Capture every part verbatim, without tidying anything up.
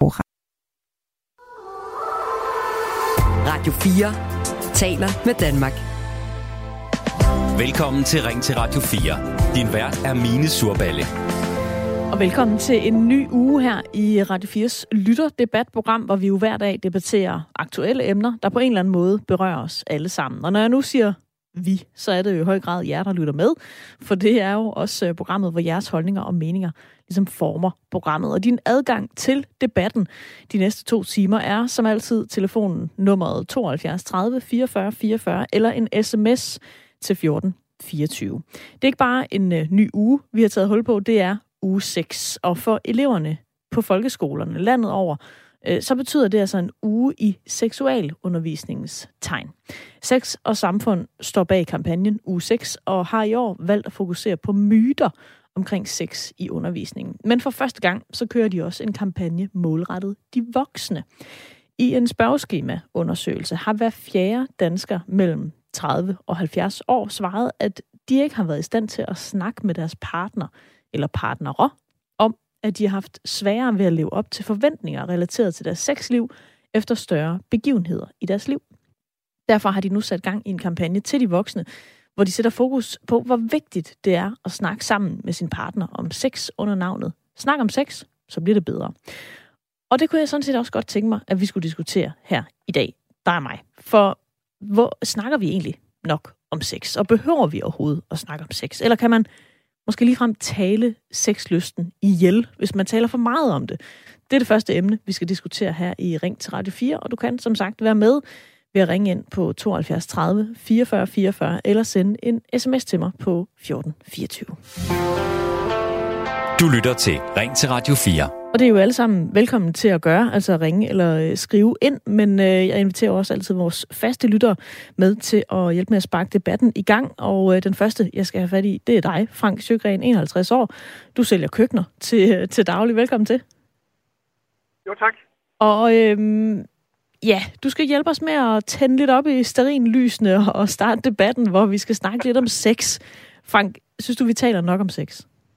Radio fire taler med Danmark. Velkommen til Ring til Radio fire. Din vært er Mine Surballe. Og velkommen til en ny uge her i Radio fires lytterdebatprogram, hvor vi jo hver dag debatterer aktuelle emner, der på en eller anden måde berører os alle sammen. Og når jeg nu siger vi, så er det jo i høj grad jer, der lytter med, for det er jo også programmet, hvor jeres holdninger og meninger ligesom former programmet. Og din adgang til debatten de næste to timer er som altid telefonen nummeret tooghalvfjerds tredive fireogfyrre fireogfyrre eller en sms til fjorten fireogtyve. Det er ikke bare en uh, ny uge, vi har taget hul på, det er uge seks. Og for eleverne på folkeskolerne landet over, øh, så betyder det altså en uge i seksualundervisningens tegn. Sex og Samfund står bag kampagnen uge seks og har i år valgt at fokusere på myter omkring sex i undervisningen. Men for første gang, så kører de også en kampagne målrettet de voksne. I en spørgeskema-undersøgelse har hver fjerde dansker mellem tredive og halvfjerds år svaret, at de ikke har været i stand til at snakke med deres partner eller partnere om, at de har haft sværere ved at leve op til forventninger relateret til deres sexliv efter større begivenheder i deres liv. Derfor har de nu sat gang i en kampagne til de voksne, hvor de sætter fokus på, hvor vigtigt det er at snakke sammen med sin partner om sex under navnet Snak om sex, så bliver det bedre. Og det kunne jeg sådan set også godt tænke mig, at vi skulle diskutere her i dag, dig og mig. For hvor snakker vi egentlig nok om sex? Og behøver vi overhovedet at snakke om sex? Eller kan man måske ligefrem tale sexlysten ihjel, hvis man taler for meget om det? Det er det første emne, vi skal diskutere her i Ring til Radio fire, og du kan som sagt være med ved at ringe ind på tooghalvfjerds tredive fireogfyrre fireogfyrre eller sende en sms til mig på fjorten fireogtyve. Du lytter til Ring til Radio fire. Og det er jo alle sammen velkommen til at gøre, altså ringe eller øh, skrive ind, men øh, jeg inviterer også altid vores faste lyttere med til at hjælpe med at sparke debatten i gang. Og øh, den første, jeg skal have fat i, det er dig, Frank Sjøgren, enoghalvtreds år. Du sælger køkkener til, øh, til daglig. Velkommen til. Jo, tak. Og øh, ja, du skal hjælpe os med at tænde lidt op i stearinlysene og starte debatten, hvor vi skal snakke lidt om sex. Frank, synes du, vi taler nok om sex?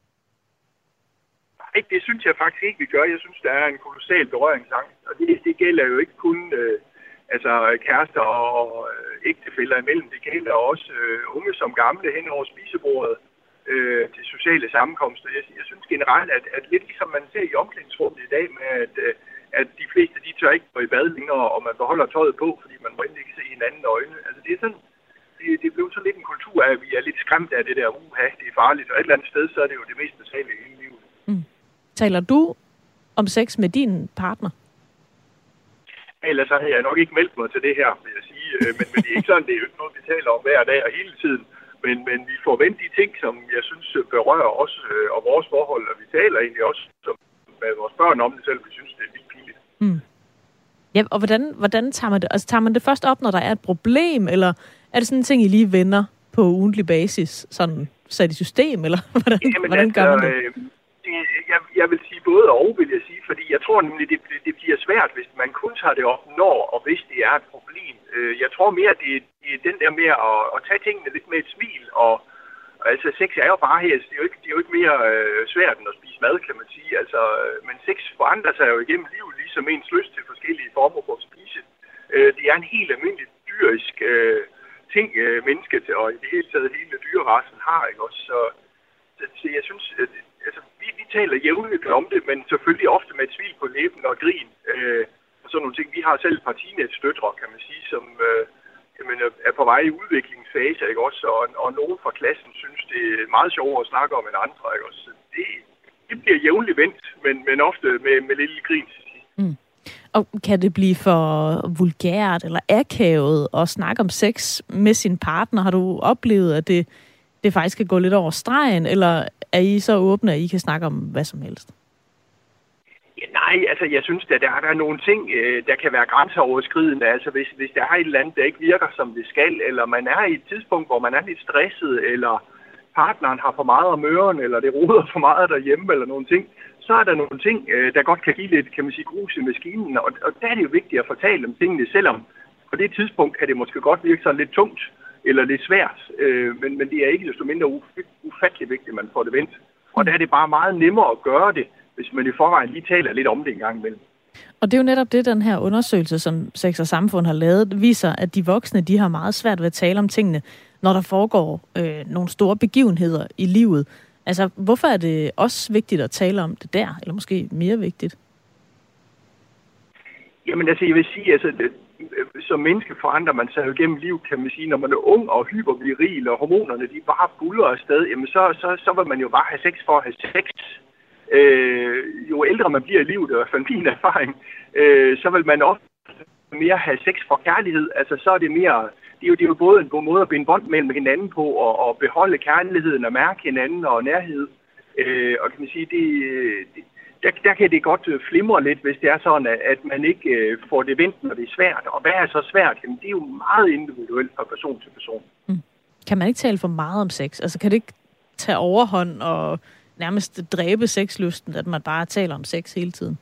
Nej, det synes jeg faktisk ikke, vi gør. Jeg synes, der er en kolossal berøringsangst. Og det, det gælder jo ikke kun øh, altså kærester og øh, ægtefæller imellem. Det gælder også øh, unge som gamle hen over spisebordet øh, til sociale sammenkomster. Jeg, jeg synes generelt, at, at lidt ligesom man ser i omklædningsrummet i dag, med at, øh, at de fleste de tør ikke gå i bad længere, og man beholder tøjet på, fordi man må endelig ikke se hinanden øjne. Altså det er sådan, det, det blev så lidt en kultur af, at vi er lidt skræmt af det der uha, det er farligt. Og et eller andet sted, så er det jo det mest basale i hele livet. Mm. Taler du om sex med din partner? Ellers så havde jeg nok ikke meldt mig til det her, vil jeg sige. Men, men det er ikke sådan, det er jo ikke noget, vi taler om hver dag og hele tiden. Men, men vi får vendt de ting, som jeg synes berører os og vores forhold. Og vi taler egentlig også med vores børn om det selv, vi synes, det er vildt pinligt. Mm. Ja, og hvordan, hvordan tager man det? Altså tager man det først op, når der er et problem? Eller er det sådan en ting, I lige vender på ugentlig basis? Sådan sat i system? Eller hvordan, Jamen, hvordan gør man det? Øh, Jeg, jeg vil sige både og, vil jeg sige, fordi jeg tror nemlig, det, det bliver svært, hvis man kun tager det op, når og hvis det er et problem. Jeg tror mere, det er, det er den der med at, at tage tingene lidt med et smil, og altså sex er jo bare her, det er jo ikke, det er jo ikke mere øh, svært end at spise mad, kan man sige. Altså, men sex forandrer sig jo igennem livet, ligesom ens lyst til forskellige former for at spise. Øh, det er en helt almindelig dyrisk øh, ting, øh, mennesket og i det hele taget hele dyrerassen har, ikke også? Så, så, så jeg synes, at altså, vi, vi taler jævnligt om det, men selvfølgelig ofte med et smil på læben og grin. Øh, og sådan nogle ting. Vi har selv et par teenage-døtre, kan man sige, som øh, jamen, er på vej i udviklingsfase, ikke også? Og, og nogen fra klassen synes, det er meget sjovere at snakke om end andre, ikke også? Så det, det bliver jævnligt vendt, men, men ofte med, med lidt grin. Mm. Og kan det blive for vulgært eller akavet at snakke om sex med sin partner? Har du oplevet, at det, det faktisk kan gå lidt over stregen, eller er I så åbne, at I kan snakke om hvad som helst? Ja, nej, altså jeg synes, at der, der er nogle ting, der kan være grænseoverskridende. Altså hvis, hvis der er et eller andet, der ikke virker, som det skal, eller man er i et tidspunkt, hvor man er lidt stresset, eller partneren har for meget om ørerne, eller det roder for meget derhjemme, eller nogle ting, så er der nogle ting, der godt kan give lidt, kan man sige, grus i maskinen. Og, og der er det jo vigtigt at fortælle om tingene, selvom på det tidspunkt kan det måske godt virke sådan lidt tungt, eller lidt svært, øh, men, men det er ikke desto mindre ufattelig vigtigt, at man får det vendt. Og der er det bare meget nemmere at gøre det, hvis man i forvejen lige taler lidt om det en gang imellem. Og det er jo netop det, den her undersøgelse, som Sex og Samfund har lavet, viser, at de voksne, de har meget svært ved at tale om tingene, når der foregår øh, nogle store begivenheder i livet. Altså, hvorfor er det også vigtigt at tale om det der, eller måske mere vigtigt? Jamen altså, jeg vil sige, altså, det, som menneske forandrer man sig jo gennem livet, kan man sige. Når man er ung og hyperviril, og hormonerne, de bare buller afsted, jamen så, så, så vil man jo bare have sex for at have sex. Øh, jo ældre man bliver i livet, det er i hvert fald min erfaring, øh, så vil man ofte mere have sex for kærlighed. Altså, så er det mere... Det er, jo, det er jo både en måde at binde bånd mellem hinanden på, og, og beholde kærligheden og mærke hinanden og nærhed. Øh, og kan man sige, det, det, der, der kan det godt flimre lidt, hvis det er sådan, at man ikke øh, får det vendt, når det er svært. Og hvad er så svært? Jamen, det er jo meget individuelt fra person til person. Mm. Kan man ikke tale for meget om sex? Altså, kan det ikke tage overhånd og nærmest dræbe sexlysten, at man bare taler om sex hele tiden?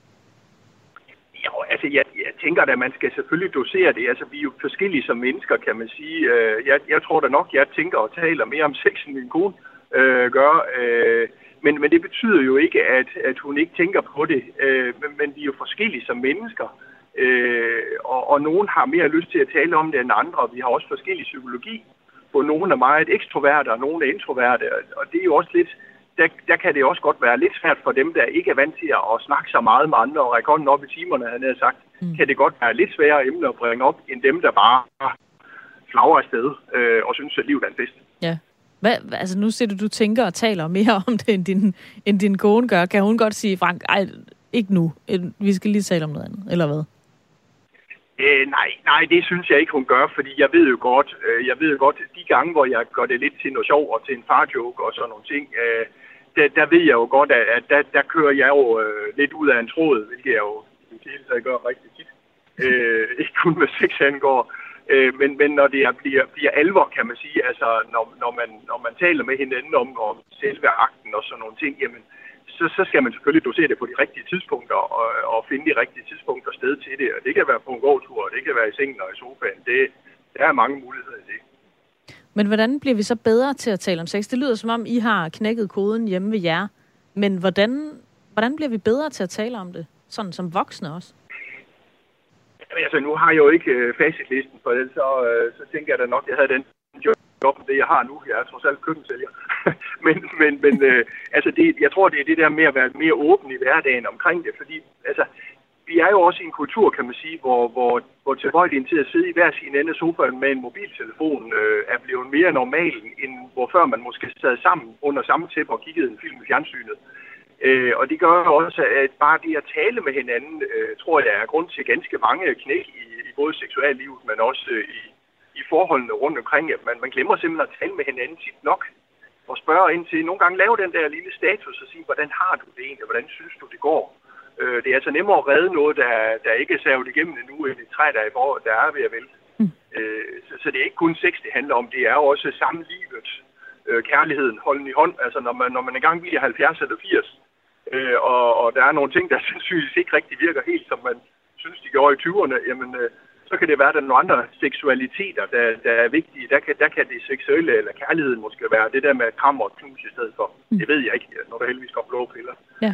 Jo, altså, jeg, jeg tænker da, at man skal selvfølgelig dosere det. Altså, vi er jo forskellige som mennesker, kan man sige. Jeg, jeg tror da nok, jeg tænker og taler mere om sex, end min kone øh, gør. Øh, men, men det betyder jo ikke, at, at hun ikke tænker på det. Øh, men, men vi er jo forskellige som mennesker. Øh, og, og nogen har mere lyst til at tale om det end andre. Vi har også forskellig psykologi, hvor nogen er meget ekstroverte, og nogen er introverte. Og det er jo også lidt... Der, der kan det også godt være lidt svært for dem, der ikke er vant til at snakke så meget med andre og række hånden op i timerne, han havde sagt. Mm. Kan det godt være lidt sværere emner at bringe op, end dem, der bare flagrer afsted øh, og synes, at livet er en fest. Ja. Hvad, altså nu ser du, du tænker og taler mere om det, end din, end din kone gør. Kan hun godt sige, Frank, ej, ikke nu. Vi skal lige tale om noget andet, eller hvad? Øh, nej, nej, det synes jeg ikke, hun gør, fordi jeg ved jo godt, øh, jeg ved jo godt, de gange, hvor jeg gør det lidt til noget sjov og til en farjoke og sådan nogle ting, øh, der, der ved jeg jo godt, at, at der, der kører jeg jo øh, lidt ud af en tråd, hvilket jeg jo hele tiden gør rigtig tit. Øh, ikke kun med sex angår, øh, men, men når det er, bliver, bliver alvor, kan man sige, altså når, når, man, når man taler med hinanden om, om selve akten og sådan nogle ting, jamen, Så, så skal man selvfølgelig dosere det på de rigtige tidspunkter og, og finde de rigtige tidspunkter og sted til det. Og det kan være på en gåtur, og det kan være i sengen og i sofaen. Det, der er mange muligheder i det. Men hvordan bliver vi så bedre til at tale om sex? Det lyder som om, I har knækket koden hjemme ved jer. Men hvordan, hvordan bliver vi bedre til at tale om det? Sådan som voksne også? Jamen, altså, nu har jeg jo ikke øh, facitlisten for det, så, øh, så tænker jeg da nok, at jeg havde den job, det jeg har nu. Jeg er trods alt køkkensælger. men men, men øh, altså det, jeg tror, det er det der med at være mere åben i hverdagen omkring det, fordi altså, vi er jo også i en kultur, kan man sige, hvor, hvor, hvor tilbøjeligheden til at sidde i hver sin ende af sofaen med en mobiltelefon øh, er blevet mere normal, end hvor før man måske sad sammen under samme tæppe og kiggede en film i fjernsynet. Øh, og det gør jo også, at bare det at tale med hinanden, øh, tror jeg er grund til ganske mange knæk i, i både seksuallivet, men også øh, i i forholdene rundt omkring, at man, man glemmer simpelthen at tale med hinanden tit nok, og spørge ind til, nogle gange lave den der lille status og sige, hvordan har du det egentlig, hvordan synes du det går? Øh, det er altså nemmere at redde noget, der, der ikke er savet igennem endnu, end et træ, der er, hvor, der er ved at vælte. Mm. Øh, så, så det er ikke kun sex, det handler om, det er jo også samlivet, øh, kærligheden, holden i hånd, altså når man, når man engang bliver halvfjerds eller firs, øh, og, og der er nogle ting, der sandsynligvis ikke rigtig virker helt, som man synes, de gjorde i tyverne, jamen øh, så kan det være, at der er nogle andre seksualiteter, der, der er vigtige. Der kan, der kan det seksuelle eller kærligheden måske være det der med krammer og knus i stedet for. Mm. Det ved jeg ikke, når der heldigvis kommer blå piller. Ja.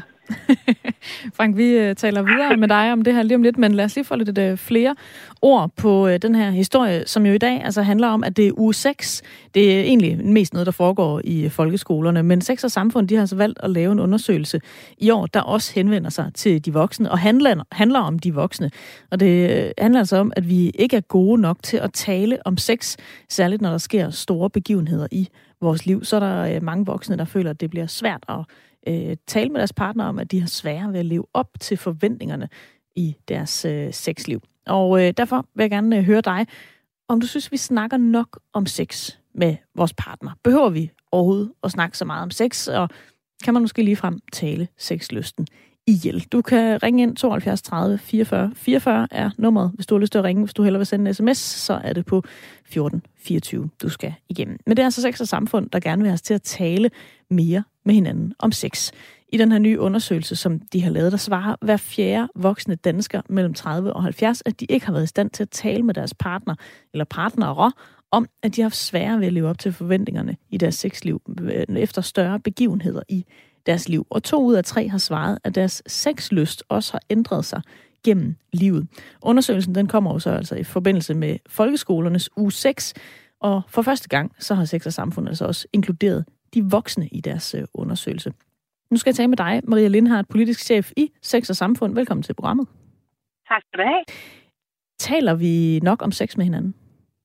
Frank, vi uh, taler videre med dig om det her lige om lidt, men lad os lige få lidt uh, flere ord på uh, den her historie, som jo i dag altså handler om, at det er uge seks. Det er egentlig mest noget, der foregår i uh, folkeskolerne, men Sex og Samfund, de har altså valgt at lave en undersøgelse i år, der også henvender sig til de voksne, og handler, handler om de voksne. Og det uh, handler altså om, at vi ikke er gode nok til at tale om sex, særligt når der sker store begivenheder i vores liv. Så er der uh, mange voksne, der føler, at det bliver svært at øh, tale med deres partner om, at de har svære ved at leve op til forventningerne i deres øh, sexliv. Og øh, derfor vil jeg gerne øh, høre dig, om du synes, vi snakker nok om sex med vores partner. Behøver vi overhovedet at snakke så meget om sex, og kan man måske ligefrem tale sexlysten ihjel? Du kan ringe ind tooghalvfjerds tredive fireogfyrre fireogfyrre er nummeret, hvis du har lyst til at ringe. Hvis du hellere vil sende en sms, så er det på fjorten fireogtyve, du skal igennem. Men det er altså Sex og Samfund, der gerne vil have os til at tale mere med hinanden om sex. I den her nye undersøgelse, som de har lavet, der svarer hver fjerde voksne dansker mellem tredive og halvfjerds, at de ikke har været i stand til at tale med deres partner eller partnere om, at de har haft sværere ved at leve op til forventningerne i deres sexliv efter større begivenheder i deres liv. Og to ud af tre har svaret, at deres sexlyst også har ændret sig gennem livet. Undersøgelsen den kommer jo så altså i forbindelse med folkeskolernes uge seks, og for første gang så har Sex og Samfund altså også inkluderet de voksne i deres øh, undersøgelse. Nu skal jeg tale med dig, Maria Lindhardt, politisk chef i Sex og Samfund. Velkommen til programmet. Tak skal du have. Taler vi nok om sex med hinanden?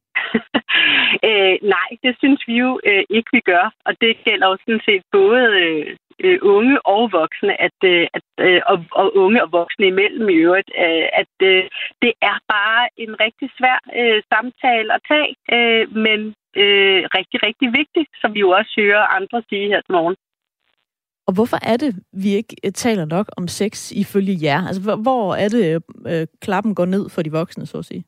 øh, nej, det synes vi jo øh, ikke, vi gør. Og det gælder også sådan set både øh, unge og voksne, at, øh, at, øh, og, og unge og voksne imellem i øvrigt, øh, at øh, det er bare en rigtig svær øh, samtale at tage, øh, men øh, rigtig, rigtig vigtigt, som vi jo også hører andre sige her til morgen. Og hvorfor er det, vi ikke taler nok om sex ifølge jer? Altså, hvor er det, øh, klappen går ned for de voksne, så at sige?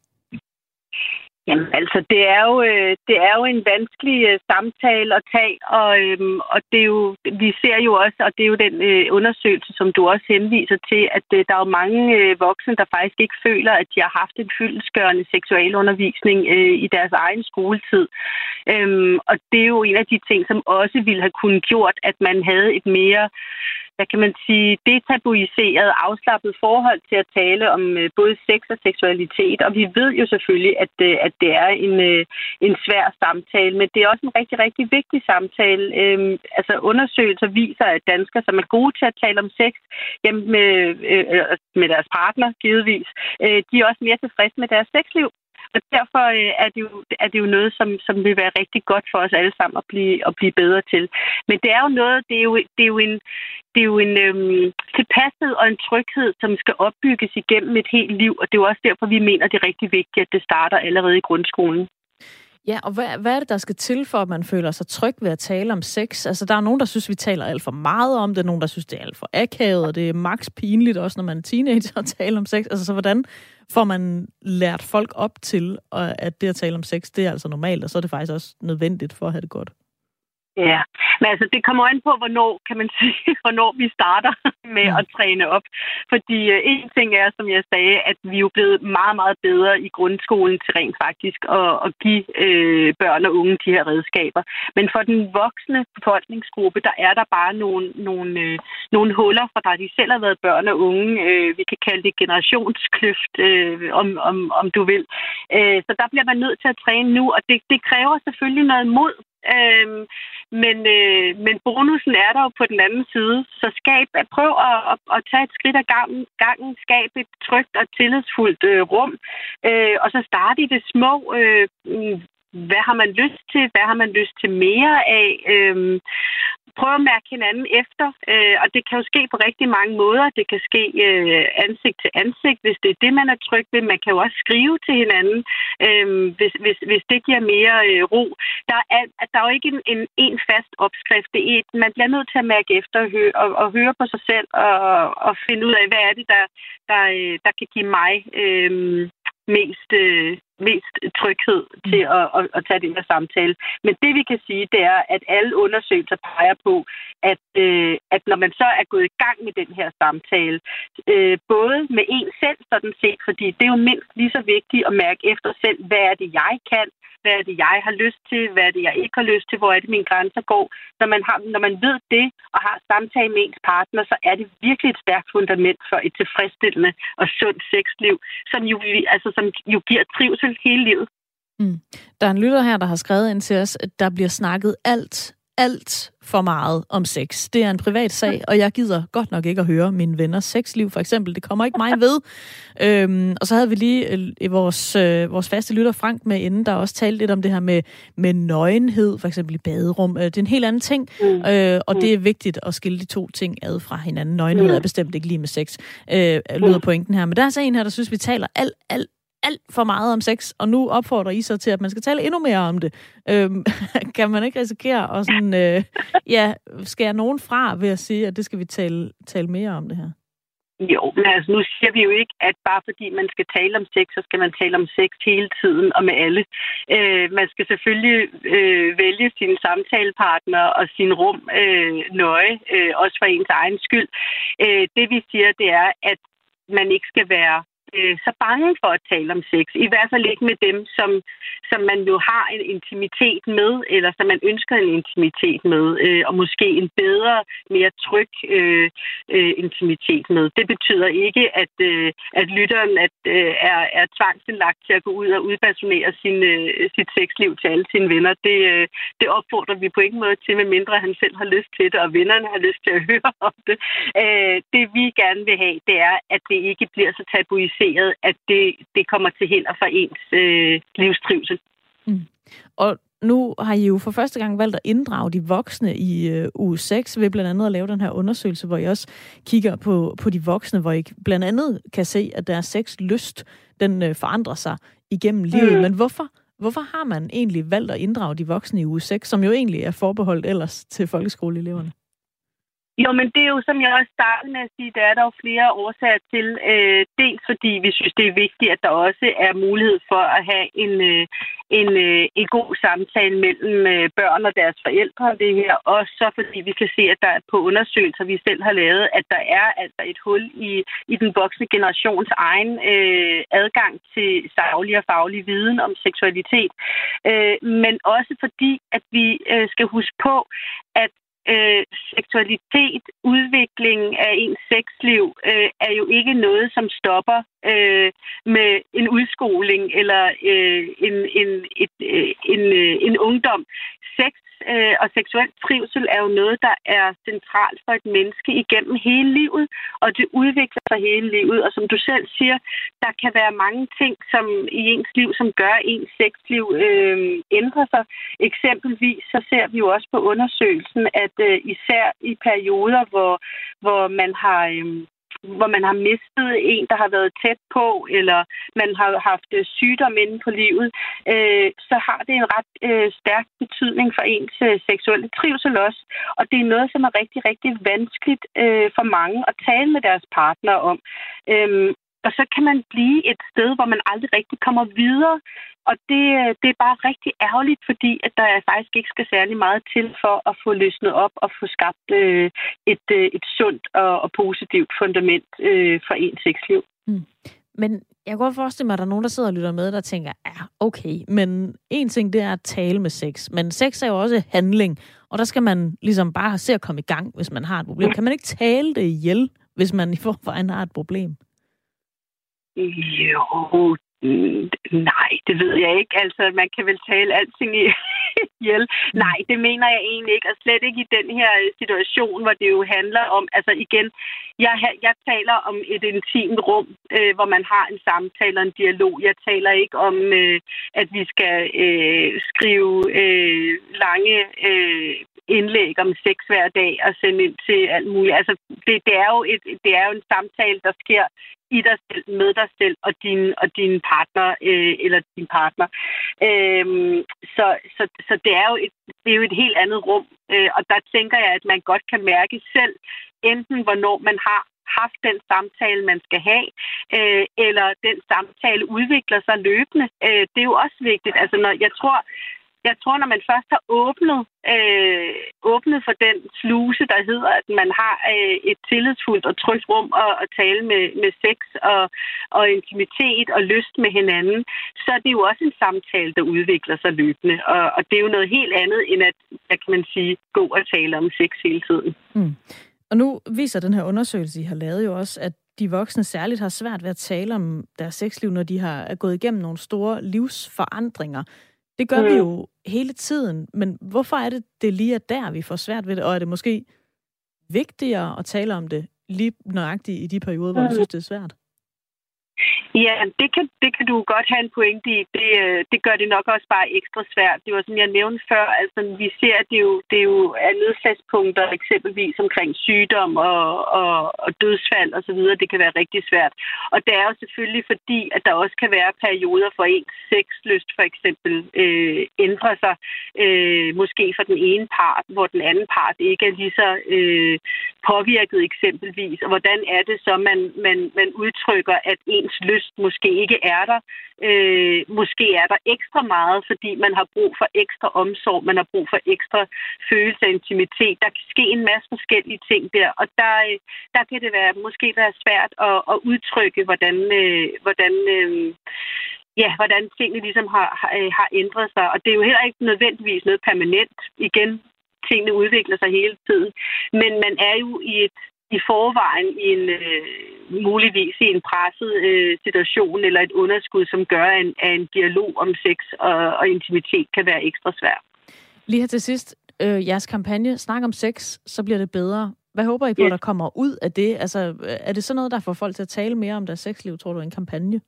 Jamen, altså, det er jo, øh, det er jo en vanskelig øh, samtale at tage, og, øh, og det er jo, vi ser jo også, og det er jo den øh, undersøgelse, som du også henviser til, at øh, der er jo mange øh, voksne, der faktisk ikke føler, at de har haft en fyldestgørende seksualundervisning øh, i deres egen skoletid. Øhm, og det er jo en af de ting, som også ville have kunnet gjort, at man havde et mere, hvad kan man sige, detabuiseret, afslappet forhold til at tale om øh, både sex og seksualitet. Og vi ved jo selvfølgelig, at, øh, at det er en, øh, en svær samtale, men det er også en rigtig, rigtig vigtig samtale. Øhm, altså undersøgelser viser, at danskere, som er gode til at tale om sex, jamen med, øh, med deres partner givetvis, øh, de er også mere tilfredse med deres sexliv. Og derfor øh, er, det jo, er det jo noget, som, som vil være rigtig godt for os alle sammen at blive, at blive bedre til. Men det er jo noget, det er jo, det er jo en, det er jo en øhm, tilpasset og en tryghed, som skal opbygges igennem et helt liv. Og det er jo også derfor, vi mener, det er rigtig vigtigt, at det starter allerede i grundskolen. Ja, og hvad, hvad er det, der skal til, for at man føler sig tryg ved at tale om sex? Altså, der er nogen, der synes, vi taler alt for meget om det, nogen, der synes, det er alt for akavet, og det er maks pinligt også, når man er teenager at tale om sex. Altså, så hvordan får man lært folk op til, at det at tale om sex, det er altså normalt, og så er det faktisk også nødvendigt for at have det godt? Ja, men altså det kommer an på, hvornår, kan man sige, hvornår vi starter med at træne op. Fordi uh, en ting er, som jeg sagde, at vi er jo blevet meget, meget bedre i grundskolen til rent faktisk at, at give øh, børn og unge de her redskaber. Men for den voksne befolkningsgruppe, der er der bare nogle, nogle, øh, nogle huller, fra da de selv har været børn og unge. Øh, vi kan kalde det generationskløft, øh, om, om, om du vil. Øh, så der bliver man nødt til at træne nu, og det, det kræver selvfølgelig noget mod. Øhm, men, øh, men bonusen er der jo på den anden side. Så skab, prøv at, at, at tage et skridt ad gangen, gangen skab et trygt og tillidsfuldt øh, rum, øh, og så starte i det små. Øh, hvad har man lyst til? Hvad har man lyst til mere af? Øh, prøv at mærke hinanden efter, øh, og det kan jo ske på rigtig mange måder. Det kan ske øh, ansigt til ansigt, hvis det er det, man er tryg ved. Man kan jo også skrive til hinanden, øh, hvis, hvis, hvis det giver mere øh, ro. Der er, der er jo ikke en, en, en fast opskrift. Det er et, man bliver nødt til at mærke efter og høre, og, og høre på sig selv og, og finde ud af, hvad er det, der, der, der kan give mig øh, mest... Øh, mest tryghed til at, at, at tage den her samtale. Men det vi kan sige, det er, at alle undersøgelser peger på, at, øh, at når man så er gået i gang med den her samtale, øh, både med en selv sådan set, fordi det er jo mindst lige så vigtigt at mærke efter selv, hvad er det, jeg kan, hvad er det, jeg har lyst til, hvad er det, jeg ikke har lyst til, hvor er det, mine grænser går. Når man, har, når man ved det og har samtale med ens partner, så er det virkelig et stærkt fundament for et tilfredsstillende og sundt sexliv, som jo, altså, som jo giver trivsel hele livet. Mm. Der er en lytter her, der har skrevet ind til os, at der bliver snakket alt, alt for meget om sex. Det er en privat sag, og jeg gider godt nok ikke at høre mine venners sexliv, for eksempel. Det kommer ikke mig ved. øhm, og så havde vi lige øh, vores, øh, vores faste lytter Frank med inden, der også talte lidt om det her med, med nøgenhed, for eksempel i baderum. Øh, det er en helt anden ting, mm. øh, og det er vigtigt at skille de to ting ad fra hinanden. Nøgenhed er bestemt ikke lige med sex, øh, lyder pointen her. Men der er så en her, der synes, vi taler alt, alt, alt for meget om sex, og nu opfordrer I så til, at man skal tale endnu mere om det. Øhm, kan man ikke risikere at sådan, øh, ja, skære nogen fra ved at sige, at det skal vi tale, tale mere om det her? Jo, men altså nu siger vi jo ikke, at bare fordi man skal tale om sex, så skal man tale om sex hele tiden og med alle. Øh, man skal selvfølgelig øh, vælge sin samtalepartner og sin rum øh, nøje, øh, også for ens egen skyld. Øh, det vi siger, det er, at man ikke skal være øh, så bange for at tale om sex. I hvert fald ikke med dem, som, som man jo har en intimitet med, eller som man ønsker en intimitet med, øh, og måske en bedre, mere tryg øh, øh, intimitet med. Det betyder ikke, at, øh, at lytteren at, øh, er, er tvangsindlagt til at gå ud og udpersonere sin, øh, sit sexliv til alle sine venner. Det, øh, det opfordrer vi på ingen måde til, medmindre han selv har lyst til det, og vennerne har lyst til at høre om det. Øh, det vi gerne vil have, det er, at det ikke bliver så tabuiseret, at det, det kommer til hinder for ens øh, livstrivsel. Mm. Og nu har I jo for første gang valgt at inddrage de voksne i øh, uge seks ved blandt andet at lave den her undersøgelse, hvor I også kigger på, på de voksne, hvor I blandt andet kan se, at deres sexlyst, den øh, forandrer sig igennem livet. Mm. Men hvorfor, hvorfor har man egentlig valgt at inddrage de voksne i uge seks, som jo egentlig er forbeholdt ellers til folkeskoleeleverne? Jo, men det er jo, som jeg også startede med at sige, der er der jo flere årsager til. Øh, dels fordi vi synes, det er vigtigt, at der også er mulighed for at have en, øh, en, øh, en god samtale mellem øh, børn og deres forældre. Det her også så, fordi vi kan se, at der er på undersøgelser, vi selv har lavet, at der er altså et hul i, i den voksne generations egen øh, adgang til saglig og faglig viden om seksualitet. Øh, men også fordi, at vi øh, skal huske på, at Øh, seksualitet, udvikling af ens sexliv øh, er jo ikke noget, som stopper øh, med en udskoling eller øh, en, en, et, øh, en, øh, en ungdom. Sex øh, og seksuel trivsel er jo noget, der er centralt for et menneske igennem hele livet, og det udvikler sig hele livet. Og som du selv siger, der kan være mange ting som i ens liv, som gør ens sexliv øh, ændrer sig. Eksempelvis så ser vi jo også på undersøgelsen, at øh, især i perioder, hvor, hvor man har... Øh, hvor man har mistet en, der har været tæt på, eller man har haft sygdom inde på livet, øh, så har det en ret øh, stærk betydning for ens øh, seksuelle trivsel også. Og det er noget, som er rigtig, rigtig vanskeligt øh, for mange at tale med deres partner om. Øhm, og så kan man blive et sted, hvor man aldrig rigtig kommer videre. Og det, det er bare rigtig ærgerligt, fordi at der faktisk ikke skal særlig meget til for at få løsnet op og få skabt øh, et, øh, et sundt og, og positivt fundament øh, for ens sexliv. Mm. Men jeg kan godt forestille mig, at der er nogen, der sidder og lytter med, der tænker, ja, okay, men en ting, det er at tale med sex. Men sex er jo også handling, og der skal man ligesom bare se at komme i gang, hvis man har et problem. Kan man ikke tale det ihjel, hvis man i forvejen har et problem? Jo, nej, det ved jeg ikke. Altså, man kan vel tale alting ihjel. Nej, det mener jeg egentlig ikke. Og slet ikke i den her situation, hvor det jo handler om... Altså igen, jeg, jeg taler om et intimt rum, øh, hvor man har en samtale og en dialog. Jeg taler ikke om, øh, at vi skal øh, skrive øh, lange øh, indlæg om sex hver dag og sende ind til alt muligt. Altså, det, det, er jo et, det er jo en samtale, der sker i dig selv, med dig selv og din, og din partner, øh, eller din partner. Øhm, så, så, så det er jo et, det er jo et helt andet rum, øh, og der tænker jeg, at man godt kan mærke selv, enten hvornår man har haft den samtale, man skal have, øh, eller den samtale udvikler sig løbende. Øh, det er jo også vigtigt. Altså, når jeg tror, Jeg tror, når man først har åbnet, øh, åbnet for den sluse, der hedder, at man har øh, et tillidsfuldt og trygt rum at, at tale med, med sex og, og intimitet og lyst med hinanden, så er det jo også en samtale, der udvikler sig løbende. Og, og det er jo noget helt andet, end at, hvad kan man sige, gå og tale om sex hele tiden. Mm. Og nu viser den her undersøgelse, I har lavet jo også, at de voksne særligt har svært ved at tale om deres sexliv, når de har gået igennem nogle store livsforandringer. Det gør mm. vi jo hele tiden, men hvorfor er det, det lige er der, vi får svært ved det? Og er det måske vigtigere at tale om det lige nøjagtigt i de perioder, hvor mm. du synes, det er svært? Ja, det kan, det kan du godt have en pointe i. Det, det gør det nok også bare ekstra svært. Det var som jeg nævnte før, altså vi ser, at det jo, det er jo er nedslagspunkter eksempelvis omkring sygdom og, og, og dødsfald og så videre. Det kan være rigtig svært. Og det er jo selvfølgelig fordi, at der også kan være perioder, for ens sexlyst for eksempel øh, ændrer sig. Øh, måske for den ene part, hvor den anden part ikke er lige så øh, påvirket eksempelvis, og hvordan er det så, man, man, man udtrykker, at ens lyst måske ikke er der. Øh, måske er der ekstra meget, fordi man har brug for ekstra omsorg, man har brug for ekstra følelse af intimitet. Der kan ske en masse forskellige ting der, og der, der kan det være, måske være svært at, at udtrykke, hvordan, øh, hvordan, øh, ja, hvordan tingene ligesom har, har, har ændret sig. Og det er jo heller ikke nødvendigvis noget permanent. Igen, tingene udvikler sig hele tiden. Men man er jo i et i forvejen i en øh, muligvis i en presset øh, situation eller et underskud, som gør, at en, at en dialog om sex og, og intimitet kan være ekstra svær. Lige her til sidst, øh, jeres kampagne, Snak om sex, så bliver det bedre. Hvad håber I på, yes. der kommer ud af det? Altså, er det sådan noget, der får folk til at tale mere om deres sexliv, tror du, en kampagne?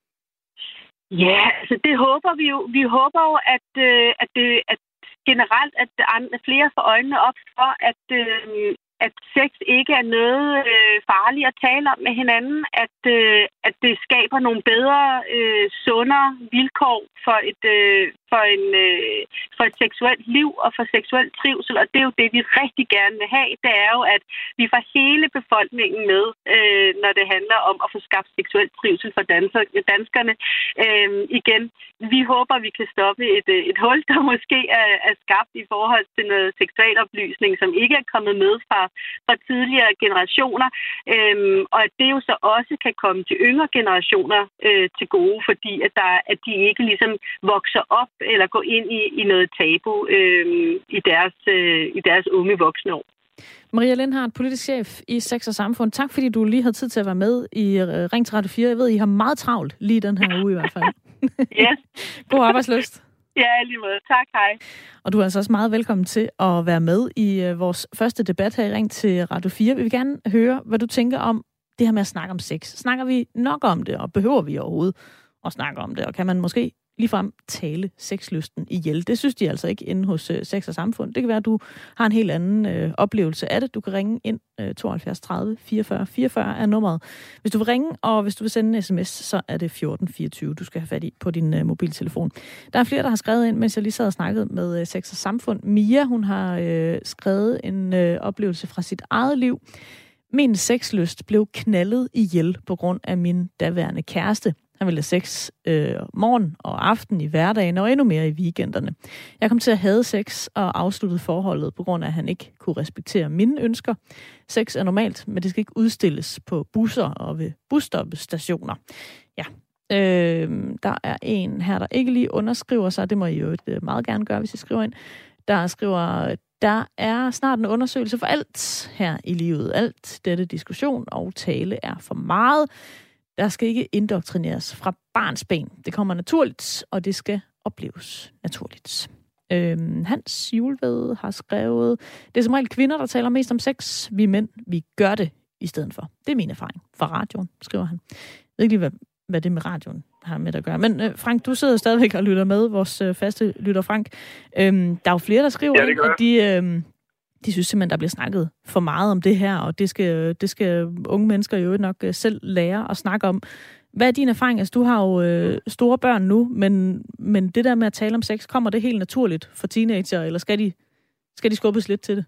Ja, altså det håber vi jo. Vi håber jo, at, øh, at, det, at generelt, at flere får øjnene op for, at øh, at sex ikke er noget øh, farligt at tale om med hinanden, at, øh, at det skaber nogle bedre, øh, sundere vilkår for et, øh, for, en, øh, for et seksuelt liv og for seksuel trivsel, og det er jo det, vi rigtig gerne vil have. Det er jo, at vi får hele befolkningen med, øh, når det handler om at få skabt seksuel trivsel for danser, danskerne. Øh, igen, vi håber, vi kan stoppe et, et hul, der måske er, er skabt i forhold til noget seksualoplysning, som ikke er kommet med fra fra tidligere generationer, øhm, og at det jo så også kan komme til yngre generationer øh, til gode, fordi at, der, at de ikke ligesom vokser op eller går ind i, i noget tabu øh, i, deres, øh, i deres unge voksne år. Maria Lindhardt, politisk chef i Sex og Samfund. Tak fordi du lige havde tid til at være med i Ring til Radio fire. Jeg ved, I har meget travlt lige den her uge i hvert fald. Yes. God arbejdslyst. Ja, lige måde. Tak, hej. Og du er altså også meget velkommen til at være med i uh, vores første debat her i Ring til Radio fire. Vi vil gerne høre, hvad du tænker om det her med at snakke om sex. Snakker vi nok om det, og behøver vi overhovedet at snakke om det? Og kan man måske ligefrem tale sexlysten ihjel? Det synes de altså ikke inde hos uh, Sex og Samfund. Det kan være, at du har en helt anden uh, oplevelse af det. Du kan ringe ind uh, tooghalvfjerds tredive fireogfyrre fireogfyrre er nummeret. Hvis du vil ringe, og hvis du vil sende en sms, så er det fjorten fireogtyve, du skal have fat i på din uh, mobiltelefon. Der er flere, der har skrevet ind, mens jeg lige sad og snakkede med uh, Sex og Samfund. Mia, hun har uh, skrevet en uh, oplevelse fra sit eget liv. Min sexlyst blev knaldet ihjel på grund af min daværende kæreste. Han ville have sex øh, morgen og aften i hverdagen og endnu mere i weekenderne. Jeg kom til at hade sex og afsluttede forholdet på grund af, at han ikke kunne respektere mine ønsker. Sex er normalt, men det skal ikke udstilles på busser og ved busstoppestationer. Ja, øh, der er en her, der ikke lige underskriver sig. Det må I jo meget gerne gøre, hvis I skriver ind. Der skriver, der er snart en undersøgelse for alt her i livet. Alt dette diskussion og tale er for meget. Der skal ikke indoktrineres fra barns ben. Det kommer naturligt, og det skal opleves naturligt. Øhm, Hans Juleved har skrevet, det er som regel kvinder, der taler mest om sex. Vi mænd, vi gør det i stedet for. Det er min erfaring fra radioen, skriver han. Jeg ved ikke lige, hvad, hvad det med radioen har med at gøre. Men øh, Frank, du sidder stadigvæk og lytter med, vores øh, faste lytter Frank. Øhm, der er jo flere, der skriver, ja, ind, at de... Øh, De synes simpelthen, der bliver snakket for meget om det her, og det skal, det skal unge mennesker jo nok selv lære at snakke om. Hvad er din erfaring? Altså, du har jo øh, store børn nu, men, men det der med at tale om sex, kommer det helt naturligt for teenager, eller skal de, skal de skubbes lidt til det?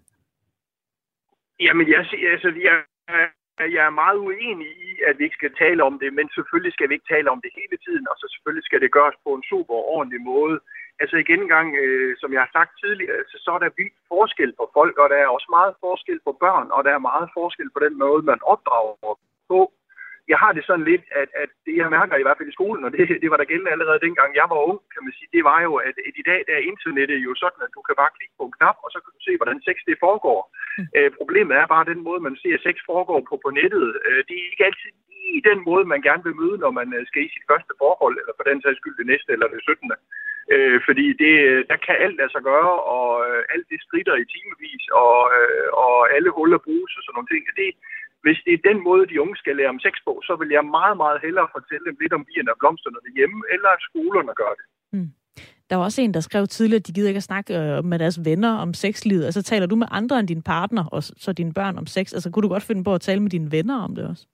Jamen, jeg, altså, jeg, jeg er meget uenig i, at vi ikke skal tale om det, men selvfølgelig skal vi ikke tale om det hele tiden, og så selvfølgelig skal det gøres på en super ordentlig måde. Altså igen gang, øh, som jeg har sagt tidligere, altså, så er der vildt forskel på folk, og der er også meget forskel på børn, og der er meget forskel på den måde, man opdrager på. Jeg har det sådan lidt, at, at det jeg mærker i hvert fald i skolen, og det, det var der gældende allerede dengang jeg var ung, kan man sige, det var jo, at, at i dag der er internettet jo sådan, at du kan bare klikke på en knap, og så kan du se, hvordan sex det foregår. Mm. Øh, problemet er bare den måde, man ser sex foregår på på nettet. Øh, det er ikke altid i den måde, man gerne vil møde, når man skal i sit første forhold, eller for den sags skyld det næste eller det syttende. Øh, fordi det, der kan alt lade sig gøre, og øh, alt det stritter i timevis, og, øh, og alle huller bruges og sådan nogle ting. Det, hvis det er den måde, de unge skal lære om sex på, så vil jeg meget, meget hellere fortælle dem lidt om bierne og blomsterne derhjemme, eller at skolerne gør det. Mm. Der var også en, der skrev tidligere, at de gider ikke at snakke øh, med deres venner om sexlivet. Altså taler du med andre end din partner, og så dine børn om sex? Altså kunne du godt finde på at tale med dine venner om det også?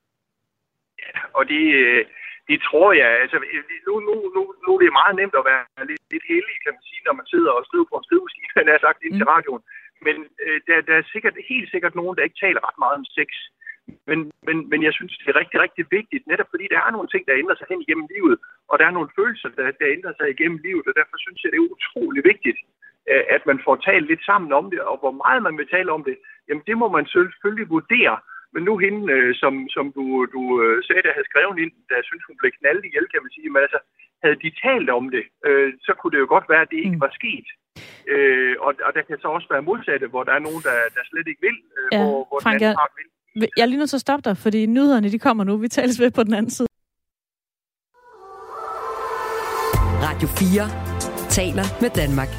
Ja, og det... Øh, Det tror jeg, altså nu, nu, nu, nu er det meget nemt at være lidt, lidt heldig, kan man sige, når man sidder og skriver på en skrivemaskine, han har sagt ind til radioen. men øh, der, der er sikkert, helt sikkert nogen, der ikke taler ret meget om sex. Men, men, men jeg synes, det er rigtig, rigtig vigtigt, netop fordi der er nogle ting, der ændrer sig hen igennem livet, og der er nogle følelser, der, der ændrer sig igennem livet, og derfor synes jeg, det er utrolig vigtigt, at man får talt lidt sammen om det, og hvor meget man vil tale om det, jamen det må man selvfølgelig vurdere. Men nu hende, som, som du, du sagde, der havde skrevet ind, der synes hun blev knaldet ihjel, kan man sige, men altså, havde de talt om det, øh, så kunne det jo godt være, at det ikke var sket. Øh, og, og der kan så også være modsatte, hvor der er nogen, der, der slet ikke vil, øh, ja, hvor, hvor Frank, den anden part vil. Jeg er lige nødt til at stoppe dig, fordi nyhederne de kommer nu. Vi tales ved på den anden side. Radio fire taler med Danmark.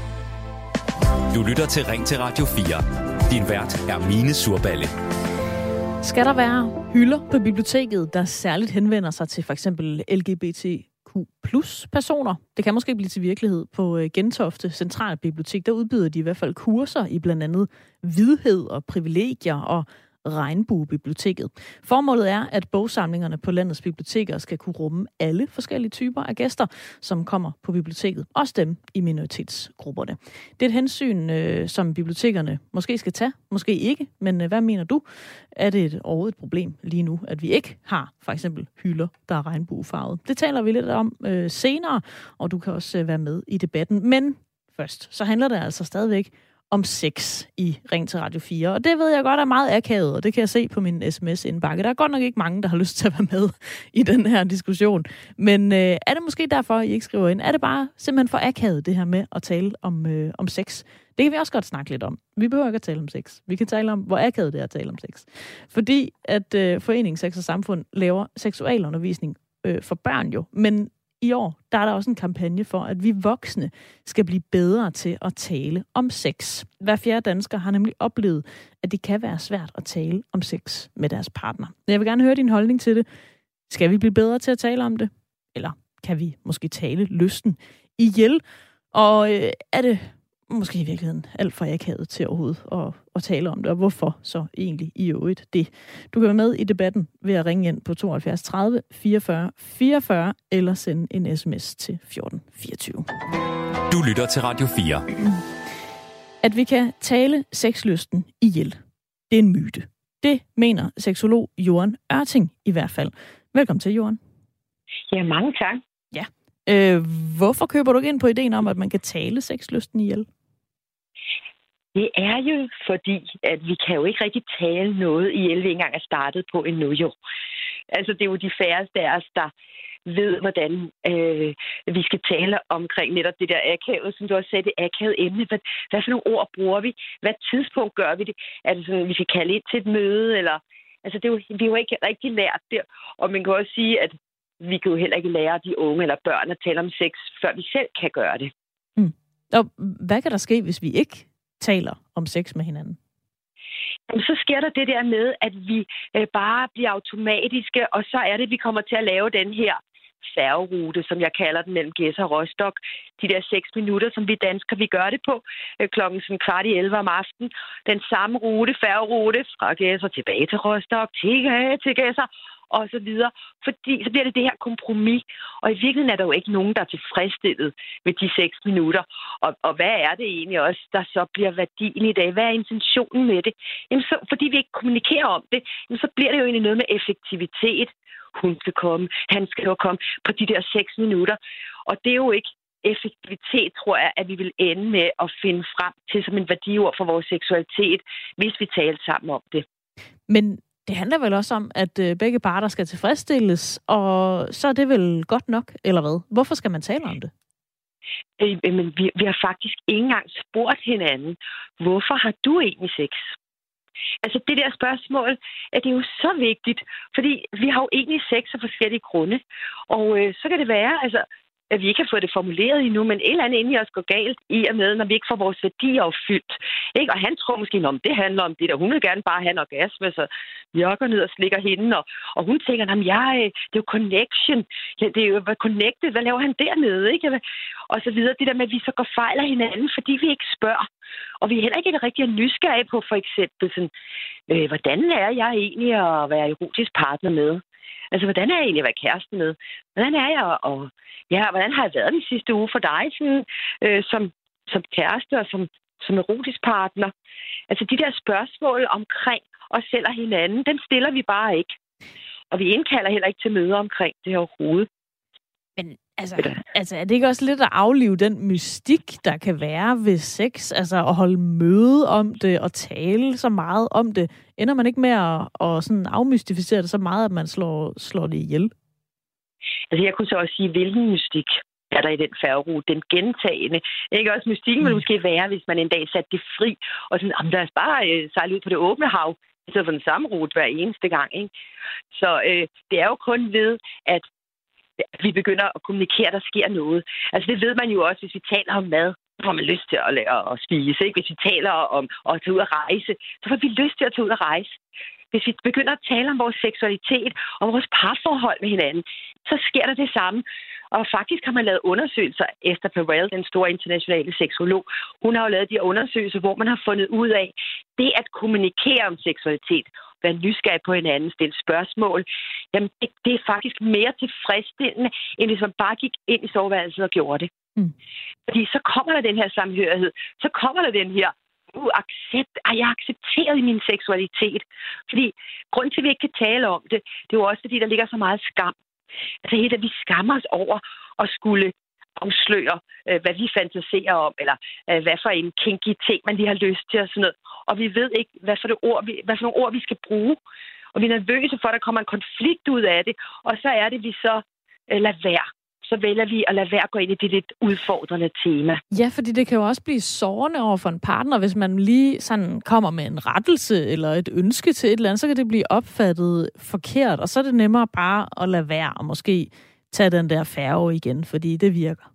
Du lytter til Ring til Radio fire. Din vært er Mine Surballe. Skal der være hylder på biblioteket, der særligt henvender sig til for eksempel L G B T Q plus personer? Det kan måske blive til virkelighed på Gentofte Centralbibliotek. Der udbyder de i hvert fald kurser i blandt andet hvidhed og privilegier og Regnbuebiblioteket. Formålet er, at bogsamlingerne på landets biblioteker skal kunne rumme alle forskellige typer af gæster, som kommer på biblioteket. Også dem i minoritetsgrupperne. Det er et hensyn, øh, som bibliotekerne måske skal tage, måske ikke. Men øh, hvad mener du? Er det et overhovedet et problem lige nu, at vi ikke har for eksempel hylder, der er regnbuefarvet? Det taler vi lidt om øh, senere, og du kan også øh, være med i debatten. Men først, så handler det altså stadigvæk om sex i Ring til Radio fire. Og det ved jeg godt er meget akavet, og det kan jeg se på min sms-indbakke. Der er godt nok ikke mange, der har lyst til at være med i den her diskussion. Men øh, er det måske derfor, I ikke skriver ind? Er det bare simpelthen for akavet, det her med at tale om, øh, om sex? Det kan vi også godt snakke lidt om. Vi behøver ikke at tale om sex. Vi kan tale om, hvor akavet det er at tale om sex. Fordi at øh, Foreningen Sex og Samfund laver seksualundervisning øh, for børn jo. Men i år, der er der også en kampagne for, at vi voksne skal blive bedre til at tale om sex. Hver fjerde dansker har nemlig oplevet, at det kan være svært at tale om sex med deres partner. Jeg vil gerne høre din holdning til det. Skal vi blive bedre til at tale om det? Eller kan vi måske tale lysten ihjel? Og øh, er det måske i virkeligheden alt for akavet til overhovedet at, at tale om det, og hvorfor så egentlig i øvrigt det? Du kan være med i debatten ved at ringe ind på tooghalvfjerds tredive fireogfyrre fireogfyrre eller sende en sms til fjorten fireogtyve. Du lytter til Radio fire. At vi kan tale sexlysten ihjel, det er en myte. Det mener seksolog Jørgen Ørting i hvert fald. Velkommen til, Jørgen. Ja, mange tak. Ja. Øh, hvorfor køber du ikke ind på ideen om, at man kan tale sexlysten ihjel? Det er jo fordi, at vi kan jo ikke rigtig tale noget ihjel, vi ikke engang er startet på endnu jo. Altså, det er jo de færreste af os, der ved, hvordan øh, vi skal tale omkring netop det der akavet, som du også sagde, det akavede emne. Hvad, hvad for nogle ord bruger vi? Hvad tidspunkt gør vi det? Er det sådan, vi skal kalde ind til et møde? Eller, altså, det er jo, vi er jo ikke rigtig lært der. Og man kan også sige, at vi kan jo heller ikke lære de unge eller børn at tale om sex, før vi selv kan gøre det. Mm. Og hvad kan der ske, hvis vi ikke taler om sex med hinanden? Jamen, så sker der det der med, at vi øh, bare bliver automatiske, og så er det, at vi kommer til at lave den her færgerute, som jeg kalder den, mellem Gedser og Rostock. De der seks minutter, som vi danskere, vi gør det på øh, klokken sådan kvart i elleve om aftenen. Den samme rute, færgerute, fra Gedser tilbage til Rostock, tilbage til Gedser, og så videre. Fordi så bliver det det her kompromis. Og i virkeligheden er der jo ikke nogen, der er tilfredsstillet med de seks minutter. Og, og hvad er det egentlig også, der så bliver værdien i dag? Hvad er intentionen med det? Jamen så, fordi vi ikke kommunikerer om det, jamen så bliver det jo egentlig noget med effektivitet. Hun skal komme, han skal jo komme på de der seks minutter. Og det er jo ikke effektivitet, tror jeg, at vi vil ende med at finde frem til som en værdiord for vores seksualitet, hvis vi taler sammen om det. Men det handler vel også om, at begge parter skal tilfredsstilles, og så er det vel godt nok, eller hvad? Hvorfor skal man tale om det? Øh, men vi, vi har faktisk ikke engang spurgt hinanden, hvorfor har du egentlig sex? Altså det der spørgsmål, at det er jo så vigtigt, fordi vi har jo egentlig sex af forskellige grunde, og øh, så kan det være, altså at vi ikke har fået det formuleret endnu, men et eller andet egentlig også går galt i og med, når vi ikke får vores værdier opfyldt. Ikke? Og han tror måske, om det handler om det der. Hun vil gerne bare have en orgasme, så jeg går ned og slikker hende, og, og hun tænker, at jeg, det er jo connection. Ja, det er jo connected. Hvad laver han dernede? Ikke? Og så videre. Det der med, at vi så går fejl af hinanden, fordi vi ikke spørger. Og vi er heller ikke rigtig nysgerrige på, for eksempel, sådan, øh, hvordan er jeg egentlig at være erotisk partner med? Altså, hvordan er jeg egentlig at være kæreste med? Hvordan er jeg, og ja, hvordan har jeg været den sidste uge for dig, sådan, øh, som, som kæreste og som, som erotisk partner. Altså de der spørgsmål omkring os selv og hinanden, dem stiller vi bare ikke. Og vi indkalder heller ikke til møder omkring det overhovedet. Men altså, altså, er det ikke også lidt at aflive den mystik, der kan være ved sex? Altså at holde møde om det og tale så meget om det. Ender man ikke med at, at sådan afmystificere det så meget, at man slår, slår det ihjel? Altså jeg kunne så også sige, hvilken mystik er der i den færgerute? Den gentagende. Ikke også mystikken mm. ville måske være, hvis man en dag satte det fri, og sådan, om der er bare øh, sejle ud på det åbne hav, i stedet for den samme rute hver eneste gang. Ikke? Så øh, det er jo kun ved, at vi begynder at kommunikere, der sker noget. Altså det ved man jo også, hvis vi taler om mad, så får man lyst til at lære at spise. Ikke? Hvis vi taler om at tage ud at rejse, så får vi lyst til at tage ud at rejse. Hvis vi begynder at tale om vores seksualitet og vores parforhold med hinanden, så sker der det samme. Og faktisk har man lavet undersøgelser efter Perel, den store internationale seksolog. Hun har jo lavet de her undersøgelser, hvor man har fundet ud af, det at kommunikere om seksualitet, være nysgerrig på hinanden, stille spørgsmål, jamen det, det er faktisk mere tilfredsstillende, end hvis man bare gik ind i soveværelset og gjorde det. Mm. Fordi så kommer der den her samhørighed, så kommer der den her uh, accept, at jeg er accepteret i min seksualitet. Fordi grunden til, at vi ikke kan tale om det, det er jo også, fordi der ligger så meget skam. Altså helt, at vi skammer os over at skulle afsløre, øh, hvad vi fantaserer om, eller øh, hvad for en kinky ting, man lige har lyst til og sådan noget. Og vi ved ikke, hvad for, det ord, vi, hvad for nogle ord, vi skal bruge. Og vi er nervøse for, at der kommer en konflikt ud af det. Og så er det, vi så øh, lader være. Så vælger vi at lade være at gå ind i det lidt udfordrende tema. Ja, fordi det kan jo også blive sårende over for en partner, hvis man lige sådan kommer med en rettelse eller et ønske til et eller andet, så kan det blive opfattet forkert, og så er det nemmere bare at lade være og måske tage den der færge igen, fordi det virker.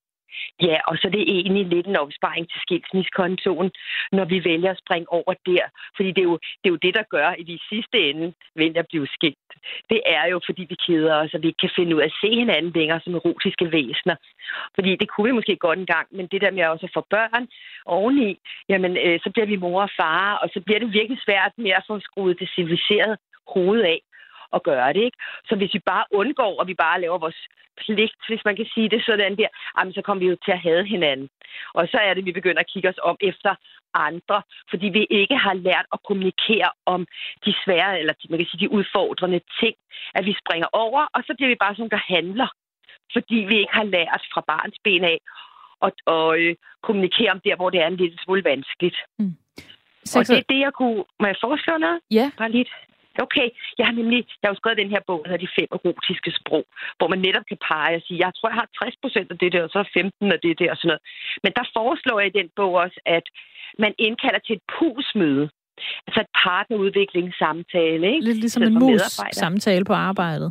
Ja, og så er det egentlig lidt en opsparing til skilsmissekontoen, når vi vælger at springe over der. Fordi det er jo det, er jo det der gør, at vi i sidste ende vælger at blive skilt. Det er jo, fordi vi keder os, og vi ikke kan finde ud af at se hinanden længere som erotiske væsener. Fordi det kunne vi måske godt en gang, men det der med også at få børn oveni, jamen øh, så bliver vi mor og far, og så bliver det virkelig svært med at få skruet det civiliserede hoved af og gøre det, ikke? Så hvis vi bare undgår, og vi bare laver vores pligt, hvis man kan sige det sådan der, jamen, så kommer vi jo til at hade hinanden. Og så er det, vi begynder at kigge os om efter andre, fordi vi ikke har lært at kommunikere om de svære, eller man kan sige, de udfordrende ting, at vi springer over, og så bliver vi bare sådan, der handler, fordi vi ikke har lært fra barns ben af at, at øh, kommunikere om der, hvor det er en lille smule vanskeligt. Mm. Så, og det er det, jeg kunne... Må jeg foreslå noget? Ja. Bare lidt. Okay, jeg har nemlig, jeg har jo skrevet den her bog, der hedder De fem erotiske sprog, hvor man netop kan pege og sige, jeg tror, jeg har tres procent af det der, og så femten af det der, og sådan noget. Men der foreslår jeg i den bog også, at man indkalder til et pulsmøde, altså et partnerudviklingssamtale, ikke? Lidt ligesom en mus-samtale på arbejdet.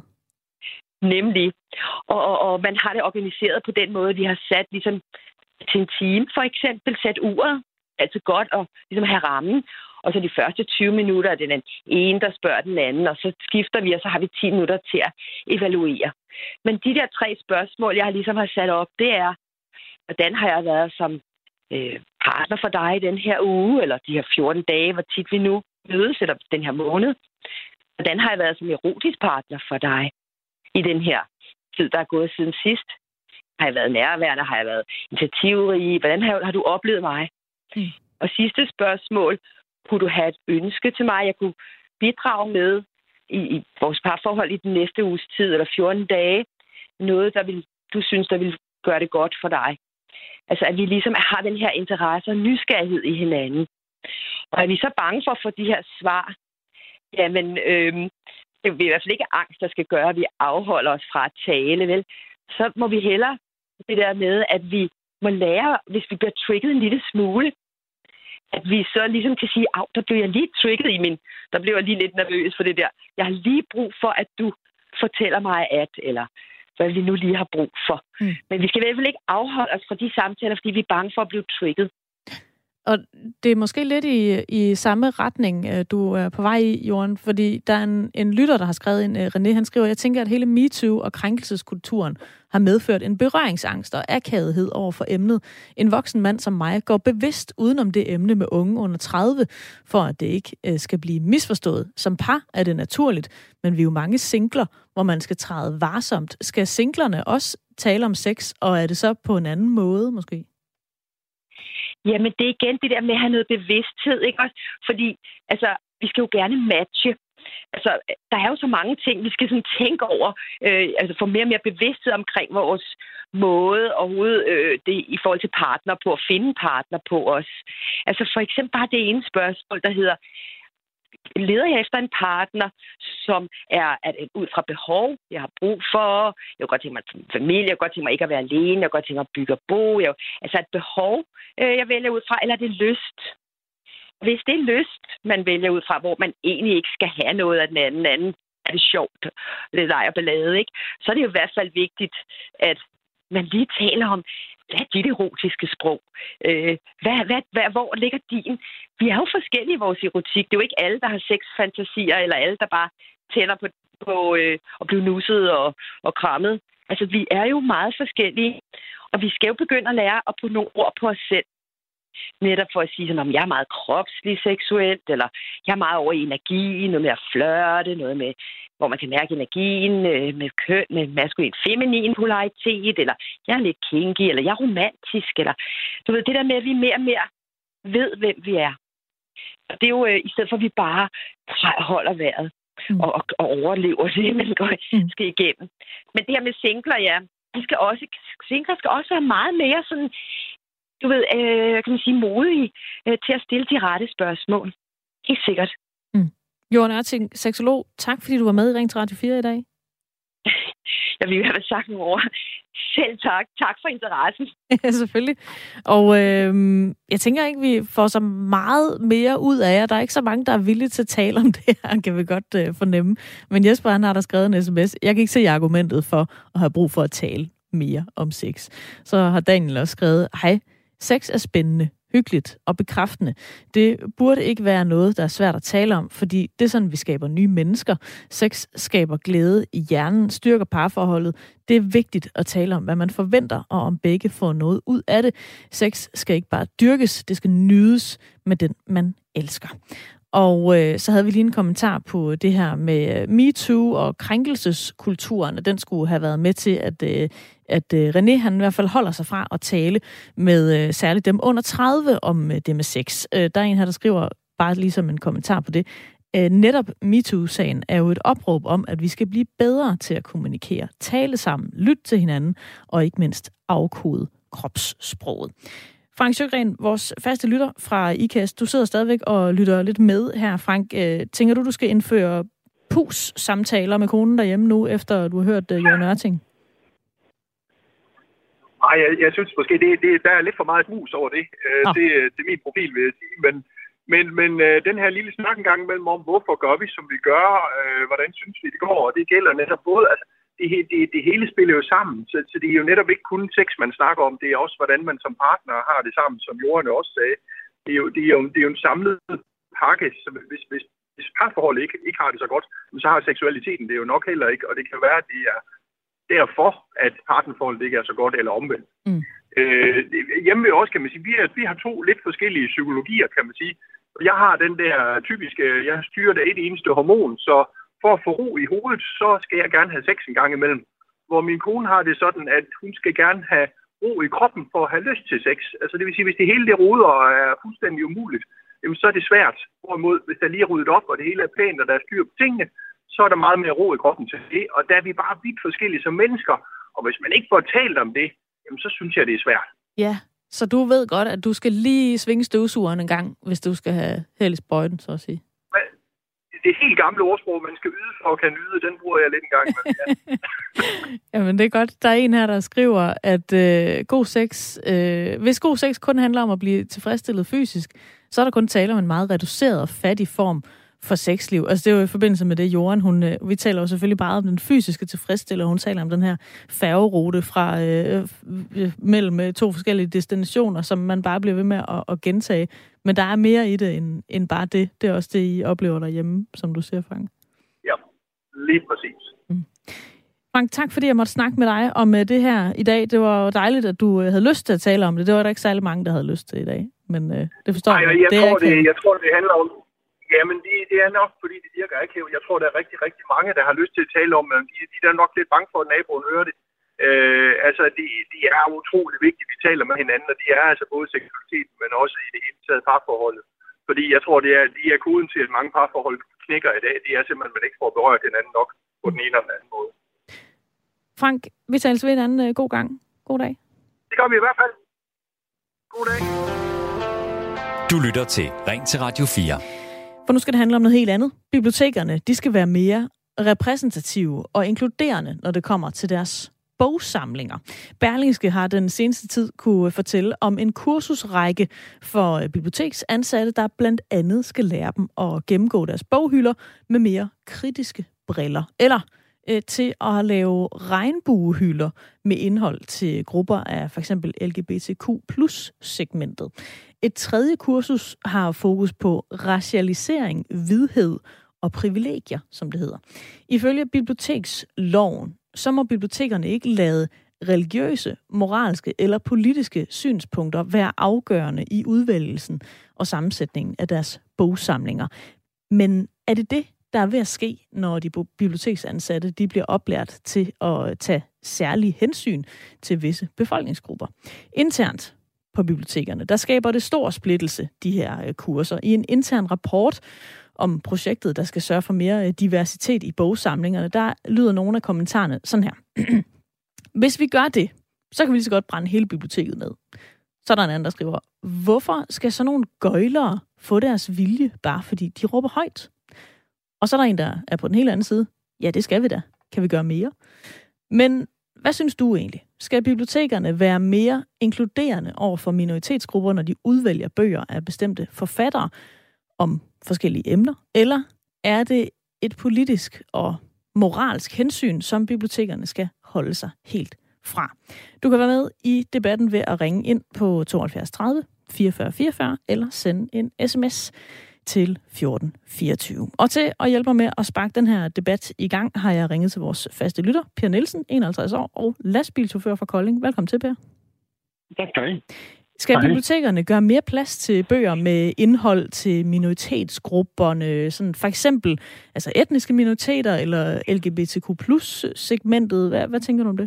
Nemlig. Og, og, og man har det organiseret på den måde, vi har sat ligesom til en time, for eksempel sat uret, altså godt at ligesom have rammen. Og så de første tyve minutter er det den ene, der spørger den anden, og så skifter vi, og så har vi ti minutter til at evaluere. Men de der tre spørgsmål, jeg ligesom har sat op, det er, hvordan har jeg været som øh, partner for dig i den her uge, eller de her fjorten dage, hvor tit vi nu mødes, eller den her måned. Hvordan har jeg været som erotisk partner for dig i den her tid, der er gået siden sidst? Har jeg været nærværende? Har jeg været initiativrig? Hvordan har, har du oplevet mig? Mm. Og sidste spørgsmål, kunne du have et ønske til mig, jeg kunne bidrage med i, i vores parforhold i den næste uges tid, eller fjorten dage, noget, der vil, du synes, der vil gøre det godt for dig. Altså, at vi ligesom har den her interesse og nysgerrighed i hinanden. Og er vi så bange for at få de her svar, jamen, øhm, det er i hvert fald ikke angst, der skal gøre, at vi afholder os fra at tale, vel? Så må vi hellere det der med, at vi må lære, hvis vi bliver trigget en lille smule, at vi så ligesom kan sige, at der blev jeg lige trigget i min, der blev jeg lige lidt nervøs for det der. Jeg har lige brug for, at du fortæller mig at, eller hvad vi nu lige har brug for. Mm. Men vi skal i hvert fald ikke afholde os fra de samtaler, fordi vi er bange for at blive trigget. Og det er måske lidt i, i samme retning, du er på vej i, Jorden, fordi der er en, en lytter, der har skrevet en, René, han skriver, jeg tænker, at hele MeToo og krænkelseskulturen har medført en berøringsangst og akavethed over for emnet. En voksen mand som mig går bevidst udenom det emne med unge under tredive, for at det ikke øh, skal blive misforstået. Som par er det naturligt, men vi er jo mange singler, hvor man skal træde varsomt. Skal singlerne også tale om sex, og er det så på en anden måde måske? Jamen, det er igen det der med at have noget bevidsthed, ikke også? Fordi, altså, vi skal jo gerne matche. Altså, der er jo så mange ting, vi skal sådan tænke over, øh, altså få mere og mere bevidsthed omkring vores måde overhovedet øh, det i forhold til partner på, at finde partner på os. Altså, for eksempel bare det ene spørgsmål, der hedder, leder jeg efter en partner, som er, er ud fra behov, jeg har brug for, jeg kan godt tænke mig en familie, jeg kan godt tænke mig ikke at være alene, jeg kan godt tænke mig at bygge og bo, jeg, altså et behov, øh, jeg vælger ud fra, eller er det lyst? Hvis det er lyst, man vælger ud fra, hvor man egentlig ikke skal have noget af den anden, anden er det sjovt, det leg og ballade, ikke? Så er det jo i hvert fald vigtigt, at man lige taler om, hvad er dit erotiske sprog? Øh, hvad, hvad, hvad, hvor ligger din? Vi er jo forskellige i vores erotik. Det er jo ikke alle, der har sexfantasier, eller alle, der bare tænder på, på øh, at blive nusset og, og krammet. Altså, vi er jo meget forskellige, og vi skal jo begynde at lære at putte nogle ord på os selv. Netop for at sige sådan, om jeg er meget kropslig seksuelt, eller jeg er meget over i energi, noget med at flirte, noget med, hvor man kan mærke energien øh, med køn, med maskulin, feminin polaritet, eller jeg er lidt kinky, eller jeg er romantisk, eller du ved, det der med, at vi mere og mere ved, hvem vi er. Og det er jo øh, i stedet for, at vi bare holder vejret mm. og, og, og overlever det, man går, mm. skal igennem. Men det her med singler, ja, de skal også, singler skal også være meget mere sådan, du ved, øh, kan man sige, modige øh, til at stille de rette spørgsmål. Helt sikkert. Mm. Jørgen Ørting, seksolog, tak fordi du var med i Ring til Radio fire i dag. Jeg vil jo have sagt nogle ord. Selv tak. Tak for interessen. Ja, selvfølgelig. Og øh, jeg tænker ikke, vi får så meget mere ud af jer. Der er ikke så mange, der er villige til at tale om det her, kan vi godt øh, fornemme. Men Jesper, han har der skrevet en sms. Jeg kan ikke se argumentet for at have brug for at tale mere om sex. Så har Daniel også skrevet, hej, sex er spændende, hyggeligt og bekræftende. Det burde ikke være noget, der er svært at tale om, fordi det er sådan, vi skaber nye mennesker. Sex skaber glæde i hjernen, styrker parforholdet. Det er vigtigt at tale om, hvad man forventer, og om begge får noget ud af det. Sex skal ikke bare dyrkes, det skal nydes med den, man elsker. Og øh, så havde vi lige en kommentar på det her med MeToo og krænkelseskulturen, og den skulle have været med til, at, øh, at øh, René han i hvert fald holder sig fra at tale med øh, særligt dem under tredive om øh, det med sex. Øh, der er en her, der skriver, bare ligesom en kommentar på det, øh, netop MeToo-sagen er jo et opråb om, at vi skal blive bedre til at kommunikere, tale sammen, lytte til hinanden, og ikke mindst afkode kropssproget. Frank Sjøgren, vores faste lytter fra I K A S, du sidder stadigvæk og lytter lidt med her, Frank. Tænker du, du skal indføre pus-samtaler med konen derhjemme nu, efter du har hørt uh, Jørgen Ørting? Nej, jeg, jeg synes måske, det, det, der er lidt for meget mus over det. Uh, oh. det. Det er min profil, vil jeg sige. Men, men, men uh, den her lille snak en gang imellem om, hvorfor gør vi, som vi gør, uh, hvordan synes vi, det går, og det gælder netop både... Altså, Det, det, det hele spiller jo sammen, så, så det er jo netop ikke kun sex, man snakker om. Det er også, hvordan man som partner har det sammen, som Jorden også sagde. Det er jo, det er jo, det er jo en samlet pakke. Så hvis, hvis, hvis parforholdet ikke, ikke har det så godt, så har seksualiteten det jo nok heller ikke. Og det kan være, at det er derfor, at partnerforholdet ikke er så godt, eller omvendt. Mm. Øh, hjemme ved os, kan man sige, vi, er, vi har to lidt forskellige psykologier, kan man sige. Jeg har den der typiske, jeg styrer det et eneste hormon, så for at få ro i hovedet, så skal jeg gerne have sex en gang imellem. Hvor min kone har det sådan, at hun skal gerne have ro i kroppen for at have lyst til sex. Altså det vil sige, hvis det hele det roder og er fuldstændig umuligt, jamen så er det svært. Hvorimod, hvis der lige er ryddet op, og det hele er pænt, og der er styr på tingene, så er der meget mere ro i kroppen til det. Og der er vi bare vidt forskellige som mennesker. Og hvis man ikke får talt om det, jamen så synes jeg, det er svært. Ja, så du ved godt, at du skal lige svinge støvsugeren en gang, hvis du skal have held i sprøjten, så at sige. Det helt gamle ordsprog, man skal yde for at kan nyde, den bruger jeg lidt en gang med. Ja. Jamen, det er godt. Der er en her, der skriver, at øh, god sex, øh, hvis god sex kun handler om at blive tilfredsstillet fysisk, så er der kun tale om en meget reduceret og fattig form for sexliv. Altså, det er jo i forbindelse med det, Jorden, hun, øh, vi taler jo selvfølgelig bare om den fysiske tilfredsstillelse, hun taler om den her færgerute fra øh, øh, mellem to forskellige destinationer, som man bare bliver ved med at, at gentage. Men der er mere i det, end, end bare det. Det er også det, I oplever derhjemme, som du siger, Frank. Ja, lige præcis. Mm. Frank, tak fordi jeg måtte snakke med dig om det her i dag. Det var dejligt, at du havde lyst til at tale om det. Det var der ikke særlig mange, der havde lyst til i dag. Men øh, det forstår jeg. Nej, jeg, jeg, tror, det, jeg tror, det handler om... Jamen, det, det er nok, fordi det virker ikke. Jeg tror, der er rigtig, rigtig mange, der har lyst til at tale om, men de, de er nok lidt bange for, at naboen hører det. Øh, altså, det, de er utrolig vigtigt, vi taler med hinanden, og det er altså både seksualiteten, men også i det hele taget parforholdet. Fordi jeg tror, det er, de er koden til, at mange parforhold knækker i dag. Det er simpelthen, at man ikke får berørt hinanden nok på den ene eller den anden måde. Frank, vi tales ved en anden uh, god gang. God dag. Det gør vi i hvert fald. God dag. Du lytter til Ring til Radio fire. For nu skal det handle om noget helt andet. Bibliotekerne, de skal være mere repræsentative og inkluderende, når det kommer til deres bogsamlinger. Berlingske har den seneste tid kunne fortælle om en kursusrække for biblioteksansatte, der blandt andet skal lære dem at gennemgå deres boghylder med mere kritiske briller. Eller øh, til at lave regnbuehylder med indhold til grupper af for eksempel L G B T Q plus segmentet. Et tredje kursus har fokus på racialisering, hvidhed og privilegier, som det hedder. Ifølge biblioteksloven, så må bibliotekerne ikke lade religiøse, moralske eller politiske synspunkter være afgørende i udvælgelsen og sammensætningen af deres bogsamlinger. Men er det det, der er ved at ske, når de biblioteksansatte de bliver oplært til at tage særlige hensyn til visse befolkningsgrupper? Internt på bibliotekerne, der skaber det stor splittelse, de her kurser. I en intern rapport om projektet, der skal sørge for mere diversitet i bogsamlingerne, der lyder nogle af kommentarerne sådan her. Hvis vi gør det, så kan vi lige så godt brænde hele biblioteket ned. Så er der en anden, der skriver, hvorfor skal så nogle gøjlere få deres vilje, bare fordi de råber højt? Og så er der en, der er på den helt anden side. Ja, det skal vi da. Kan vi gøre mere? Men hvad synes du egentlig? Skal bibliotekerne være mere inkluderende over for minoritetsgrupper, når de udvælger bøger af bestemte forfattere om forskellige emner? Eller er det et politisk og moralsk hensyn, som bibliotekerne skal holde sig helt fra? Du kan være med i debatten ved at ringe ind på tooghalvfjerds tredive fireogfyrre fireogfyrre eller sende en sms til fjorten fireogtyve. Og til at hjælpe mig med at sparke den her debat i gang, har jeg ringet til vores faste lytter, Per Nielsen, enoghalvtreds år, og lastbilchauffør fra Kolding. Velkommen til, Per. Tak skal du. Skal bibliotekerne gøre mere plads til bøger med indhold til minoritetsgrupperne, sådan for eksempel altså etniske minoriteter eller L G B T Q plus segmentet? Hvad, hvad tænker du om det?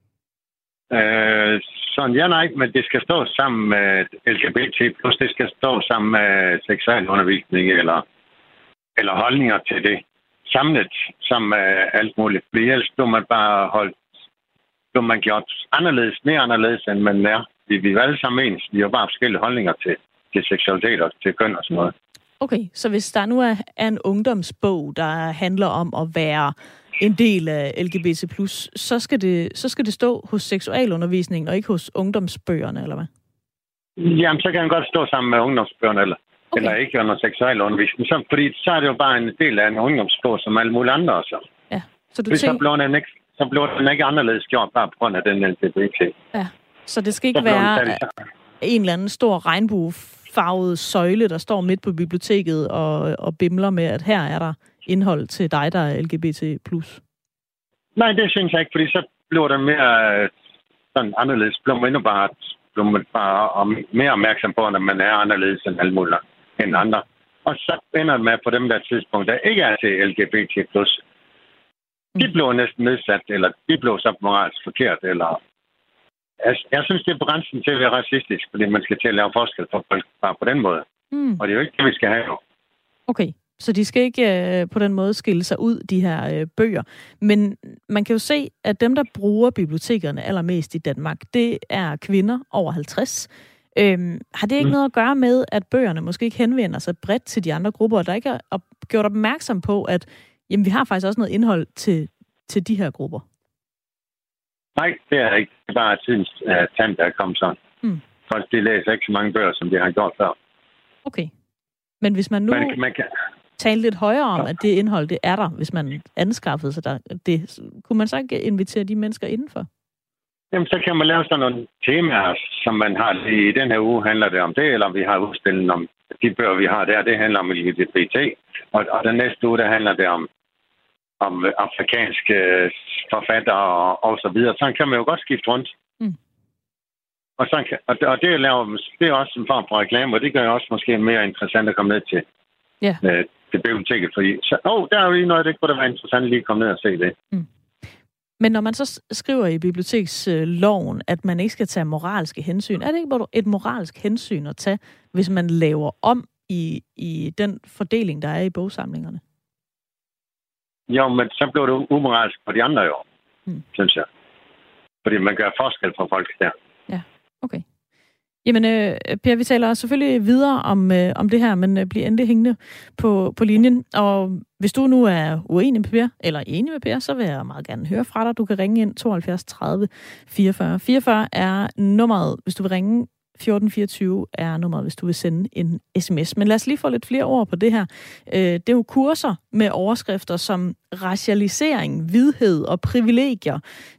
Øh, sådan ja, nej, men det skal stå sammen med L G B T plus, det skal stå sammen med seksualundervisning eller, eller holdninger til det. Samlet sammen med alt muligt. Fordi ellers bliver man bare holdt, bliver man gjort anderledes, mere anderledes, end man er. Vi, vi er alle sammen ens. Vi har bare forskellige holdninger til, til seksualitet og til køn og sådan noget. Okay, så hvis der nu er, er en ungdomsbog, der handler om at være en del af L G B T plus, så skal det, så skal det stå hos seksualundervisningen og ikke hos ungdomsbøgerne, eller hvad? Jamen, så kan den godt stå sammen med ungdomsbøgerne, eller, okay. eller ikke under seksualundervisning. Så, fordi så er det jo bare en del af en ungdomsbog, som alle mulige andre også. Ja, så du tænker... tænker... Så bliver den ikke, så bliver den ikke anderledes gjort, bare på grund af den L G B T. Ja, så det skal ikke være en eller anden stor regnbuefarvet søjle, der står midt på biblioteket og, og bimler med, at her er der indhold til dig, der er L G B T plus. Nej, det synes jeg ikke, fordi så bliver det mere sådan anderledes. Bliver man endnu bare, bliver man bare mere opmærksom på, at man er anderledes end alle mulige end andre. Og så ender det med på dem der tidspunkt, der ikke er til L G B T plus. De bliver næsten nedsat, eller de bliver så moralsk forkert, eller... Jeg, jeg synes, det er på grænsen til at være racistisk, fordi man skal til at lave forskel for folk bare på den måde. Mm. Og det er jo ikke det, vi skal have. Okay, så de skal ikke øh, på den måde skille sig ud, de her øh, bøger. Men man kan jo se, at dem, der bruger bibliotekerne allermest i Danmark, det er kvinder over halvtreds. Øhm, har det ikke mm. noget at gøre med, at bøgerne måske ikke henvender sig bredt til de andre grupper, og der ikke er gjort opmærksom på, at jamen, vi har faktisk også noget indhold til, til de her grupper? Nej, det er ikke. Det er bare tidens uh, tand, der er kommet sådan. Mm. Folk, de læser ikke så mange bøger, som de har gjort før. Okay. Men hvis man nu man, man kan... taler lidt højere om, ja. At det indhold, det er der, hvis man anskaffede sig der, det, kunne man så ikke invitere de mennesker indenfor? Jamen, så kan man lave sådan nogle temaer, som man har. I den her uge handler det om det, eller vi har udstillet om de bøger, vi har der, det handler om L G B T. Og, og den næste uge, der handler det om om afrikanske forfattere og, og så videre. Så kan man jo godt skifte rundt. Mm. Og, så kan, og, og det, laver, det er også en form for reklame, og det gør også måske mere interessant at komme ned til, yeah. øh, til biblioteket. Fordi, så, åh, der er jo lige noget, det kunne da være interessant lige at komme ned og se det. Mm. Men når man så skriver i biblioteksloven, at man ikke skal tage moralske hensyn, er det ikke et moralsk hensyn at tage, hvis man laver om i, i den fordeling, der er i bogsamlingerne? Jo, men så bliver det umoralsk for de andre jo, hmm. synes jeg. Fordi man gør forskel for folk der. Ja, okay. Jamen, øh, Per, vi taler selvfølgelig videre om, øh, om det her, men øh, bliver endelig hængende på, på linjen. Og hvis du nu er uenig med Per, eller enig med Per, så vil jeg meget gerne høre fra dig. Du kan ringe ind tooghalvfjerds tredive fireogfyrre. fireogfyrre er nummeret, hvis du vil ringe. fjorten fireogtyve er nummeret, hvis du vil sende en sms. Men lad os lige få lidt flere ord på det her. Det er jo kurser med overskrifter som racialisering, hvidhed og privilegier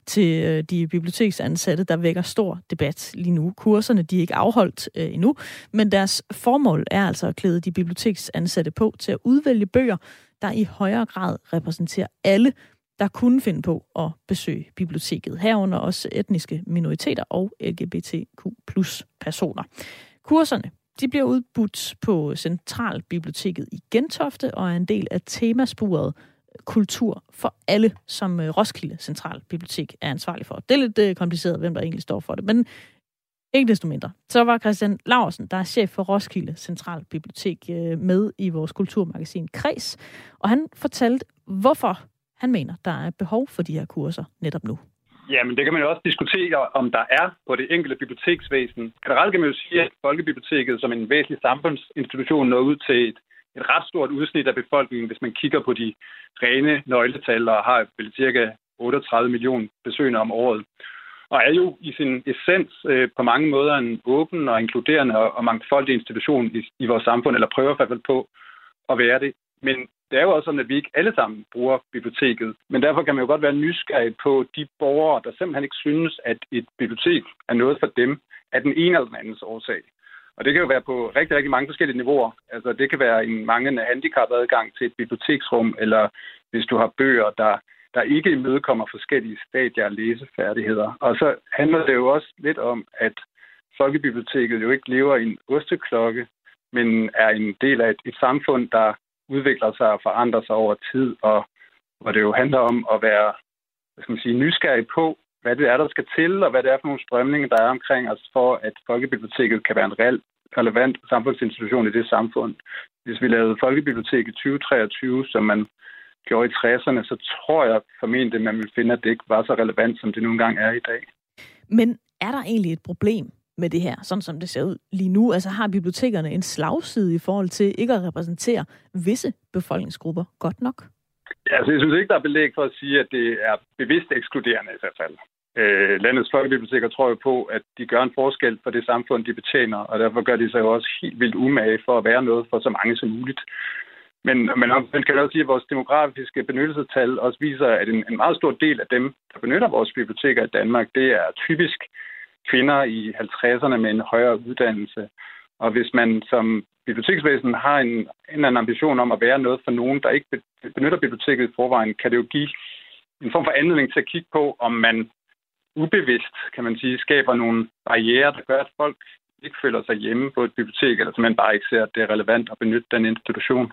til de biblioteksansatte, der vækker stor debat lige nu. Kurserne, de er ikke afholdt endnu, men deres formål er altså at klæde de biblioteksansatte på til at udvælge bøger, der i højere grad repræsenterer alle, der kunne finde på at besøge biblioteket, herunder også etniske minoriteter og L G B T Q plus personer. Kurserne, de bliver udbudt på Centralbiblioteket i Gentofte og er en del af temasporet Kultur for alle, som Roskilde Centralbibliotek er ansvarlig for. Det er lidt kompliceret, hvem der egentlig står for det, men ikke desto mindre. Så var Christian Laursen, der er chef for Roskilde Centralbibliotek, med i vores kulturmagasin Kreds, og han fortalte, hvorfor han mener, der er behov for de her kurser netop nu. Jamen, det kan man jo også diskutere, om der er på det enkelte biblioteksvæsen. Generelt kan man jo sige, at Folkebiblioteket som en væsentlig samfundsinstitution når ud til et, et ret stort udsnit af befolkningen, hvis man kigger på de rene nøgletal, og har vel cirka otteogtredive millioner besøgende om året. Og er jo i sin essens øh, på mange måder en åben og inkluderende og, og mangfoldig institution i, i vores samfund, eller prøver i hvert fald på at være det. Men det er jo også sådan, at vi ikke alle sammen bruger biblioteket. Men derfor kan man jo godt være nysgerrig på de borgere, der simpelthen ikke synes, at et bibliotek er noget for dem af den ene eller den andens årsag. Og det kan jo være på rigtig, rigtig mange forskellige niveauer. Altså det kan være en manglende handicapadgang til et biblioteksrum, eller hvis du har bøger, der, der ikke imødekommer forskellige stadier af læsefærdigheder. Og så handler det jo også lidt om, at Folkebiblioteket jo ikke lever i en osteklokke, men er en del af et, et samfund, der udvikler sig og forandrer sig over tid, og hvor det jo handler om at være, hvad skal man sige, nysgerrig på, hvad det er, der skal til, og hvad det er for nogle strømninger, der er omkring os, for at Folkebiblioteket kan være en reelt relevant samfundsinstitution i det samfund. Hvis vi lavede Folkebibliotek i tyve treogtyve, som man gjorde i tresserne, så tror jeg formentlig, at man ville finde, at det ikke var så relevant, som det nu engang er i dag. Men er der egentlig et problem med det her, sådan som det ser ud lige nu? Altså har bibliotekerne en slagside i forhold til ikke at repræsentere visse befolkningsgrupper godt nok? Ja, altså jeg synes ikke, der er belæg for at sige, at det er bevidst ekskluderende i hvert fald. Øh, landets folkebiblioteker tror jo på, at de gør en forskel for det samfund, de betjener, og derfor gør de sig jo også helt vildt umage for at være noget for så mange som muligt. Men, men man kan også sige, at vores demografiske benyttelsestal også viser, at en, en meget stor del af dem, der benytter vores biblioteker i Danmark, det er typisk kvinder i halvtredserne med en højere uddannelse. Og hvis man som biblioteksvæsen har en, en eller anden ambition om at være noget for nogen, der ikke benytter biblioteket i forvejen, kan det jo give en form for anledning til at kigge på, om man ubevidst, kan man sige, skaber nogle barrierer, der gør, at folk ikke føler sig hjemme på et bibliotek, eller simpelthen bare ikke ser, at det er relevant at benytte den institution.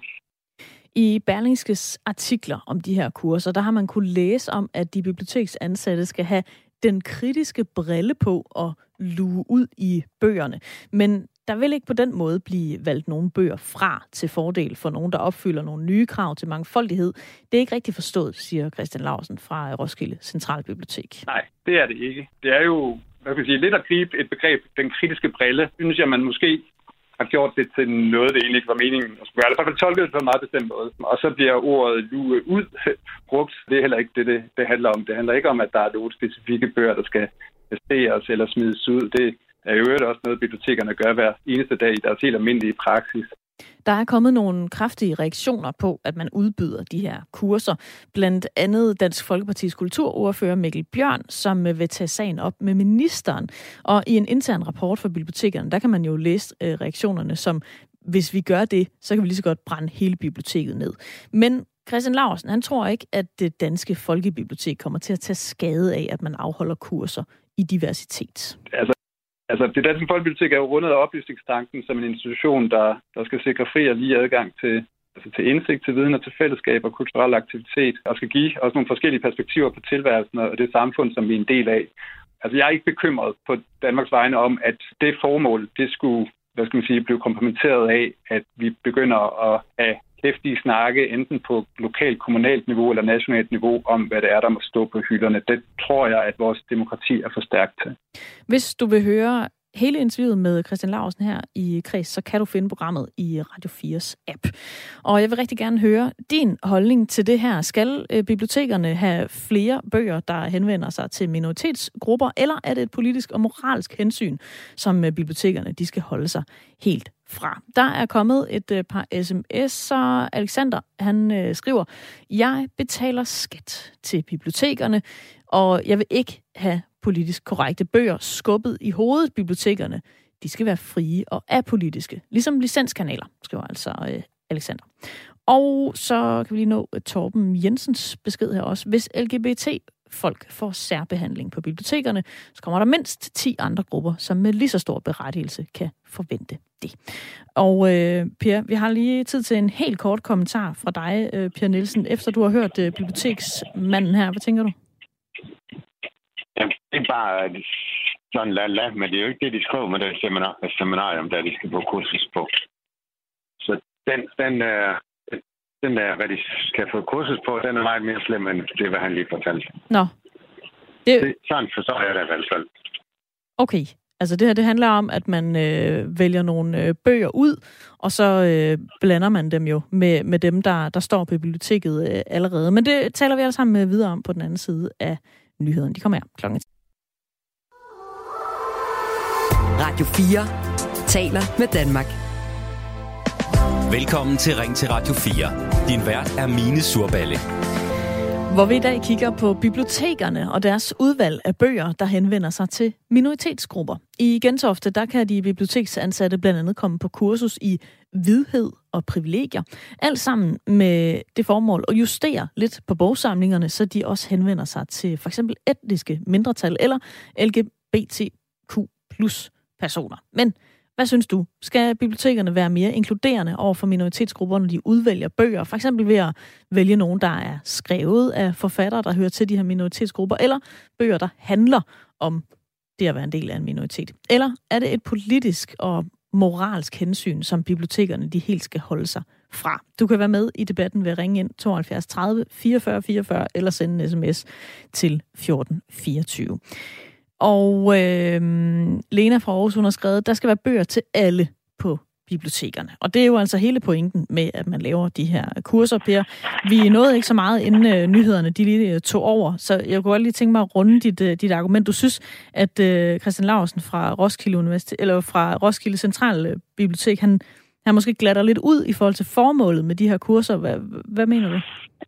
I Berlingskes artikler om de her kurser, der har man kunne læse om, at de biblioteksansatte skal have den kritiske brille på og luge ud i bøgerne. Men der vil ikke på den måde blive valgt nogle bøger fra til fordel for nogen, der opfylder nogle nye krav til mangfoldighed. Det er ikke rigtig forstået, siger Christian Laursen fra Roskilde Centralbibliotek. Nej, det er det ikke. Det er jo, hvad kan jeg sige, lidt at gribe et begreb, den kritiske brille. Synes jeg, man måske har gjort det til noget, det egentlig ikke var meningen. Jeg har i hvert fald tolket det på en meget bestemt måde. Og så bliver ordet luge ud brugt. Det er heller ikke det, det, det handler om. Det handler ikke om, at der er nogle specifikke bøger, der skal besteres eller smides ud. Det er jo også noget, bibliotekerne gør hver eneste dag i deres helt almindelige praksis. Der er kommet nogle kraftige reaktioner på, at man udbyder de her kurser. Blandt andet Dansk Folkepartis kulturordfører Mikkel Bjørn, som vil tage sagen op med ministeren. Og i en intern rapport for bibliotekerne, der kan man jo læse reaktionerne som, hvis vi gør det, så kan vi lige så godt brænde hele biblioteket ned. Men Christian Laursen, han tror ikke, at det danske folkebibliotek kommer til at tage skade af, at man afholder kurser i diversitet. Altså, altså det danske folkebibliotek er jo rundet af oplysningstanken som en institution, der, der skal sikre fri og lige adgang til, altså til indsigt, til viden og til fællesskab og kulturel aktivitet, og skal give også nogle forskellige perspektiver på tilværelsen og det samfund, som vi er en del af. Altså, jeg er ikke bekymret på Danmarks vegne om, at det formål, det skulle, hvad skal man sige, blive komplementeret af, at vi begynder at have hæftige snakke, enten på lokalt, kommunalt niveau eller nationalt niveau, om hvad det er, der må stå på hylderne. Det tror jeg, at vores demokrati er for stærkt til. Hvis du vil høre hele interviewet med Christian Laursen her i Kreds, så kan du finde programmet i Radio fires app. Og jeg vil rigtig gerne høre din holdning til det her. Skal øh, bibliotekerne have flere bøger, der henvender sig til minoritetsgrupper, eller er det et politisk og moralsk hensyn, som øh, bibliotekerne de skal holde sig helt fra? Der er kommet et øh, par sms'er. Alexander, han øh, skriver, jeg betaler skat til bibliotekerne, og jeg vil ikke have politisk korrekte bøger skubbet i hovedet. Bibliotekerne, de skal være frie og apolitiske. Ligesom licenskanaler, skriver altså øh, Alexander. Og så kan vi lige nå uh, Torben Jensens besked her også. Hvis L G B T-folk får særbehandling på bibliotekerne, så kommer der mindst ti andre grupper, som med lige så stor berettigelse kan forvente det. Og øh, Per, vi har lige tid til en helt kort kommentar fra dig, øh, Per Nielsen. Efter du har hørt øh, biblioteksmanden her, hvad tænker du? Jamen, det er bare sådan la-la, men det er jo ikke det, de skriver med det seminar, seminarium, der de skal på kursus på. Så den, den, øh, den der, hvad de skal få kursus på, den er meget mere slem, end det, hvad han lige fortalte. Nå. Det... Det, sådan forstår jeg det i hvert fald. Okay. Altså det her, det handler om, at man øh, vælger nogle øh, bøger ud, og så øh, blander man dem jo med, med dem, der, der står på biblioteket øh, allerede. Men det taler vi alle sammen videre om på den anden side af nyheden. De kommer her klokken. Radio fire taler med Danmark. Velkommen til Ring til Radio fire. Din vært er Mine Surballe. Hvor vi i dag kigger på bibliotekerne og deres udvalg af bøger, der henvender sig til minoritetsgrupper. I Gentofte, der kan de biblioteksansatte blandt andet komme på kursus i vidhed og privilegier. Alt sammen med det formål at justere lidt på bogsamlingerne, så de også henvender sig til for eksempel etniske mindretal eller L G B T Q plus personer. Men hvad synes du? Skal bibliotekerne være mere inkluderende over for minoritetsgrupper, når de udvælger bøger? For eksempel ved at vælge nogen, der er skrevet af forfattere, der hører til de her minoritetsgrupper, eller bøger, der handler om det at være en del af en minoritet. Eller er det et politisk og moralsk hensyn, som bibliotekerne de helt skal holde sig fra? Du kan være med i debatten ved at ringe ind tooghalvfjerds tredive fireogfyrre fireogfyrre eller sende en sms til fjorten fireogtyve. Og øh, Lena fra Aarhus, hun har skrevet, der skal være bøger til alle på bibliotekerne. Og det er jo altså hele pointen med, at man laver de her kurser, Per. Vi nåede ikke så meget, inden øh, nyhederne de lige øh, tog over, så jeg kunne godt lige tænke mig at runde dit, øh, dit argument. Du synes, at øh, Christian Laursen fra Roskilde Universitet, eller fra Roskilde Central Bibliotek, han, han måske glatter lidt ud i forhold til formålet med de her kurser. Hvad, hvad mener du?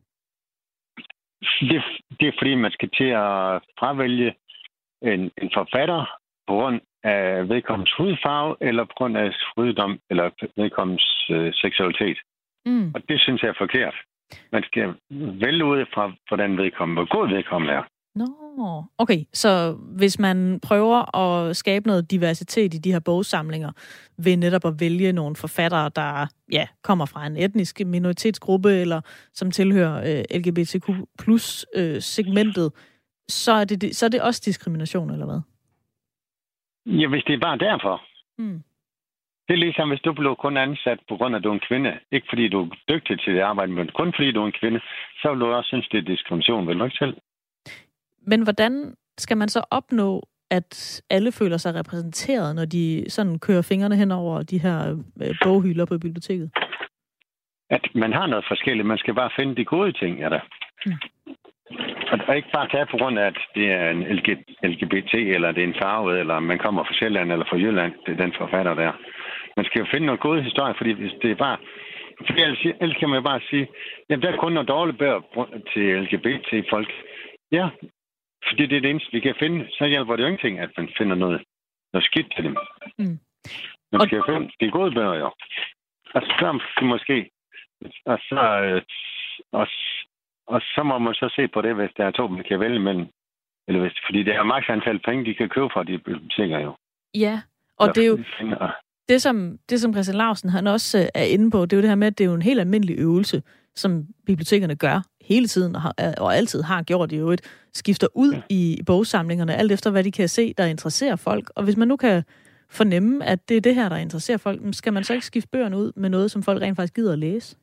Det, det er fordi, man skal til at fravælge en, en forfatter på grund af vedkommens hudfarve, eller på grund af ryddom, eller vedkommens øh, seksualitet. Mm. Og det synes jeg er forkert. Man skal vælge ud fra, hvordan vedkommende, hvor god vedkommende er. Nå, okay. Så hvis man prøver at skabe noget diversitet i de her bogsamlinger, ved netop at vælge nogle forfattere, der ja, kommer fra en etnisk minoritetsgruppe, eller som tilhører øh, L G B T Q plus øh, segmentet, så er, det, så er det også diskrimination, eller hvad? Ja, hvis det er bare derfor. Mm. Det er ligesom, hvis du blev kun ansat på grund af, at du er en kvinde. Ikke fordi du er dygtig til det arbejde, men kun fordi du er en kvinde, så vil du også synes, det er diskrimination, vil du ikke selv? Men hvordan skal man så opnå, at alle føler sig repræsenteret, når de sådan kører fingrene hen over de her boghylder på biblioteket? At man har noget forskelligt. Man skal bare finde de gode ting, ja da. Mm. Og ikke bare tage på grund af, at det er en L G B T, eller det er en farve, eller man kommer fra Sjælland eller fra Jylland, det er den forfatter der. Man skal jo finde noget gode historie, fordi hvis det er bare... Fordi ellers kan man jo bare sige, jamen der er kun noget dårlige bøger til L G B T-folk. Ja, fordi det er det eneste, vi kan finde. Så hjælper det jo ingenting, at man finder noget, noget skidt til dem. Mm. Man skal jo finde de gode bøger, jo. Og så måske... Og så... Og Og så må man så se på det, hvis der er to, man kan vælge mellem. Eller hvis, fordi det er maks antal penge, de kan købe fra de biblioteker jo. Ja, og det er jo... Det som, det, som Christian Lausen han også er inde på, det er jo det her med, at det er jo en helt almindelig øvelse, som bibliotekerne gør hele tiden, og, har, og altid har gjort det jo et, skifter ud ja. i bogsamlingerne, alt efter hvad de kan se, der interesserer folk. Og hvis man nu kan fornemme, at det er det her, der interesserer folk, skal man så ikke skifte bøgerne ud med noget, som folk rent faktisk gider at læse?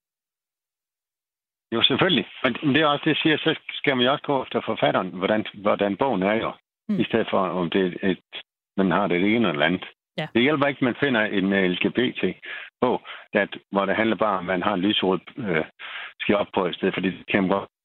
Jo, selvfølgelig. Men det er også det, jeg siger, så skal man jo også gå efter forfatteren, hvordan, hvordan bogen er jo. Mm. I stedet for, om det er et, man har det ene eller andet. Ja. Det hjælper ikke, at man finder en L G B T-bog, hvor det handler bare om, at man har en lysrød øh, skal op på i stedet, fordi det kan godt.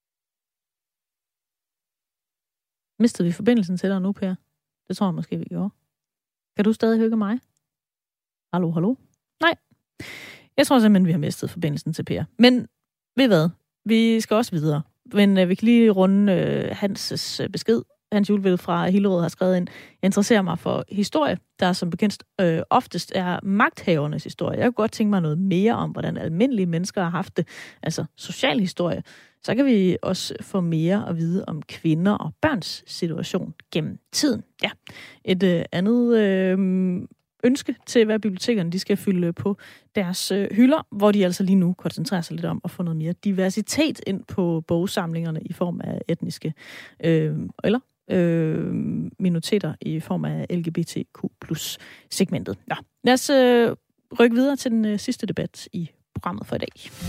Mistede vi forbindelsen til dig nu, Per? Det tror jeg måske, vi gjorde. Kan du stadig høre mig? Hallo, hallo? Nej. Jeg tror simpelthen, vi har mistet forbindelsen til Per. Men ved hvad? Vi skal også videre. Men øh, vi kan lige runde øh, Hans' besked. Hans Juleved fra Hillerød har skrevet ind, jeg interesserer mig for historie, der som bekendt øh, oftest er magthavernes historie. Jeg kunne godt tænke mig noget mere om, hvordan almindelige mennesker har haft det, altså social historie. Så kan vi også få mere at vide om kvinder og børns situation gennem tiden. Ja, et øh, andet øh, ønske til, hvad bibliotekerne de skal fylde på deres øh, hylder, hvor de altså lige nu koncentrerer sig lidt om at få noget mere diversitet ind på bogsamlingerne i form af etniske øh, eller Øh, minoriteter i form af L G B T Q plus segmentet. Ja. Lad os øh, rykke videre til den øh, sidste debat i programmet for i dag.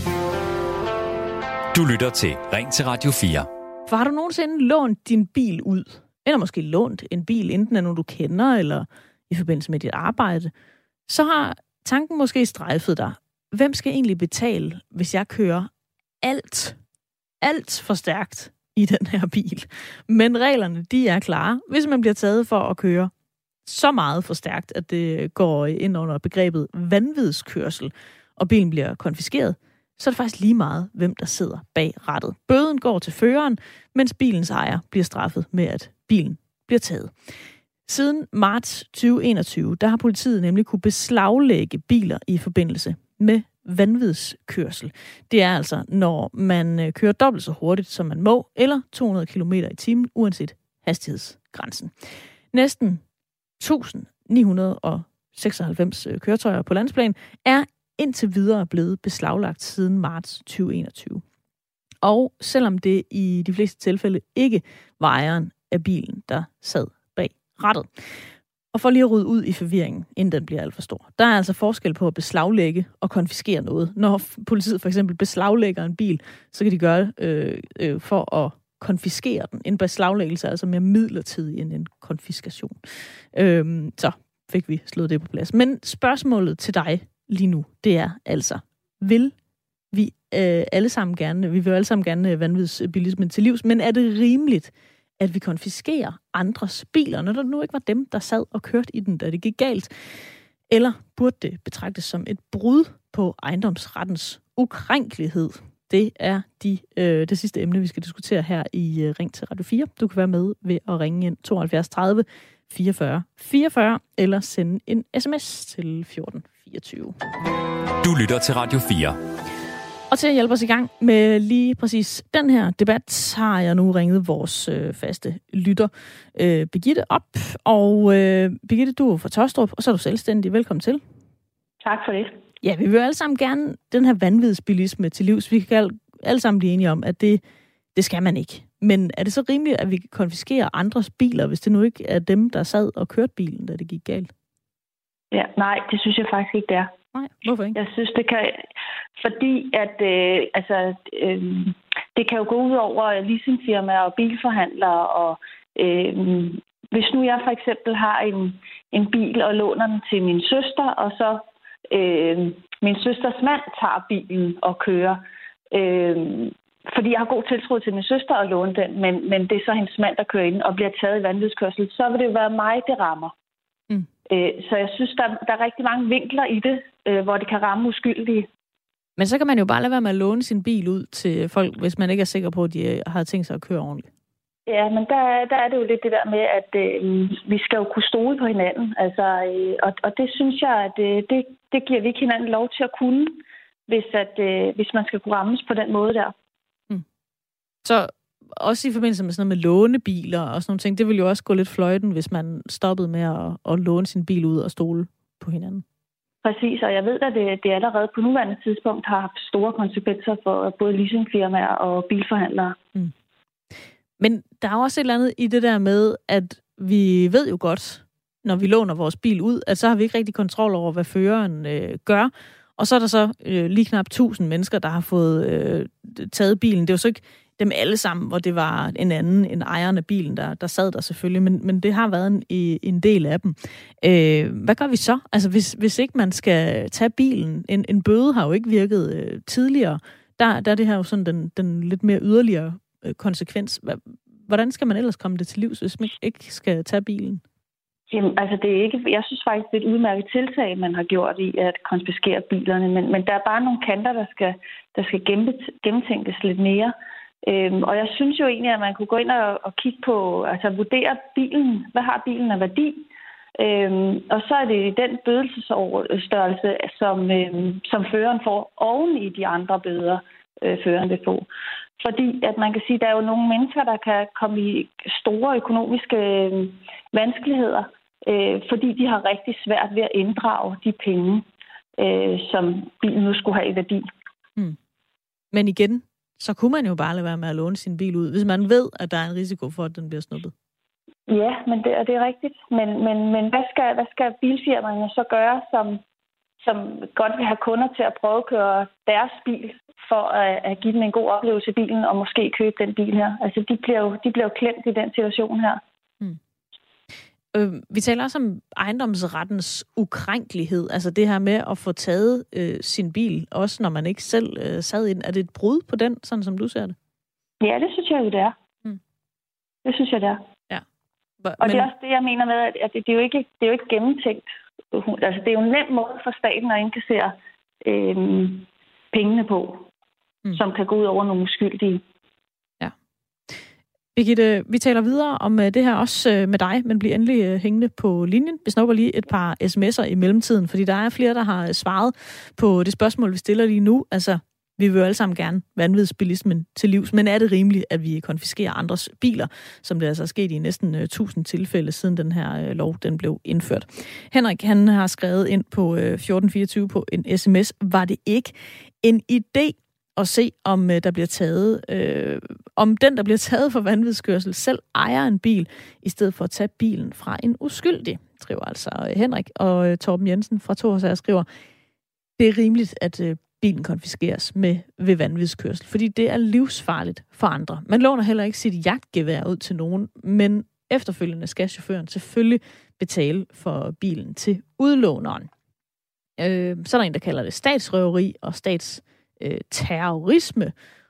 Du lytter til Ring til Radio fire. For har du nogensinde lånt din bil ud? Eller måske lånt en bil, enten af nogen du kender, eller i forbindelse med dit arbejde? Så har tanken måske strejfet dig. Hvem skal egentlig betale, hvis jeg kører alt, alt for stærkt i den her bil? Men reglerne, de er klare. Hvis man bliver taget for at køre så meget for stærkt, at det går ind under begrebet vanvidskørsel, og bilen bliver konfiskeret, så er det faktisk lige meget, hvem der sidder bag rattet. Bøden går til føreren, mens bilens ejer bliver straffet med, at bilen bliver taget. Siden marts tyve enogtyve, der har politiet nemlig kunne beslaglægge biler i forbindelse med vanvidskørsel. Det er altså, når man kører dobbelt så hurtigt, som man må, eller to hundrede kilometer i timen, uanset hastighedsgrænsen. Næsten tusind ni hundrede seksoghalvfems køretøjer på landsplan er indtil videre blevet beslaglagt siden marts tyve enogtyve. Og selvom det i de fleste tilfælde ikke var ejeren af bilen, der sad bag rattet. Og for lige at rydde ud i forvirringen, inden den bliver alt for stor. Der er altså forskel på at beslaglægge og konfiskere noget. Når politiet for eksempel beslaglægger en bil, så kan de gøre det øh, øh, for at konfiskere den. En beslaglæggelse er altså mere midlertidig end en konfiskation. Øh, så fik vi slået det på plads. Men spørgsmålet til dig lige nu, det er altså, vil vi øh, alle sammen gerne, vi vil alle sammen gerne vanvidsbilismen til livs, men er det rimeligt, at vi konfiskerer andres biler, når der nu ikke var dem, der sad og kørte i den, da det gik galt? Eller burde det betragtes som et brud på ejendomsrettens ukrænkelighed? Det er de, øh, det sidste emne, vi skal diskutere her i øh, Ring til Radio fire. Du kan være med ved at ringe ind tooghalvfjerds tredive fireogfyrre fireogfyrre eller sende en sms til fjorten fireogtyve. Du lytter til Radio fire. Og til at hjælpe os i gang med lige præcis den her debat, har jeg nu ringet vores øh, faste lytter, øh, Birgitte, op. Og øh, Birgitte, du er fra Taastrup, og så er du selvstændig. Velkommen til. Tak for det. Ja, vi vil alle sammen gerne den her vanvidsbilisme til livs. Vi kan alle sammen blive enige om, at det, det skal man ikke. Men er det så rimeligt, at vi konfiskerer andres biler, hvis det nu ikke er dem, der sad og kørte bilen, da det gik galt? Ja, nej, det synes jeg faktisk ikke, det er. Nej, hvorfor ikke? Jeg synes, det kan... Fordi at øh, altså, øh, det kan jo gå ud over leasingfirmaer og bilforhandlere. Og øh, hvis nu jeg for eksempel har en, en bil og låner den til min søster, og så øh, min søsters mand tager bilen og kører... Øh, fordi jeg har god tiltro til min søster at låne den, men, men det er så hendes mand, der kører ind og bliver taget i vanvidskørsel, så vil det jo være mig, det rammer. Mm. Øh, så jeg synes, der, der er rigtig mange vinkler i det, øh, hvor det kan ramme uskyldige. Men så kan man jo bare lade være med at låne sin bil ud til folk, hvis man ikke er sikker på, at de har tænkt sig at køre ordentligt. Ja, men der, der er det jo lidt det der med, at øh, vi skal jo kunne stole på hinanden. Altså, øh, og, og det synes jeg, at øh, det, det giver vi ikke hinanden lov til at kunne, hvis, at, øh, hvis man skal kunne rammes på den måde der. Mm. Så også i forbindelse med sådan noget med lånebiler og sådan nogle ting, det ville jo også gå lidt fløjten, hvis man stoppede med at, at låne sin bil ud og stole på hinanden. Præcis, og jeg ved, at det, det allerede på nuværende tidspunkt har haft store konsekvenser for både leasingfirmaer og bilforhandlere. Mm. Men der er også et eller andet i det der med, at vi ved jo godt, når vi låner vores bil ud, at så har vi ikke rigtig kontrol over, hvad føreren øh, gør. Og så er der så øh, lige knap tusind mennesker, der har fået øh, taget bilen. Det er jo så ikke dem alle sammen, hvor det var en anden end ejeren af bilen, der, der sad der selvfølgelig, men, men det har været en, en del af dem. Øh, hvad gør vi så? Altså, hvis, hvis ikke man skal tage bilen, en, en bøde har jo ikke virket øh, tidligere, der, der er det her jo sådan den, den lidt mere yderligere øh, konsekvens. Hvordan skal man ellers komme det til livs, hvis man ikke skal tage bilen? Jamen, altså det er ikke, jeg synes faktisk, det er et udmærket tiltag, man har gjort i at konfiskere bilerne, men, men der er bare nogle kanter, der skal, der skal gennemtænkes lidt mere. Øhm, og jeg synes jo egentlig, at man kunne gå ind og, og kigge på, altså vurdere bilen, hvad har bilen af værdi? Øhm, og så er det den bødelsesstørrelse, som, øhm, som føreren får oven i de andre bøder, øh, føreren vil få. Fordi at man kan sige, at der er jo nogle mennesker, der kan komme i store økonomiske øh, vanskeligheder, øh, fordi de har rigtig svært ved at inddrage de penge, øh, som bilen nu skulle have i værdi. Hmm. Men igen, så kunne man jo bare lade være med at låne sin bil ud, hvis man ved, at der er en risiko for, at den bliver snuppet. Ja, men det, det er rigtigt. Men, men, men hvad, skal, hvad skal bilfirmaerne så gøre, som, som godt vil have kunder til at prøve at køre deres bil, for at, at give dem en god oplevelse i bilen, og måske købe den bil her? Altså, de bliver jo, de bliver jo klemt i den situation her. Hmm. Øh, vi taler også om ejendomsrettens ukrænkelighed. Altså det her med at få taget øh, sin bil, også når man ikke selv øh, sad i den. Er det et brud på den, sådan som du ser det? Ja, det synes jeg jo, det er. Hmm. Det synes jeg, det er. Ja. Og Men... det er også det, jeg mener med, at det, det, er, jo ikke, det er jo ikke gennemtænkt. Altså, det er jo en nem måde for staten at indkassere øh, pengene på, hmm. som kan gå ud over nogle uskyldige. Birgitte, vi taler videre om det her også med dig, men bliver endelig hængende på linjen. Vi snupper lige et par sms'er i mellemtiden, fordi der er flere, der har svaret på det spørgsmål, vi stiller lige nu. Altså, vi vil jo alle sammen gerne vanvidsbilismen til livs, men er det rimeligt, at vi konfiskerer andres biler, som det altså er sket i næsten tusind tilfælde, siden den her lov den blev indført? Henrik, han har skrevet ind på fjorten fireogtyve på en sms. Var det ikke en idé og se, om øh, der bliver taget, øh, om den, der bliver taget for vanvidskørsel, selv ejer en bil, i stedet for at tage bilen fra en uskyldig, skriver altså Henrik. Og øh, Torben Jensen fra Torshager skriver, det er rimeligt, at øh, bilen konfiskeres med ved vanvidskørsel, fordi det er livsfarligt for andre. Man låner heller ikke sit jagtgevær ud til nogen, men efterfølgende skal chaufføren selvfølgelig betale for bilen til udlåneren. Øh, så er der en, der kalder det statsrøveri og stats Øh, terrorisme.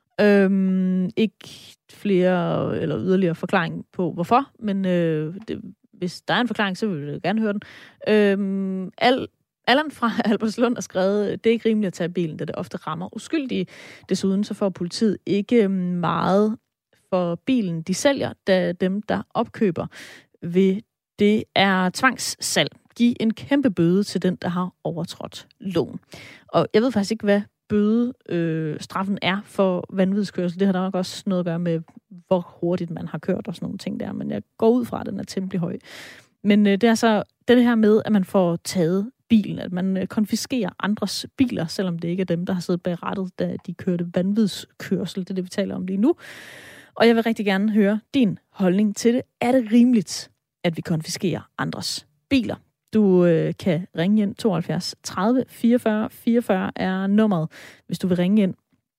Øhm, ikke flere eller yderligere forklaring på, hvorfor, men øh, det, hvis der er en forklaring, så vil jeg gerne høre den. Øhm, Al, Allan fra Albertslund har skrevet, det er ikke rimeligt at tage bilen, da det ofte rammer uskyldige. Desuden så får politiet ikke meget for bilen, de sælger, da dem, der opkøber ved det er tvangssalg. Giv en kæmpe bøde til den, der har overtrådt loven. Og jeg ved faktisk ikke, hvad bøde øh, straffen er for vanvidskørsel. Det har nok også noget at gøre med, hvor hurtigt man har kørt og sådan nogle ting der, men jeg går ud fra, at den er temmelig høj. Men øh, det er så det her med, at man får taget bilen, at man øh, konfiskerer andres biler, selvom det ikke er dem, der har siddet bag rattet, da de kørte vanvidskørsel. Det er det, vi taler om lige nu. Og jeg vil rigtig gerne høre din holdning til det. Er det rimeligt, at vi konfiskerer andres biler? Du øh, kan ringe ind tooghalvfjerds tredive fireogfyrre fireogfyrre er nummeret, hvis du vil ringe ind.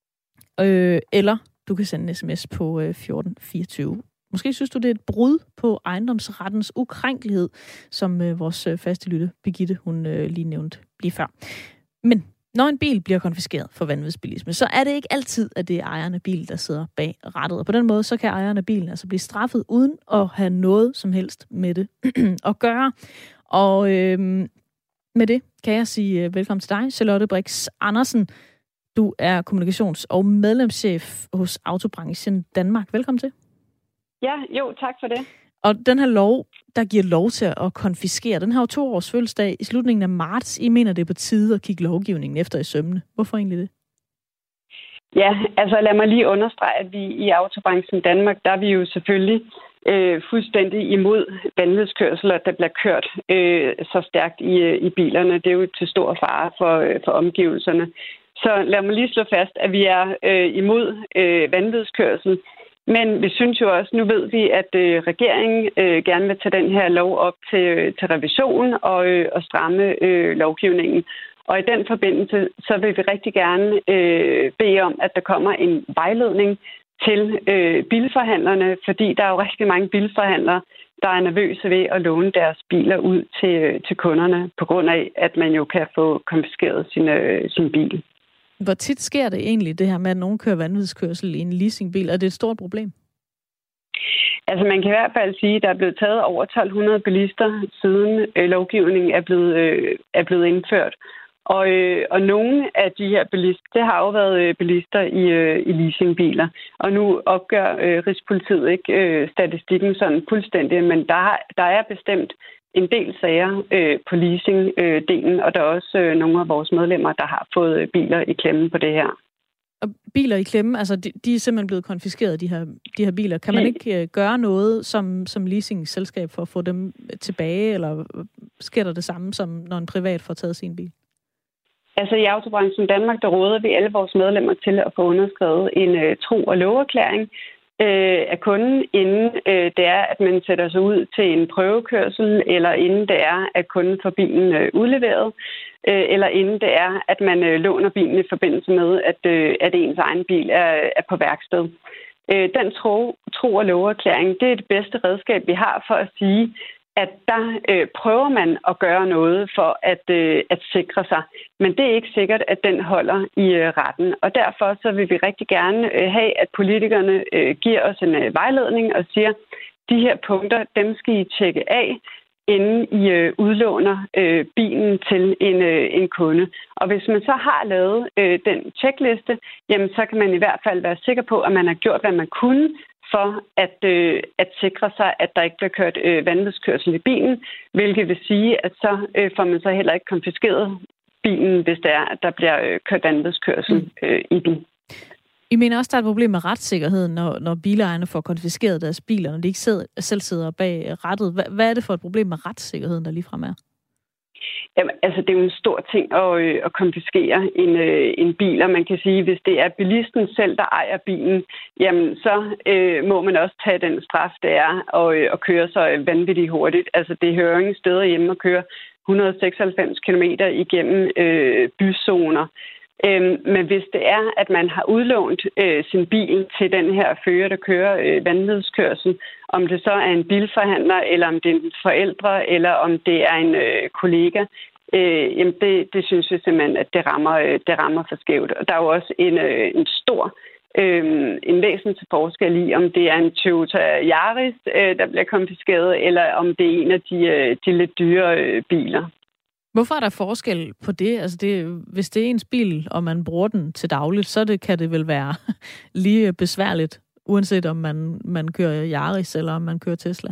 Øh, eller du kan sende en sms på øh, fjorten fireogtyve. Måske synes du, det er et brud på ejendomsrettens ukrænkelighed, som øh, vores øh, faste lytte, Birgitte, hun øh, lige nævnte lige før. Men når en bil bliver konfiskeret for vanvidsbilisme, så er det ikke altid, at det er ejeren af bil, der sidder bag rattet. Og på den måde, så kan ejeren af bilen altså blive straffet, uden at have noget som helst med det at gøre. Og øh, med det kan jeg sige velkommen til dig, Charlotte Brix Andersen. Du er kommunikations- og medlemschef hos Autobranchen Danmark. Velkommen til. Ja, jo, tak for det. Og den her lov, der giver lov til at konfiskere, den har jo to års fødselsdag i slutningen af marts. I mener, det er på tide at kigge lovgivningen efter i sømmene. Hvorfor egentlig det? Ja, altså lad mig lige understrege, at vi i Autobranchen Danmark, der er vi jo selvfølgelig øh, fuldstændig imod vanvidskørsel, at der bliver kørt øh, så stærkt i, i bilerne. Det er jo til stor fare for, for omgivelserne. Så lad mig lige slå fast, at vi er øh, imod øh, vanvidskørsel. Men vi synes jo også, nu ved vi, at øh, regeringen øh, gerne vil tage den her lov op til, øh, til revision og, øh, og stramme øh, lovgivningen. Og i den forbindelse, så vil vi rigtig gerne øh, bede om, at der kommer en vejledning til øh, bilforhandlerne, fordi der er jo rigtig mange bilforhandlere, der er nervøse ved at låne deres biler ud til, øh, til kunderne, på grund af, at man jo kan få konfiskeret sin, øh, sin bil. Hvor tit sker det egentlig, det her med, at nogen kører vanvidskørsel i en leasingbil? Er det et stort problem? Altså man kan i hvert fald sige, at der er blevet taget over tolv hundrede bilister, siden øh, lovgivningen er blevet, øh, er blevet indført. Og, øh, og nogle af de her bilister, det har jo været øh, bilister i, øh, i leasingbiler. Og nu opgør øh, Rigspolitiet ikke øh, statistikken sådan fuldstændig, men der, der er bestemt en del sager øh, på leasingdelen, øh, og der er også øh, nogle af vores medlemmer, der har fået øh, biler i klemme på det her. Og biler i klemme, altså de, de er simpelthen blevet konfiskeret, de her, de her biler. Kan man ikke øh, gøre noget som, som leasingselskab for at få dem tilbage, eller sker der det samme, som når en privat får taget sin bil? Altså i Autobranchen Danmark, der råder vi alle vores medlemmer til at få underskrevet en øh, tro- og loverklæring øh, af kunden, inden øh, det er, at man sætter sig ud til en prøvekørsel, eller inden det er, at kunden får bilen øh, udleveret, øh, eller inden det er, at man øh, låner bilen i forbindelse med, at, øh, at ens egen bil er, er på værksted. Øh, den tro, tro- og loverklæring, det er det bedste redskab, vi har for at sige, at der øh, prøver man at gøre noget for at, øh, at sikre sig. Men det er ikke sikkert, at den holder i øh, retten. Og derfor så vil vi rigtig gerne øh, have, at politikerne øh, giver os en øh, vejledning og siger, de her punkter, dem skal I tjekke af, inden I øh, udlåner øh, bilen til en, øh, en kunde. Og hvis man så har lavet øh, den checkliste, jamen så kan man i hvert fald være sikker på, at man har gjort, hvad man kunne, for at, øh, at sikre sig, at der ikke bliver kørt øh, vanvidskørsel i bilen, hvilket vil sige, at så øh, får man så heller ikke konfiskeret bilen, hvis det er, at der bliver øh, kørt vanvidskørsel øh, i den. I mener også, der er et problem med retssikkerheden, når, når bilejerne får konfiskeret deres biler, når de ikke sidder, selv sidder bag rattet. Hvad, hvad er det for et problem med retssikkerheden, der ligefrem er? Jamen, altså, det er jo en stor ting at, øh, at konfiskere en, øh, en bil, og man kan sige, hvis det er bilisten selv, der ejer bilen, jamen, så øh, må man også tage den straf, det er at, øh, at køre så vanvittigt hurtigt. Altså, det hører ingen steder hjemme at køre et hundrede og seksoghalvfems kilometer igennem øh, byzoner. Øhm, men hvis det er, at man har udlånt øh, sin bil til den her fører, der kører øh, vanvidskørsel, om det så er en bilforhandler, eller om det er en forældre, eller om det er en øh, kollega, øh, jamen det, det synes vi simpelthen, at det rammer, øh, det rammer for skævt. Og der er jo også en, øh, en stor, øh, en væsentlig forskel i, om det er en Toyota Yaris, øh, der bliver konfiskeret, eller om det er en af de, øh, de lidt dyre øh, biler. Hvorfor er der forskel på det? Altså det, hvis det er ens bil, og man bruger den til dagligt, så det, kan det vel være lige besværligt, uanset om man, man kører Yaris eller om man kører Tesla.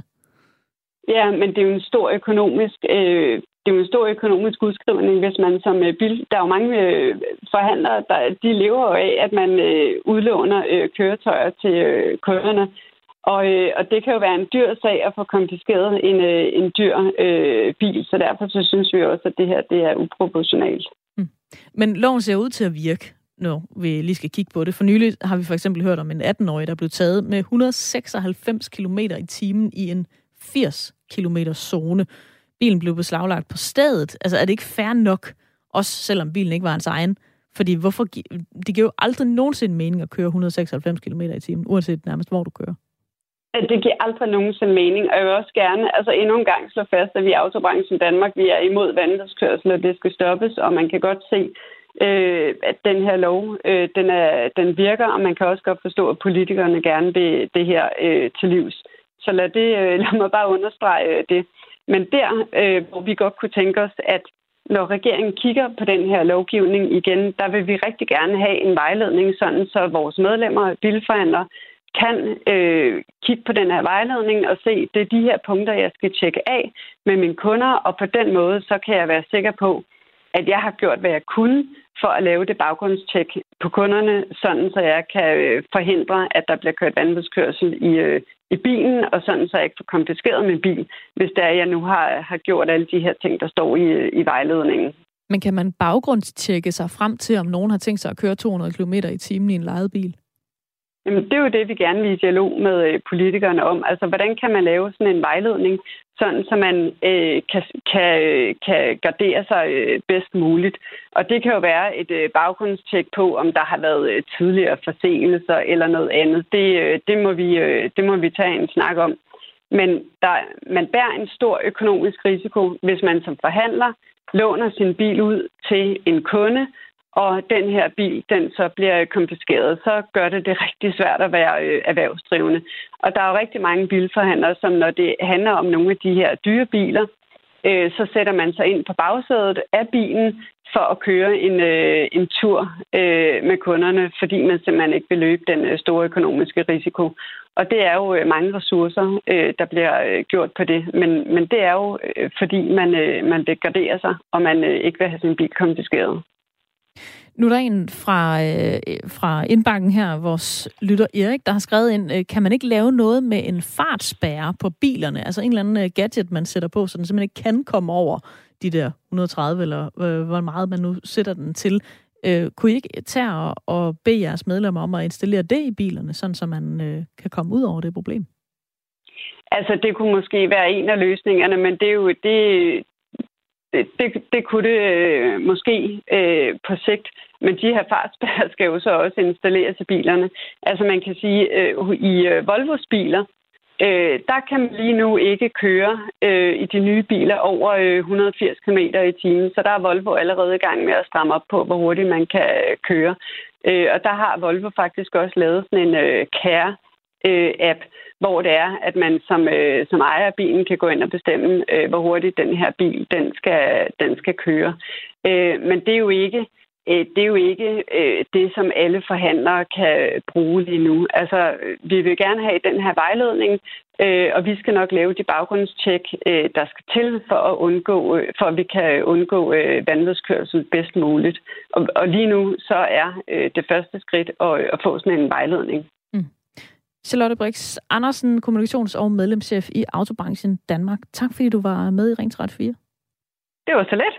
Ja, men det er jo en stor økonomisk, øh, det er jo en stor økonomisk udskrivning, hvis man som øh, bil... Der er jo mange øh, forhandlere, der de lever jo af, at man øh, udlåner øh, køretøjer til øh, kunderne. Og, øh, og det kan jo være en dyr sag at få konfiskeret en, øh, en dyr øh, bil, så derfor så synes vi også, at det her det er uproportionalt. Mm. Men loven ser ud til at virke, når vi lige skal kigge på det. For nylig har vi for eksempel hørt om en atten-årig, der blev taget med et hundrede og seksoghalvfems kilometer i timen i en firs kilometer zone. Bilen blev beslaglagt på stedet. Altså er det ikke fair nok, også selvom bilen ikke var hans egen? Fordi hvorfor, det giver jo aldrig nogensinde mening at køre et hundrede og seksoghalvfems kilometer i timen, uanset nærmest hvor du kører. Det giver aldrig nogensinde mening, og jeg vil også gerne altså endnu en gang slå fast, at vi i Autobranchen Danmark, vi er imod vanvidskørsel, og det skal stoppes, og man kan godt se, øh, at den her lov, øh, den, er, den virker, og man kan også godt forstå, at politikerne gerne vil det her øh, til livs. Så lad, det, øh, lad mig bare understrege øh, det. Men der, øh, hvor vi godt kunne tænke os, at når regeringen kigger på den her lovgivning igen, der vil vi rigtig gerne have en vejledning, sådan så vores medlemmer, bilforhandlere, kan øh, kigge på den her vejledning og se, det er de her punkter, jeg skal tjekke af med mine kunder, og på den måde, så kan jeg være sikker på, at jeg har gjort, hvad jeg kunne for at lave det baggrundstjek på kunderne, sådan så jeg kan øh, forhindre, at der bliver kørt vanvidskørsel i, øh, i bilen, og sådan så jeg ikke får konfiskeret min bil, hvis det er, jeg nu har, har gjort alle de her ting, der står i, i vejledningen. Men kan man baggrundstjekke sig frem til, om nogen har tænkt sig at køre to hundrede kilometer i timen i en lejet bil? Jamen, det er jo det, vi gerne vil i dialog med politikerne om. Altså, hvordan kan man lave sådan en vejledning, sådan så man øh, kan, kan, kan gardere sig øh, bedst muligt. Og det kan jo være et øh, baggrundstjek på, om der har været øh, tidligere forseelser eller noget andet. Det, øh, det, må vi, øh, det må vi tage en snak om. Men der, man bærer en stor økonomisk risiko, hvis man som forhandler låner sin bil ud til en kunde, og den her bil, den så bliver konfiskeret, så gør det det rigtig svært at være øh, erhvervsdrivende. Og der er jo rigtig mange bilforhandlere, som når det handler om nogle af de her dyre biler, øh, så sætter man sig ind på bagsædet af bilen for at køre en, øh, en tur øh, med kunderne, fordi man simpelthen ikke vil løbe den øh, store økonomiske risiko. Og det er jo øh, mange ressourcer, øh, der bliver øh, gjort på det. Men, men det er jo, øh, fordi man, øh, man degraderer sig, og man øh, ikke vil have sin bil konfiskeret. Nu er der en fra, øh, fra indbakken her, vores lytter Erik, der har skrevet ind, øh, kan man ikke lave noget med en fartspærre på bilerne? Altså en eller anden øh, gadget, man sætter på, så den simpelthen ikke kan komme over de der et hundrede og tredive, eller øh, hvor meget man nu sætter den til. Øh, kunne I ikke tage og, og bede jeres medlemmer om at installere det i bilerne, sådan så man øh, kan komme ud over det problem? Altså, det kunne måske være en af løsningerne, men det er jo det... Det, det kunne det øh, måske øh, på sigt, men de her fartspærrer skal jo så også installeres i bilerne. Altså man kan sige, øh, i øh, Volvos biler, øh, der kan man lige nu ikke køre øh, i de nye biler over øh, et hundrede og firs kilometer i timen, så der er Volvo allerede i gang med at stramme op på, hvor hurtigt man kan køre. Øh, og der har Volvo faktisk også lavet sådan en øh, Care-app, øh, hvor det er, at man som, øh, som ejer af bilen kan gå ind og bestemme, øh, hvor hurtigt den her bil den skal, den skal køre. Øh, men det er jo ikke, øh, det, er jo ikke øh, det, som alle forhandlere kan bruge lige nu. Altså, vi vil gerne have den her vejledning, øh, og vi skal nok lave de baggrundstjek, øh, der skal til for at undgå, øh, for at vi kan undgå øh, vanvidskørsel bedst muligt. Og, og lige nu så er øh, det første skridt at, at få sådan en vejledning. Charlotte Brix Andersen, kommunikations- og medlemschef i Autobranchen Danmark. Tak fordi du var med i Ring til Radio fire. Det var så let.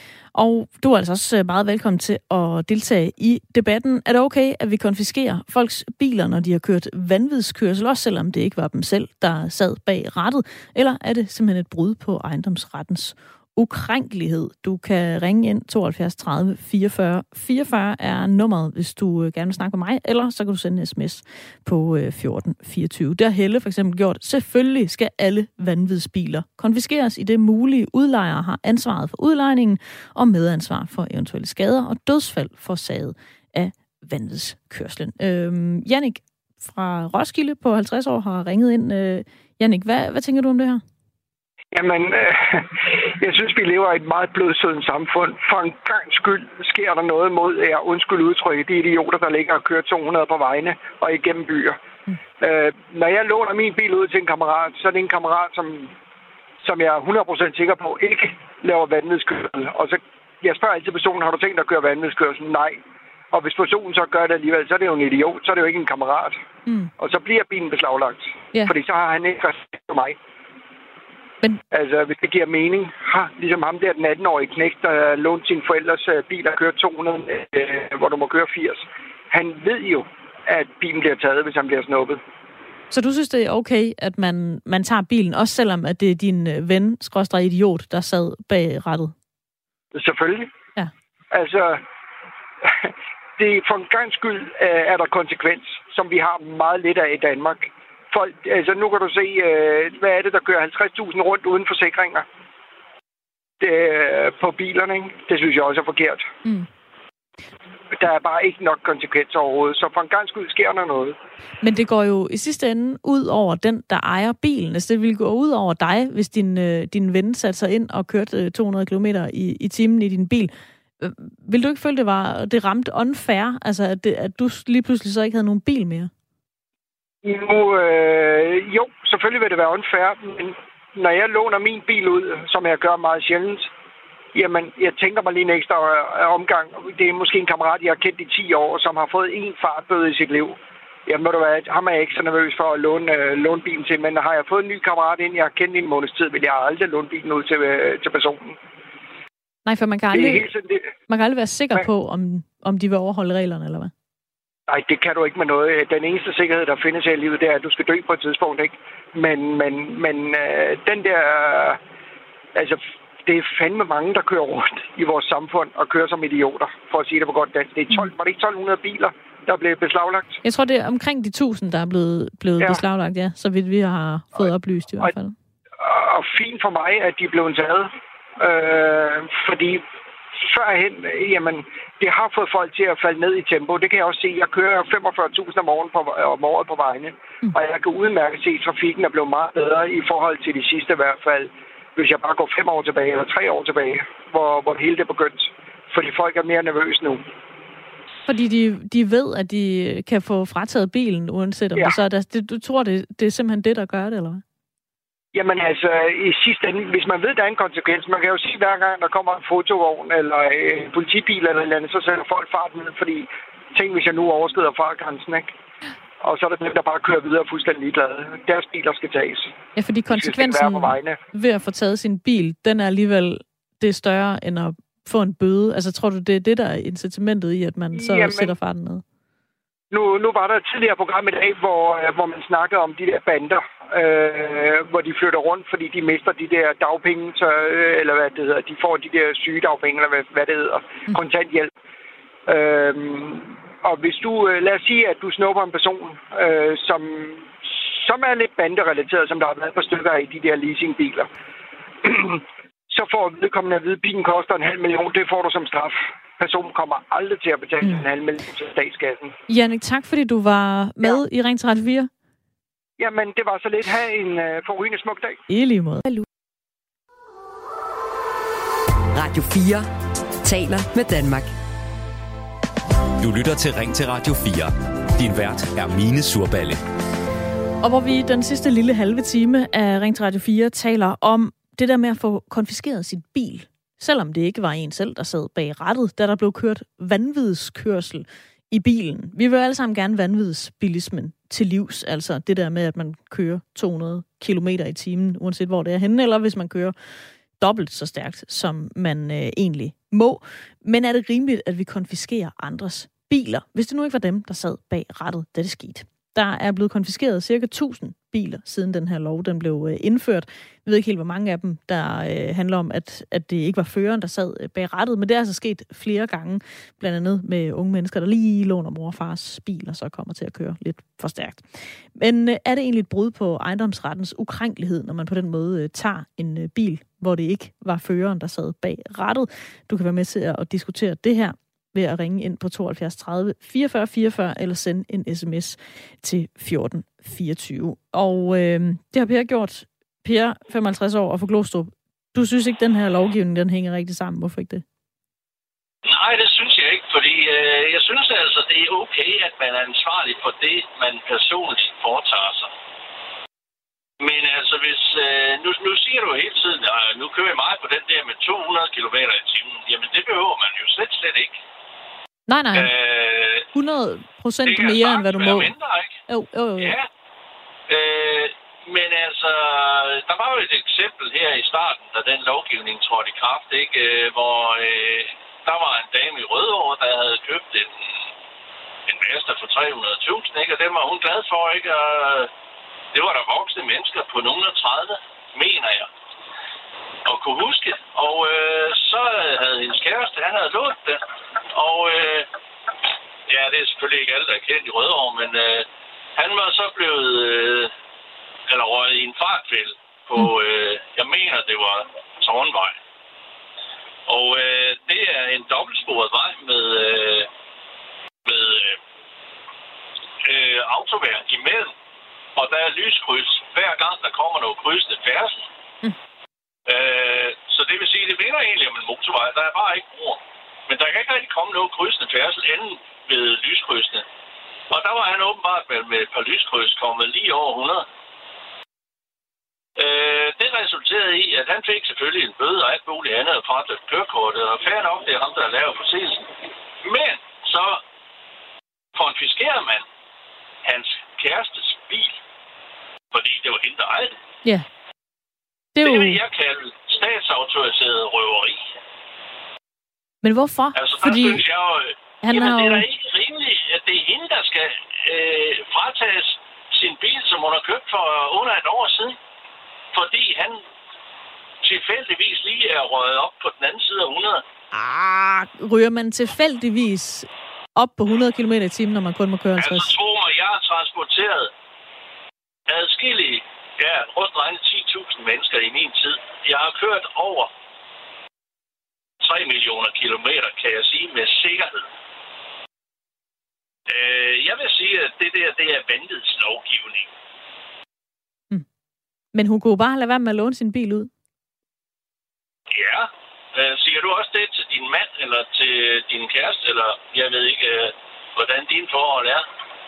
Og du er altså også meget velkommen til at deltage i debatten. Er det okay, at vi konfiskerer folks biler, når de har kørt vanvidskørsel, også selvom det ikke var dem selv, der sad bag rattet? Eller er det simpelthen et brud på ejendomsrettens ukrænkelighed? Du kan ringe ind tooghalvfjerds tredive fireogfyrre fireogfyrre er nummeret, hvis du gerne vil snakke med mig, eller så kan du sende en sms på fjorten fireogtyve. Det har Helle for eksempel gjort. Selvfølgelig skal alle vanvidsbiler konfiskeres, i det mulige udlejere har ansvaret for udlejningen og medansvar for eventuelle skader og dødsfald forårsaget af vanvidskørslen. Øhm, Jannik fra Roskilde på halvtreds år har ringet ind. Øh, Jannik, hvad, hvad tænker du om det her? Jamen, øh, jeg synes, vi lever i et meget blodsødent samfund. For en gang skyld sker der noget mod, jeg undskyld udtrykke, de idioter, der ligger og kører to hundrede på vejene og igennem byer. Mm. Øh, når jeg låner min bil ud til en kammerat, så er det en kammerat, som, som jeg er hundrede procent sikker på, ikke laver vanvidskørsel. Og så jeg spørger altid personen, har du tænkt dig at køre vanvidskørsel? Nej. Og hvis personen så gør det alligevel, så er det jo en idiot, så er det jo ikke en kammerat. Mm. Og så bliver bilen beslaglagt. Yeah. Fordi så har han ikke respekt for mig. Men... Altså, hvis det giver mening, ha, ligesom ham der, den atten-årige knægt, der lånte sine forældres uh, bil og kørte to hundrede, uh, hvor du må køre firs. Han ved jo, at bilen bliver taget, hvis han bliver snuppet. Så du synes, det er okay, at man, man tager bilen, også selvom at det er din ven, skråstreg idiot, der sad bag rattet? Selvfølgelig. Ja. Altså, det, for en gang skyld uh, er der konsekvens, som vi har meget lidt af i Danmark. Folk, altså nu kan du se, øh, hvad er det, der kører halvtreds tusind rundt uden forsikringer det, øh, på bilerne, ikke? Det synes jeg også er forkert. Mm. Der er bare ikke nok konsekvenser overhovedet, så for en gang skyld sker der noget. Men det går jo i sidste ende ud over den, der ejer bilen. Altså det vil gå ud over dig, hvis din, øh, din ven satte sig ind og kørte to hundrede kilometer i, i timen i din bil. Vil du ikke føle, det var det ramte unfair, altså at, det, at du lige pludselig så ikke havde nogen bil mere? Nu, øh, jo, selvfølgelig vil det være unfair, men når jeg låner min bil ud, som jeg gør meget sjældent, Jamen, jeg tænker mig lige en ekstra omgang. Det er måske en kammerat, jeg har kendt i ti år, som har fået en fartbøde i sit liv. Jamen, må du være, ham er jeg ikke så nervøs for at låne, øh, låne bilen til, men har jeg fået en ny kammerat ind, jeg har kendt i en måneds tid, vil jeg aldrig låne bilen ud til, øh, til personen. Nej, for man kan aldrig, sådan, det, man kan aldrig være sikker man, på, om, om de vil overholde reglerne, eller hvad? Nej, det kan du ikke med noget. Den eneste sikkerhed, der findes her i livet, det er, at du skal dø på et tidspunkt, ikke? Men, men, men øh, den der... Øh, altså, det er fandme mange, der kører rundt i vores samfund og kører som idioter, for at sige det på godt dansk. Det er tolv, var det ikke tolv hundrede biler, der blev beslaglagt? Jeg tror, det er omkring de tusind, der er blevet, blevet ja. beslaglagt, ja. Så vidt vi har fået og, oplyst i hvert fald. Og, og fint for mig, at de er blevet taget. Øh, fordi førhen, jamen, det har fået folk til at falde ned i tempo. Det kan jeg også se. Jeg kører femogfyrre tusind om året på, om året på vejene. Mm. Og jeg kan udmærket se, at trafikken er blevet meget bedre i forhold til de sidste i hvert fald. Hvis jeg bare går fem år tilbage, eller tre år tilbage, hvor, hvor det hele det begyndte. Fordi folk er mere nervøse nu. Fordi de, de ved, at de kan få frataget bilen, uanset om ja. det så er der. Det, du tror, det, det er simpelthen det, der gør det, eller hvad? Jamen altså, i sidste ende, hvis man ved, der er en konsekvens, man kan jo sige, hver gang der kommer en fotovogn, eller en politibil, eller noget andet, så sætter folk farten ned, fordi tænk, hvis jeg nu overskrider fartgrænsen, ikke? Og så er det dem, der bare kører videre fuldstændig ligeglade. Deres biler skal tages. Ja, fordi konsekvensen ved at få taget sin bil, den er alligevel det er større end at få en bøde. Altså, tror du, det er det, der er incitamentet i, at man så Jamen, sætter farten ned? Nu, nu var der et tidligere program i dag, hvor, hvor man snakkede om de der bander, øh, hvor de flytter rundt, fordi de mister de der dagpenge, så, øh, eller hvad det hedder, de får de der sygedagpenge, eller hvad, hvad det hedder, mm. kontanthjælp. Øh, Og hvis du, lad os sige, at du snupper en person, øh, som, som er lidt banderelateret, som der har været på stykker i de der leasingbiler, så får vedkommende at vide, at bilen koster en halv million. Det får du som straf. Personen kommer aldrig til at betale mm. en halv million til statskassen. Jannik, tak fordi du var med ja. i Ring til Radio fire. Jamen, det var så lidt. Ha' en øh, forrygende smuk dag. I lige måde. Radio fire taler med Danmark. Du lytter til Ring til Radio fire. Din vært er Mine Surballe. Og hvor vi den sidste lille halve time af Ring til Radio fire taler om det der med at få konfiskeret sit bil. Selvom det ikke var en selv, der sad bag rattet, da der blev kørt vanvidskørsel i bilen. Vi vil alle sammen gerne vanvidsbilismen til livs. Altså det der med, at man kører to hundrede kilometer i timen, uanset hvor det er henne, eller hvis man kører dobbelt så stærkt, som man øh, egentlig må. Men er det rimeligt, at vi konfiskerer andres biler, hvis det nu ikke var dem, der sad bag rattet, da det skete? Der er blevet konfiskeret cirka tusind biler, siden den her lov den blev øh, indført. Jeg ved ikke helt, hvor mange af dem, der øh, handler om, at, at det ikke var føreren, der sad bag rattet, men det er altså sket flere gange, blandt andet med unge mennesker, der lige låner mor og fars bil, og så kommer til at køre lidt for stærkt. Men øh, er det egentlig et brud på ejendomsrettens ukrænkelighed, når man på den måde øh, tager en øh, bil, hvor det ikke var føreren, der sad bag rattet? Du kan være med til at diskutere det her ved at ringe ind på tooghalvfjerds tredive fireogfyrre fireogfyrre eller sende en sms til fjorten fireogtyve. Og øh, det har Per gjort. Per, femoghalvtreds år og fra Glostrup. Du synes ikke, den her lovgivning, den hænger rigtig sammen. Hvorfor ikke det? Nej, det synes jeg ikke, fordi øh, jeg synes altså, det er okay, at man er ansvarlig for det, man personligt foretager sig. Men altså, hvis... Øh, nu, nu siger du hele tiden, at nu kører jeg meget på den der med to hundrede kilometer i timen. Jamen, det behøver man jo slet, slet ikke. Nej, nej. Øh, hundrede procent mere, end hvad du må. Mindre, ikke? Jo, jo, jo. Ja. Øh, men altså, der var jo et eksempel her i starten, da den lovgivning trådte i kraft, ikke? Hvor øh, der var en dame i Rødovre, der havde købt en, en Mazda for tre hundrede tusind, ikke? Og den var hun glad for, ikke? Og det var der voksne mennesker på nogle og tredive, mener jeg, og kunne huske. Og øh, så havde hendes kæreste, han havde lånt den. Og øh, ja, det er selvfølgelig ikke alle, der er kendt i Rødovre, men øh, han var så blevet... Øh, eller røget i en fartfælde på, øh, jeg mener, det var Tårnvej. Og øh, det er en dobbeltsporet vej med, øh, med øh, autovær imellem. Og der er lyskryds hver gang, der kommer noget krydsende færdsel. Mm. Øh, så det vil sige, det minder egentlig om en motorvej. Der er bare ikke broer. Men der kan ikke rigtig komme noget krydsende færdsel enden ved lyskrydsene. Og der var han åbenbart med, med et par lyskryds kommet lige over hundrede. Øh, det resulterede i, at han fik selvfølgelig en bøde og alt muligt andet og fratage kørekortet, og fair nok, det er ham, der har lavet forseelsen. Men så konfiskerer man hans kærestes bil, fordi det var hende, der ejede det. Ja. Det er det jo... vil jeg kalde statsautoriseret røveri. Men hvorfor? Altså, fordi... der synes jeg jo, han jamen, har det er jo... da ikke rimeligt, at det er hende, der skal øh, fratages sin bil, som hun har købt for under et år siden, fordi han tilfældigvis lige er røget op på den anden side af hundrede. Ah, ryger man tilfældigvis op på hundrede kilometer i timen, når man kun må køre halvtreds? Altså, tro mig, jeg har transporteret adskillige, ja, rundt regnet ti tusind mennesker i min tid. Jeg har kørt over tre millioner kilometer, kan jeg sige, med sikkerhed. Øh, jeg vil sige, at det der, det er vanvidslovgivning. Hmm. Men hun kunne bare lade være med at låne sin bil ud? Ja. Øh, siger du også det til din mand, eller til din kæreste, eller jeg ved ikke, øh, hvordan dine forhold er?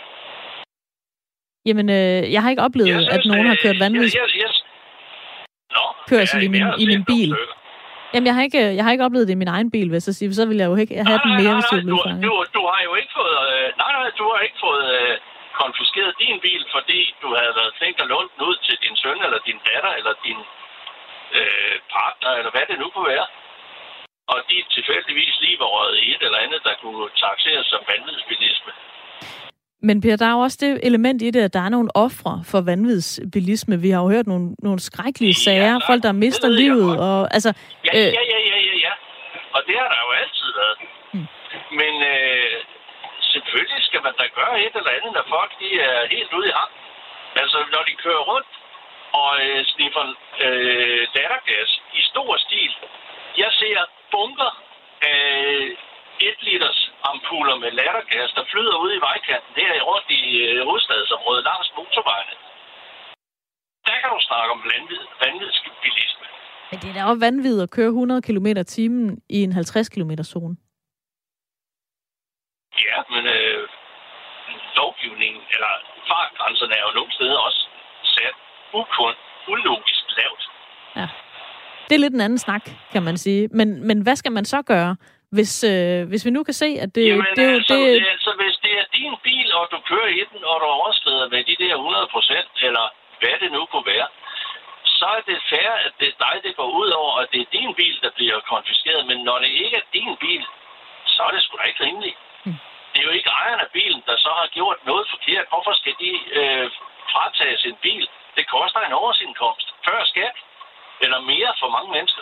Jamen, øh, jeg har ikke oplevet, synes, at nogen har kørt vanvids... Yes, yes, yes. Nå, kørsel i min, i min bil. Jamen, jeg har, ikke, jeg har ikke oplevet det i min egen bil, hvis jeg siger, så ville jeg jo ikke have den mere, hvis jeg blev fanget. Du, du har jo ikke fået... Øh, nej, nej, du har ikke fået øh, konfiskeret din bil, fordi du havde været tænkt at låne den ud til din søn, eller din datter, eller din øh, partner, eller hvad det nu kunne være. Og de tilfældigvis lige var røget i et eller andet, der kunne taxeres som vanvidsbilisme. Men Per, der er jo også det element i det, at der er nogle ofre for vanvidsbilisme. Vi har jo hørt nogle, nogle skrækkelige ja, sager, nej, folk der mister livet. Og, altså, ja, øh... ja, ja, ja, ja, ja. Og det har der jo altid været. Hmm. Men øh, selvfølgelig skal man da gøre et eller andet, når folk de er helt ude i ham. Altså, når de kører rundt og øh, sniffer øh, lattergas i stor stil. Jeg ser bunker af et liters ampuller med lattergas, der flyder ude i vejkanten der rundt i øh, hovedstadsområdet langs motorvejene. Der kan du snakke om vanvid, vanvidsbilisme. Men det er da også vanvittigt at køre hundrede kilometer i timen i en halvtreds kilometer zone. Ja, men øh, lovgivningen, eller fartgrænserne er jo nogle steder også sat ukund, ulogisk lavt. Ja. Det er lidt en anden snak, kan man sige. Men, men hvad skal man så gøre, hvis, øh, hvis vi nu kan se, at det... Jamen, det, altså, det... det, altså, hvis det er din bil, og du kører i den, og du overskrider med de der hundrede procent, eller hvad det nu kunne være, så er det fair, at det er dig, det går ud over, at det er din bil, der bliver konfiskeret. Men når det ikke er din bil, så er det sgu da ikke rimeligt. Hmm. Det er jo ikke ejeren af bilen, der så har gjort noget forkert. Hvorfor skal de øh, fratage sin bil? Det koster en årsindkomst før skat. Eller mere for mange mennesker.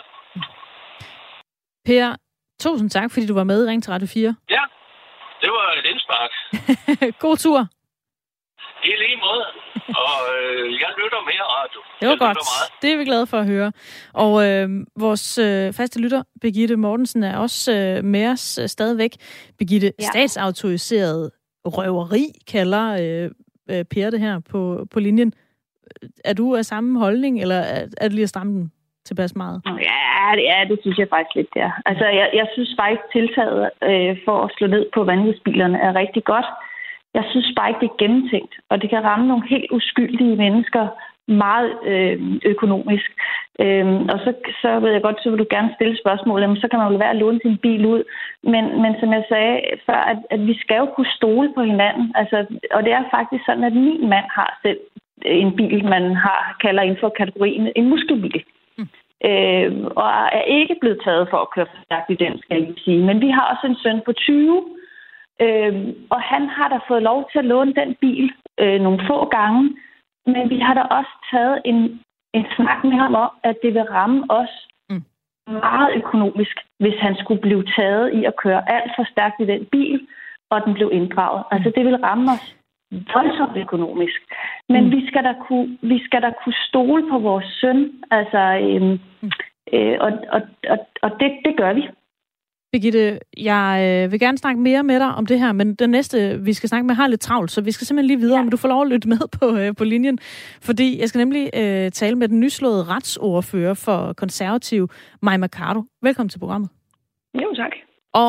Per, tusind tak, fordi du var med i Ring til Radio fire. Ja, det var et indspark. God tur. I lige måde. Og øh, jeg lytter mere radio. Det var godt. Det er vi glade for at høre. Og øh, vores øh, faste lytter, Birgitte Mortensen, er også øh, med os øh, stadigvæk. Birgitte, ja. Statsautoriseret røveri kalder øh, øh, Per det her på, på linjen. Er du af samme holdning, eller er, er det lige at stramme den tilpas meget? Ja, det, er, det synes jeg faktisk lidt, ja. Altså, jeg, jeg synes faktisk, tiltaget øh, for at slå ned på vanvidsbilerne er rigtig godt. Jeg synes bare ikke, det er gennemtænkt, og det kan ramme nogle helt uskyldige mennesker meget øh, økonomisk. Øhm, og så, så ved jeg godt, så vil du gerne stille spørgsmål, jamen, så kan man jo være at låne sin bil ud. Men, men som jeg sagde før, at, at vi skal jo kunne stole på hinanden. Altså, og det er faktisk sådan, at min mand har selv en bil, man har kalder inden for kategorien en muskelbil. Mm. Øh, og er ikke blevet taget for at køre for stærkt i den, skal jeg sige. Men vi har også en søn på tyve, øh, og han har da fået lov til at låne den bil øh, nogle få gange. Men vi har da også taget en, en snak med ham om, at det vil ramme os mm. meget økonomisk, hvis han skulle blive taget i at køre alt for stærkt i den bil, og den blev inddraget. Mm. Altså, det vil ramme os voldsomt økonomisk. Men mm. vi skal da kunne, vi skal da kunne stole på vores søn. Altså, øhm, mm. øh, og, og, og, og det, det gør vi. Birgitte, jeg øh, vil gerne snakke mere med dig om det her, men den næste, vi skal snakke med, har lidt travlt, så vi skal simpelthen lige videre, ja. om du får lov at lytte med på, øh, på linjen. Fordi jeg skal nemlig øh, tale med den nyslåede retsordfører for konservativ, Mai Mercado. Velkommen til programmet. Jo, tak. Og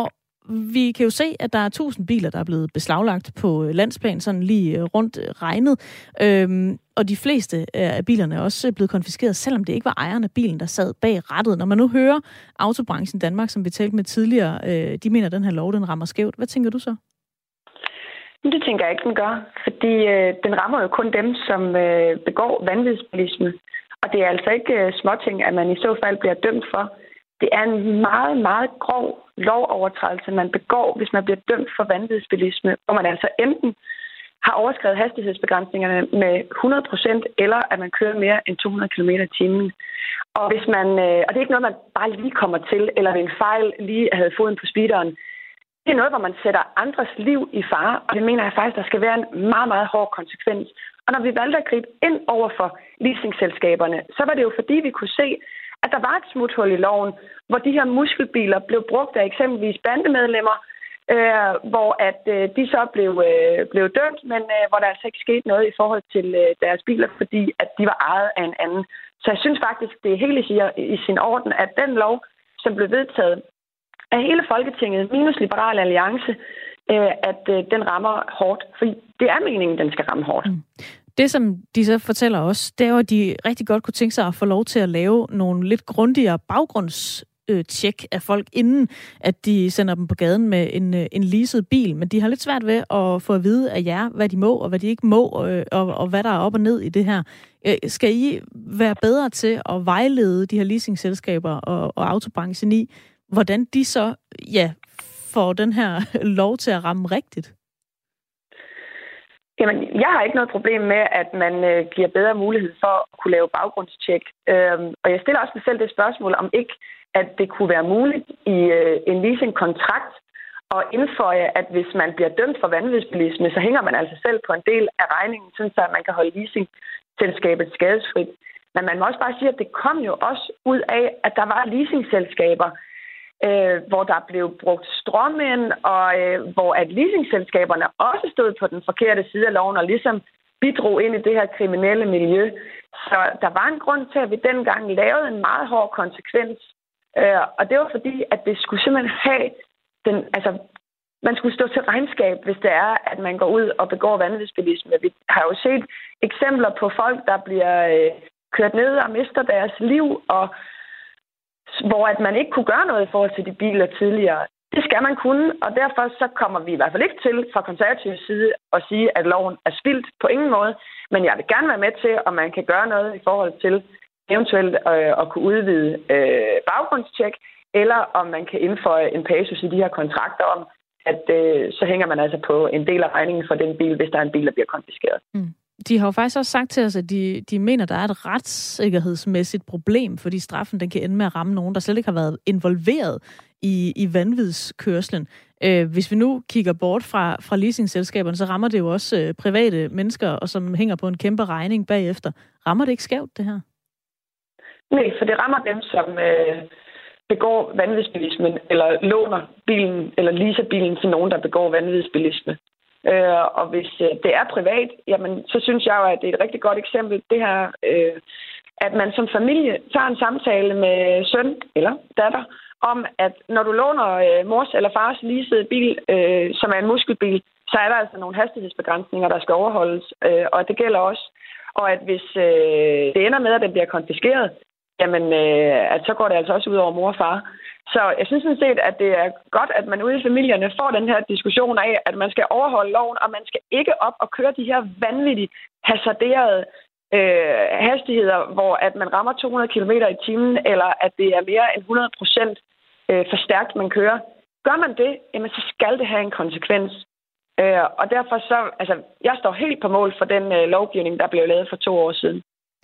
vi kan jo se, at der er tusind biler, der er blevet beslaglagt på landsplan, sådan lige rundt regnet. Øhm, og de fleste af bilerne er også blevet konfiskeret, selvom det ikke var ejeren af bilen, der sad bag rattet. Når man nu hører Autobranchen Danmark, som vi talte med tidligere, øh, de mener, at den her lov, den rammer skævt. Hvad tænker du så? Det tænker jeg ikke, den gør, fordi øh, den rammer jo kun dem, som øh, begår vanvidsbilisme. Og det er altså ikke øh, småting, at man i så fald bliver dømt for. Det er en meget, meget grov lovovertrædelse, man begår, hvis man bliver dømt for vanvidsbilisme, hvor man altså enten har overskredet hastighedsbegrænsningerne med hundrede procent, eller at man kører mere end to hundrede kilometer i timen. Og, hvis man, øh, og det er ikke noget, man bare lige kommer til, eller ved en fejl lige havde foden på speederen. Det er noget, hvor man sætter andres liv i fare, og det mener jeg faktisk, der skal være en meget, meget hård konsekvens. Og når vi valgte at gribe ind over for leasingselskaberne, så var det jo fordi, vi kunne se, at der var et smuthul i loven, hvor de her muskelbiler blev brugt af eksempelvis bandemedlemmer, øh, hvor at øh, de så blev, øh, blev dømt, men øh, hvor der altså ikke skete noget i forhold til øh, deres biler, fordi at de var ejet af en anden. Så jeg synes faktisk, det er helt i, i sin orden, at den lov, som blev vedtaget af hele Folketinget, minus Liberal Alliance, øh, at øh, den rammer hårdt. Fordi det er meningen, den skal ramme hårdt. Mm. Det, som de så fortæller os, det er jo, at de rigtig godt kunne tænke sig at få lov til at lave nogle lidt grundigere baggrundstjek af folk, inden at de sender dem på gaden med en, en leaset bil. Men de har lidt svært ved at få at vide af jer, hvad de må og hvad de ikke må, og, og hvad der er op og ned i det her. Skal I være bedre til at vejlede de her leasingselskaber og, og autobranchen i, hvordan de så ja, får den her lov til at ramme rigtigt? Jamen, jeg har ikke noget problem med, at man øh, giver bedre mulighed for at kunne lave baggrundstjek. Øhm, og jeg stiller også mig selv det spørgsmål, om ikke, at det kunne være muligt i øh, en leasingkontrakt at indføje, at hvis man bliver dømt for vanvidsbilisme, så hænger man altså selv på en del af regningen, sådan så man kan holde leasingselskabet skadesfrit. Men man må også bare sige, at det kom jo også ud af, at der var leasingselskaber, Øh, hvor der blev brugt stråmænd, og øh, hvor at leasingselskaberne også stod på den forkerte side af loven, og ligesom bidrog ind i det her kriminelle miljø. Så der var en grund til, at vi dengang lavede en meget hård konsekvens. Øh, og det var fordi, at det skulle simpelthen have den, altså, man skulle stå til regnskab, hvis det er, at man går ud og begår vanvidsbilisme. Vi har jo set eksempler på folk, der bliver øh, kørt ned og mister deres liv, og hvor at man ikke kunne gøre noget i forhold til de biler tidligere. Det skal man kunne, og derfor så kommer vi i hvert fald ikke til fra konservativ side at sige, at loven er spildt på ingen måde. Men jeg vil gerne være med til, om man kan gøre noget i forhold til eventuelt øh, at kunne udvide øh, baggrundstjek, eller om man kan indføje en passus i de her kontrakter om, at øh, så hænger man altså på en del af regningen for den bil, hvis der er en bil, der bliver konfiskeret. Mm. De har jo faktisk også sagt til os, at de, de mener, der er et retssikkerhedsmæssigt problem, fordi straffen den kan ende med at ramme nogen, der slet ikke har været involveret i, i vanvidskørslen. Øh, hvis vi nu kigger bort fra, fra leasingselskaberne, så rammer det jo også øh, private mennesker, og som hænger på en kæmpe regning bagefter. Rammer det ikke skævt, det her? Nej, for det rammer dem, som øh, begår vanvidsbilismen, eller låner bilen, eller leaser bilen til nogen, der begår vanvidsbilisme. Øh, og hvis øh, det er privat, jamen, så synes jeg jo, at det er et rigtig godt eksempel, det her, øh, at man som familie tager en samtale med søn eller datter, om at når du låner øh, mors eller fars leasede bil, øh, som er en muskelbil, så er der altså nogle hastighedsbegrænsninger, der skal overholdes, øh, og det gælder også. Og at hvis øh, det ender med, at den bliver konfiskeret, jamen, øh, at så går det altså også ud over mor og far. Så jeg synes sådan set, at det er godt, at man ude i familierne får den her diskussion af, at man skal overholde loven, og man skal ikke op og køre de her vanvittigt hasarderede øh, hastigheder, hvor at man rammer to hundrede kilometer i timen, eller at det er mere end hundrede procent øh, for stærkt, man kører. Gør man det, jamen, så skal det have en konsekvens. Øh, og derfor så, altså, jeg står helt på mål for den øh, lovgivning, der blev lavet for to år siden.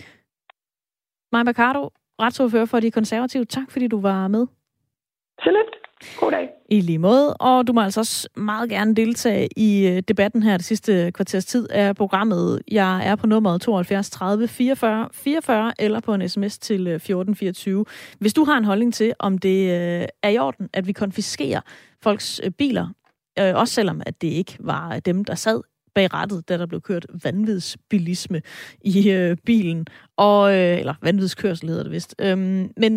Mai Mercado, retsordfører for De Konservative. Tak, fordi du var med. Så lidt. God dag. I lige måde. Og du må altså også meget gerne deltage i debatten her det sidste kvarters tid af programmet. Jeg er på nummeret tooghalvfjerds tredive fireogfyrre fireogfyrre eller på en sms til fjorten fireogtyve. Hvis du har en holdning til, om det er i orden, at vi konfiskerer folks biler, også selvom at det ikke var dem, der sad bag rattet, da der blev kørt vanvidsbilisme i bilen, og, eller vanvidskørsel hedder det vist. Men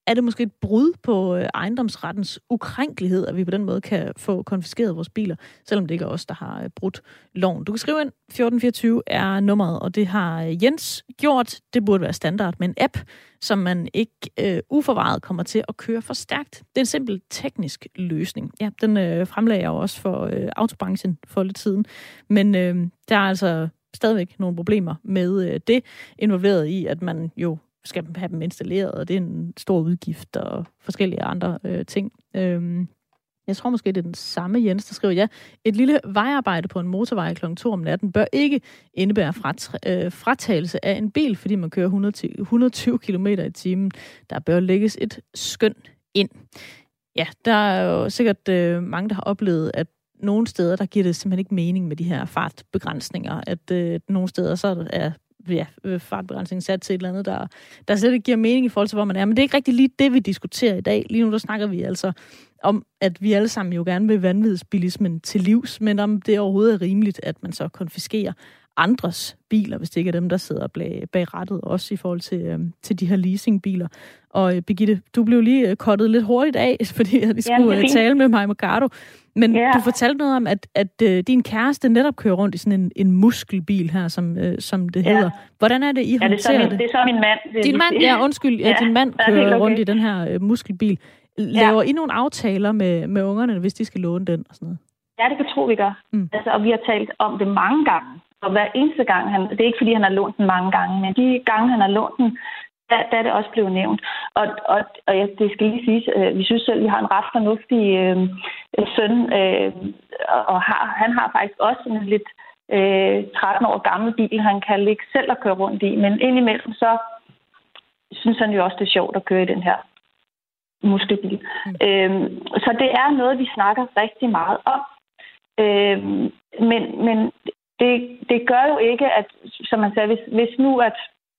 er det måske et brud på øh, ejendomsrettens ukrænkelighed, at vi på den måde kan få konfiskeret vores biler, selvom det ikke er os, der har øh, brudt loven. Du kan skrive ind, fjorten fireogtyve er nummeret, og det har Jens gjort. Det burde være standard med en app, som man ikke øh, uforvaret kommer til at køre for stærkt. Det er en simpel teknisk løsning. Ja, den øh, fremlagde jeg jo også for øh, autobranchen for lidt siden. Men øh, der er altså stadigvæk nogle problemer med øh, det, involveret i, at man jo skal have dem installeret, og det er en stor udgift og forskellige andre øh, ting. Øh, Jeg tror måske, det er den samme Jens, der skriver, ja, et lille vejarbejde på en motorvej klokken to om natten bør ikke indebære fratagelse af en bil, fordi man kører hundrede og tyve kilometer i timen. Der bør lægges et skøn ind. Ja, der er jo sikkert øh, mange, der har oplevet, at nogle steder, der giver det simpelthen ikke mening med de her fartbegrænsninger. At øh, nogle steder, så er ja, fartbegrænsningen sat til et eller andet, der, der slet ikke giver mening i forhold til, hvor man er. Men det er ikke rigtig lige det, vi diskuterer i dag. Lige nu, der snakker vi altså om, at vi alle sammen jo gerne vil vanvidsbilismen til livs, men om det overhovedet er rimeligt, at man så konfiskerer andres biler, hvis det ikke er dem, der sidder bag, bag rattet, også i forhold til, øh, til de her leasingbiler. Og øh, Birgitte, du blev lige øh, kottet lidt hurtigt af, fordi at vi skulle ja, øh, tale med Mai Mercado. Men ja. Du fortalte noget om, at, at øh, din kæreste netop kører rundt i sådan en, en muskelbil her, som, øh, som det ja. hedder. Hvordan er det, I ja, håndterer det? Er så min, det? det er så min mand. Det din mand, ja, undskyld. Ja, ja, din mand kører okay. rundt i den her øh, muskelbil. Laver ja. I nogle aftaler med, med ungerne, hvis de skal låne den og sådan noget? Ja, det kan tro, vi gør. Mm. Altså, og vi har talt om det mange gange. Og hver eneste gang, han, det er ikke fordi, han har lånt den mange gange, men de gange, han har lånt den, der, der er det også blevet nævnt. Og, og, og ja, det skal lige siges, øh, vi synes selv, vi har en ret fornuftig øh, søn, øh, og har, han har faktisk også en lidt øh, tretten år gammel bil, han kan ikke selv at køre rundt i. Men indimellem så synes han jo også, det er sjovt at køre i den her muskelbil. Mm. Øh, så det er noget, vi snakker rigtig meget om. Øh, men, men det, det gør jo ikke, at, som man sagde, hvis, hvis nu at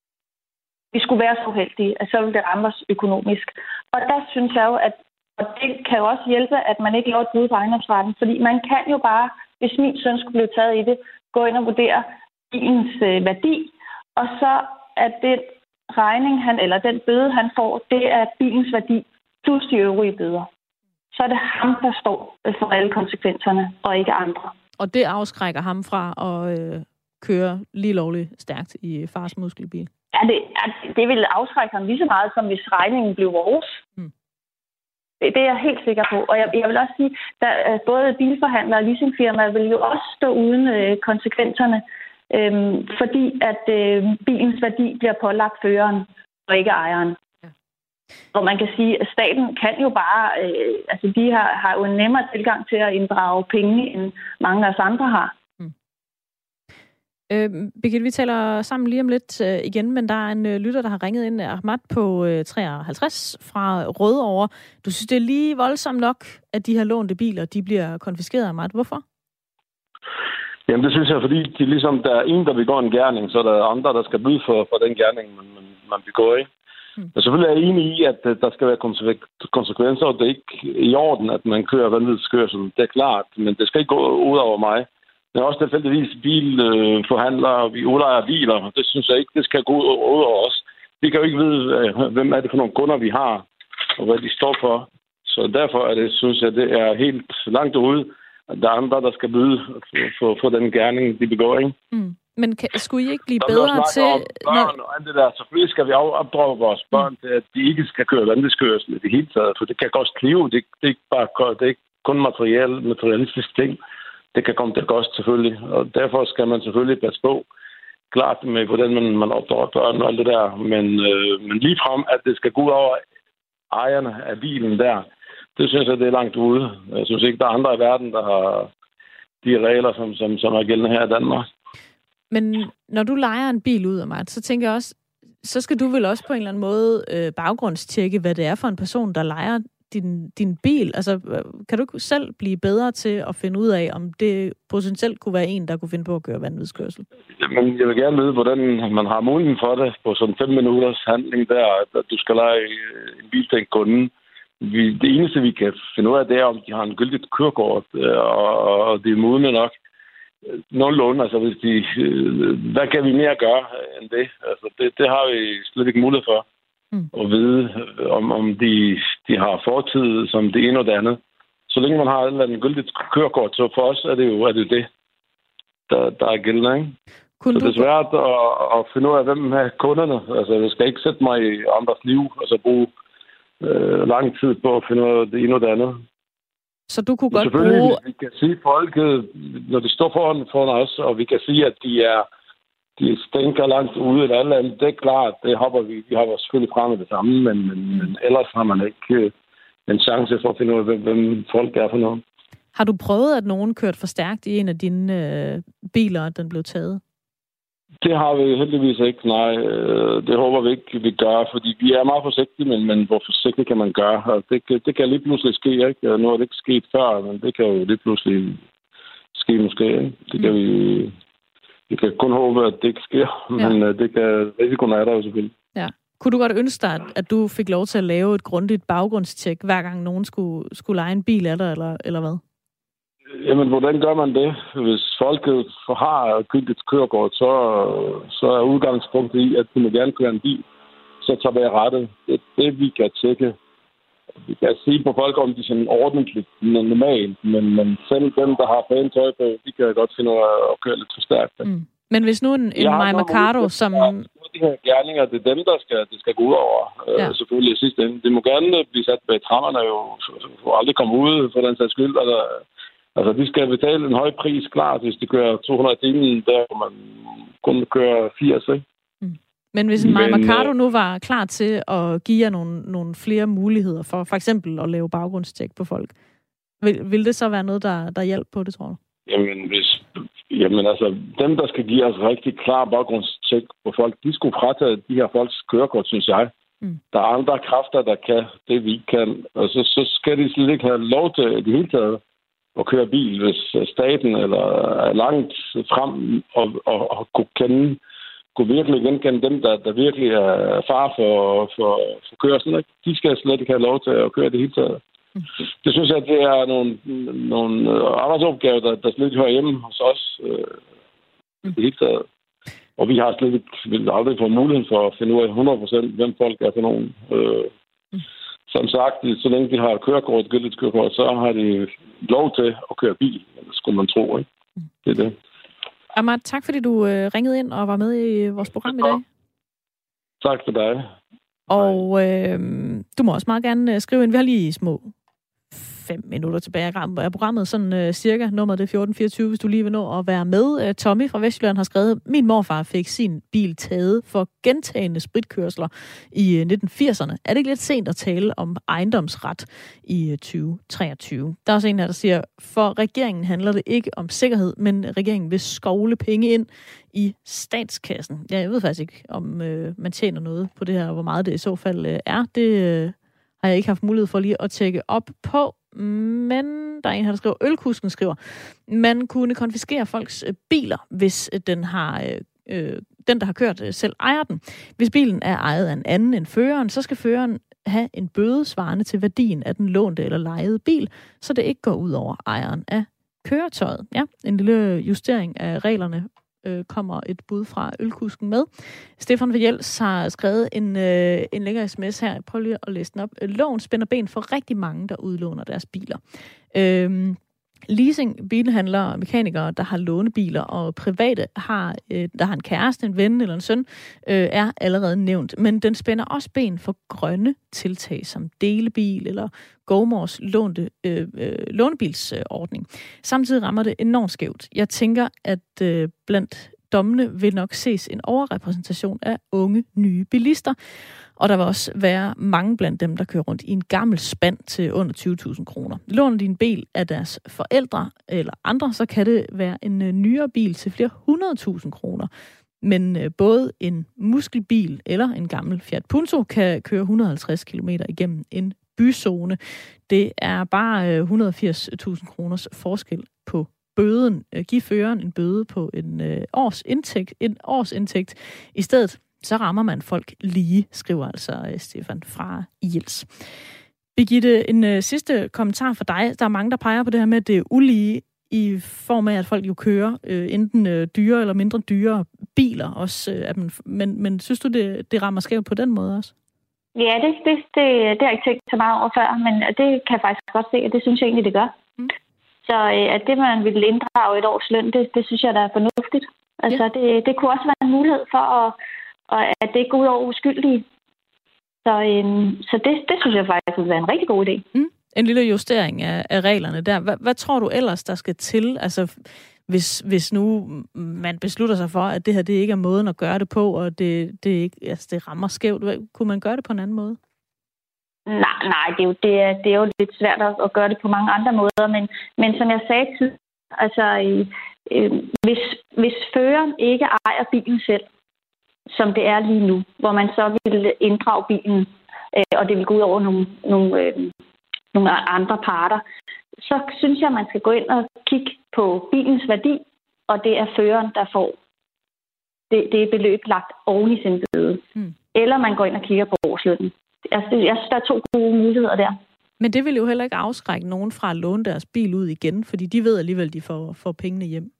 vi skulle være så uheldige, at så ville det ramme os økonomisk. Og der synes jeg jo, at og det kan jo også hjælpe, at man ikke laver et brud på ejendomsretten, fordi man kan jo bare, hvis min søn skulle blive taget i det, gå ind og vurdere bilens øh, værdi, og så er det regning, han, eller den bøde, han får, det er bilens værdi plus de øvrige bøder. Så er det ham, der står for alle konsekvenserne, og ikke andre. Og det afskrækker ham fra at øh, køre lige lovligt stærkt i fars muskelbil? Ja, det, det vil afskrække ham lige så meget, som hvis regningen blev vores. Mm. Det, det er jeg helt sikker på. Og jeg, jeg vil også sige, at både bilforhandlere og leasingfirmaer vil jo også stå uden øh, konsekvenserne, øh, fordi at øh, bilens værdi bliver pålagt føreren og ikke ejeren. Og man kan sige, at staten kan jo bare, øh, altså de har, har jo en nemmere tilgang til at inddrage penge, end mange af os andre har. Mm. Øh, Birgitte, vi taler sammen lige om lidt øh, igen, men der er en øh, lytter, der har ringet ind, Ahmad på øh, treoghalvtreds fra Rødovre. Du synes, det er lige voldsomt nok, at de her lånte biler, de bliver konfiskeret, Ahmad. Hvorfor? Jamen det synes jeg, fordi de, ligesom, der er en, der begår en gerning, så er der andre, der skal byde for, for den gerning, man, man, man begår, ikke? Mm. Jeg selvfølgelig er enig i, at der skal være konsekvenser, og det er ikke i orden, at man kører vanvidskørsel. Det er klart, men det skal ikke gå ud over mig. Men også tilfældigvis bilforhandlere, øh, vi udlejer biler. Det synes jeg ikke, det skal gå ud over os. Vi kan jo ikke vide, øh, hvem er det for nogle kunder, vi har, og hvad de står for. Så derfor er det, synes jeg, det er helt langt ude, at der er andre, der skal byde for, for, for den gerning, de begår, ikke? Mm. Men kan, skulle I ikke blive der bedre til... Børn når... og alt det der. Selvfølgelig skal vi opdrage vores børn til, at de ikke skal køre vanvidskørsel i det hele taget, for det kan koste liv. Det, det, er ikke bare, det er ikke kun materiel, materialistisk ting. Det kan komme til at koste selvfølgelig, og derfor skal man selvfølgelig passe på. Klart med, hvordan man, man opdrager børn og alt det der, men, øh, men ligefrem, at det skal gå ud over ejerne af bilen der, det synes jeg, det er langt ude. Jeg synes ikke, der er andre i verden, der har de regler, som, som, som er gældende her i Danmark. Men når du lejer en bil ud af mig, så tænker jeg også, så skal du vel også på en eller anden måde øh, baggrundstjekke, hvad det er for en person, der lejer din, din bil. Altså, kan du selv blive bedre til at finde ud af, om det potentielt kunne være en, der kunne finde på at køre vanvidskørsel? Jamen, jeg vil gerne vide, hvordan man har muligheden for det på sådan fem minutters handling der, at du skal leje en bil til en kunde. Vi, det eneste, vi kan finde ud af, det er, om de har en gyldigt kørekort, og, og det er modne nok. Nogenlunde, altså hvis de... Hvad kan vi mere gøre end det? Altså, det, det har vi slet ikke mulighed for. mm. og vide, om, om de, de har fortid som det ene og det andet. Så længe man har et eller andet gyldigt kørekort, så for os er det jo, er det, det, der, der er gældende, ikke? Kunne så det er svært at, at finde ud af, hvem er kunderne. Altså, jeg skal ikke sætte mig i andres liv, og så bruge øh, lang tid på at finde ud af det ene og det andet. Så du kunne Men godt bruge... vi kan sige folket, når de står foran, foran os, og vi kan sige, at de er de stænker langt ude eller alt andet, det er klart, det hopper vi. Vi har selvfølgelig frem med det samme, men, men, mm. men ellers har man ikke øh, en chance for at finde ud af, hvem, hvem folk er for noget. Har du prøvet, at nogen kørte for stærkt i en af dine øh, biler, at den blev taget? Det har vi heldigvis ikke, nej. Det håber vi ikke, vi gør, fordi vi er meget forsigtige, men, men hvor forsigtigt kan man gøre? Det, det kan lige pludselig ske, ikke? Nu er det ikke sket før, men det kan jo lige pludselig ske måske, ikke? Det kan mm. vi... Vi kan kun håbe, at det ikke sker, ja. Men det kan risikoen er der jo selvfølgelig. Ja. Kunne du godt ønske dig, at du fik lov til at lave et grundigt baggrundstjek, hver gang nogen skulle, skulle leje en bil af dig, eller, eller hvad? Jamen, hvordan gør man det? Hvis folket har gyldigt kørekort, så, så er udgangspunktet i, at de må gerne køre en bil. Så tager vi rettet. Det er det, vi kan tjekke. Vi kan sige på folk, om de er sådan ordentligt normalt, men, men selv dem, der har pænt tøj på, de kan godt finde ud af at køre lidt for stærkt. Mm. Men hvis nu en, en Mai Mercado, som... De her gerninger, det er dem, der skal, det skal gå ud over, ja. øh, selvfølgelig i sidste ende. Det må gerne blive sat bag trammerne, jo, for aldrig komme ud for den sags skyld. Altså, altså, de skal betale en høj pris, klart, hvis de kører to hundrede timer, der hvor man kun kører firs, ikke? Men hvis en Mai Mercado nu var klar til at give jer nogle, nogle flere muligheder for for eksempel at lave baggrundstjek på folk, vil, vil det så være noget, der, der hjælper på det, tror du? Jamen, hvis, jamen altså, dem, der skal give os rigtig klar baggrundstjek på folk, de skulle fratage de her folks kørekort, synes jeg. Mm. Der er andre kræfter, der kan det, vi kan. Og så, så skal de slet ikke have lov til det hele taget at køre bil, hvis staten eller er langt frem og, og, og kunne kende kunne virkelig genkende dem, der, der virkelig er far for, for, for kørsel. Ikke? De skal slet ikke have lov til at køre det hele taget. Mm. Det synes jeg, det er nogle, nogle arbejdsopgaver, der, der slet ikke hører hjemme hos os. Øh, mm. Det hele taget. Og vi har slet ikke vi har aldrig fået muligheden for at finde ud af hundrede procent, hvem folk er for nogen. Øh, mm. Som sagt, så længe de har kørekort, gyldigt kørekort, så har de lov til at køre bil. Det skulle man tro, ikke? Mm. Det er det. Ahmad, tak fordi du øh, ringede ind og var med i vores program i dag. Tak for dig. Og øh, du må også meget gerne øh, skrive ind. Vi har lige små fem minutter tilbage af programmet, sådan øh, cirka. Nummeret det er fjorten fireogtyve, hvis du lige vil nå at være med. Øh, Tommy fra Vestjylland har skrevet, min morfar fik sin bil taget for gentagende spritkørsler i øh, nitten firserne. Er det ikke lidt sent at tale om ejendomsret i øh, tyve treogtyve? Der er også en her, der siger, for regeringen handler det ikke om sikkerhed, men regeringen vil skovle penge ind i statskassen. Ja, jeg ved faktisk ikke, om øh, man tjener noget på det her, hvor meget det i så fald øh, er. Det øh, har jeg ikke haft mulighed for lige at tjekke op på. Men der er en her, der skriver, ølkusken skriver, man kunne konfiskere folks øh, biler, hvis øh, den har øh, den, der har kørt, øh, selv ejer den. Hvis bilen er ejet af en anden end føreren, så skal føreren have en bøde svarende til værdien af den lånte eller lejede bil, så det ikke går ud over ejeren af køretøjet. Ja, en lille justering af reglerne øh, kommer et bud fra ølkusken med. Stefan Vejels har skrevet en, øh, en længere sms her. Prøv lige at læse den op. Loven spænder ben for rigtig mange, der udlåner deres biler. Øh, Leasing, bilhandlere, mekanikere, der har lånebiler, og private, har, øh, der har en kæreste, en ven eller en søn, øh, er allerede nævnt. Men den spænder også ben for grønne tiltag, som delebil eller GoMores lånte, øh, øh, lånebilsordning. Samtidig rammer det enormt skævt. Jeg tænker, at øh, blandt dommene vil nok ses en overrepræsentation af unge, nye bilister. Og der vil også være mange blandt dem, der kører rundt i en gammel spand til under tyve tusind kroner. Låner de en bil af deres forældre eller andre, så kan det være en uh, nyere bil til flere hundrede tusind kroner. Men uh, både en muskelbil eller en gammel Fiat Punto kan køre et hundrede og halvtreds kilometer igennem en byzone. Det er bare uh, et hundrede og firs tusind kroners forskel på bøden. Uh, giv føreren en bøde på en uh, års indtægt, en års indtægt i stedet. Så rammer man folk lige, skriver altså Stefan fra Jels. Birgitte, en uh, sidste kommentar for dig. Der er mange, der peger på det her med, at det er ulige i form af, at folk jo kører uh, enten uh, dyre eller mindre dyre biler også uh, af dem. Men, men synes du, det, det rammer skævt på den måde også? Ja, det, det, det, det har jeg ikke tænkt så meget over før, men det kan jeg faktisk godt se, og det synes jeg egentlig, det gør. Mm. Så at det, man vil inddrage et års løn, det, det synes jeg, der er fornuftigt. Altså, ja. det, det kunne også være en mulighed for, at, at det ikke går ud over uskyldige. Så, øhm, så det, det synes jeg faktisk ville være en rigtig god idé. Mm. En lille justering af, af reglerne der. Hvad, hvad tror du ellers, der skal til? Altså, hvis, hvis nu man beslutter sig for, at det her det ikke er måden at gøre det på, og det, det, ikke, altså, det rammer skævt, kunne man gøre det på en anden måde? Nej, nej det, er jo, det, er, det er jo lidt svært at, at gøre det på mange andre måder, men, men som jeg sagde tidligere, altså, øh, øh, hvis, hvis føreren ikke ejer bilen selv, som det er lige nu, hvor man så vil inddrage bilen, øh, og det vil gå ud over nogle, nogle, øh, nogle andre parter, så synes jeg, man skal gå ind og kigge på bilens værdi, og det er føreren, der får det, det er beløb lagt oven i sin bøde. Mm. Eller man går ind og kigger på årslønnen. Altså, jeg synes, der er to gode muligheder der. Men det vil jo heller ikke afskrække nogen fra at låne deres bil ud igen, fordi de ved alligevel, at de får, får pengene hjem.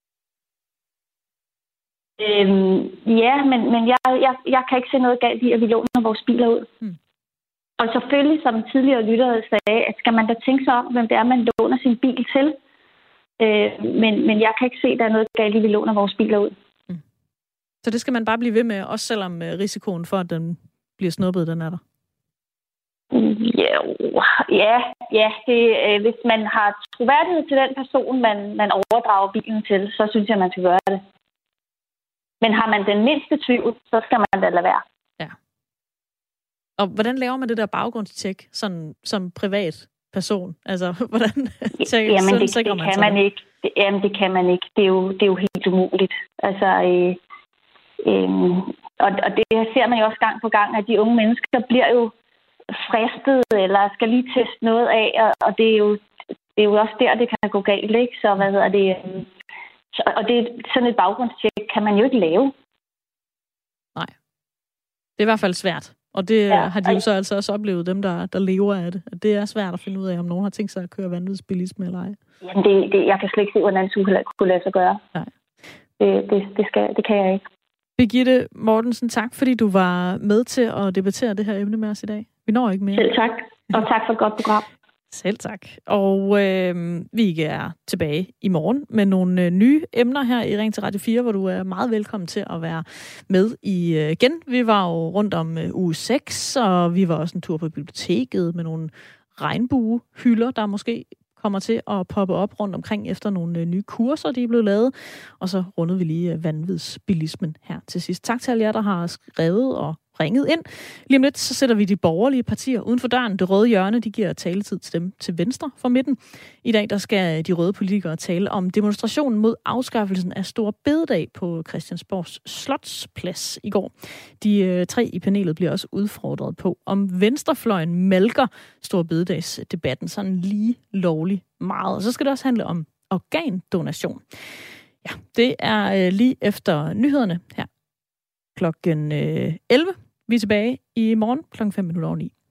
Øhm, ja, men, men jeg, jeg, jeg kan ikke se noget galt i, at vi låner vores biler ud. Hmm. Og selvfølgelig, som tidligere lyttere sagde, at skal man da tænke sig om, hvem det er, man låner sin bil til. Øh, men, men jeg kan ikke se, at der er noget galt i, at vi låner vores biler ud. Hmm. Så det skal man bare blive ved med, også selvom risikoen for, at den bliver snuppet, den er der? Ja, ja, ja det, øh, hvis man har troværdighed til den person, man, man overdrager bilen til, så synes jeg, man skal gøre det. Men har man den mindste tvivl, så skal man da lade være. Ja. Og hvordan laver man det der baggrundstjek sådan, som privat person? Altså, hvordan tjekker, jamen, det, det det man kan man ikke. Det, jamen, det kan man ikke. Det er jo, det er jo helt umuligt. Altså, øh, øh, og, og det ser man jo også gang på gang, at de unge mennesker bliver jo fristet, eller skal lige teste noget af, og, og det, er jo, det er jo også der, det kan gå galt, ikke? Så hvad hedder det... Øh, så, og det sådan et baggrundstjek kan man jo ikke lave. Nej. Det er i hvert fald svært. Og det ja, har de jo så altså også oplevet, dem der, der lever af det. At det er svært at finde ud af, om nogen har tænkt sig at køre vanvidsbilisme eller ej. Jamen, det, det, jeg kan slet ikke se, hvordan det kunne lade sig gøre. Nej. Det, det, det, skal, det kan jeg ikke. Birgitte Mortensen, tak fordi du var med til at debattere det her emne med os i dag. Vi når ikke mere. Selv tak. Og tak for et godt program. Selv tak. Og øh, vi er tilbage i morgen med nogle øh, nye emner her i Ring til Radio fire, hvor du er meget velkommen til at være med i øh, igen. Vi var jo rundt om øh, uge seks, og vi var også en tur på biblioteket med nogle regnbuehylder, der måske kommer til at poppe op rundt omkring efter nogle øh, nye kurser, de er blevet lavet. Og så rundede vi lige øh, vanvidsbilismen her til sidst. Tak til alle jer, der har skrevet og ringet ind. Lige om lidt, så sætter vi de borgerlige partier uden for døren. Det røde hjørne, de giver taletid til dem til venstre for midten. I dag, der skal de røde politikere tale om demonstrationen mod afskaffelsen af Store Bededag på Christiansborgs Slotsplads i går. De øh, tre i panelet bliver også udfordret på, om venstrefløjen malker Store Bededagsdebatten sådan lige lovlig meget. Og så skal det også handle om organdonation. Ja, det er øh, lige efter nyhederne her klokken elleve. Vi er tilbage i morgen klokken fem minutter over ni.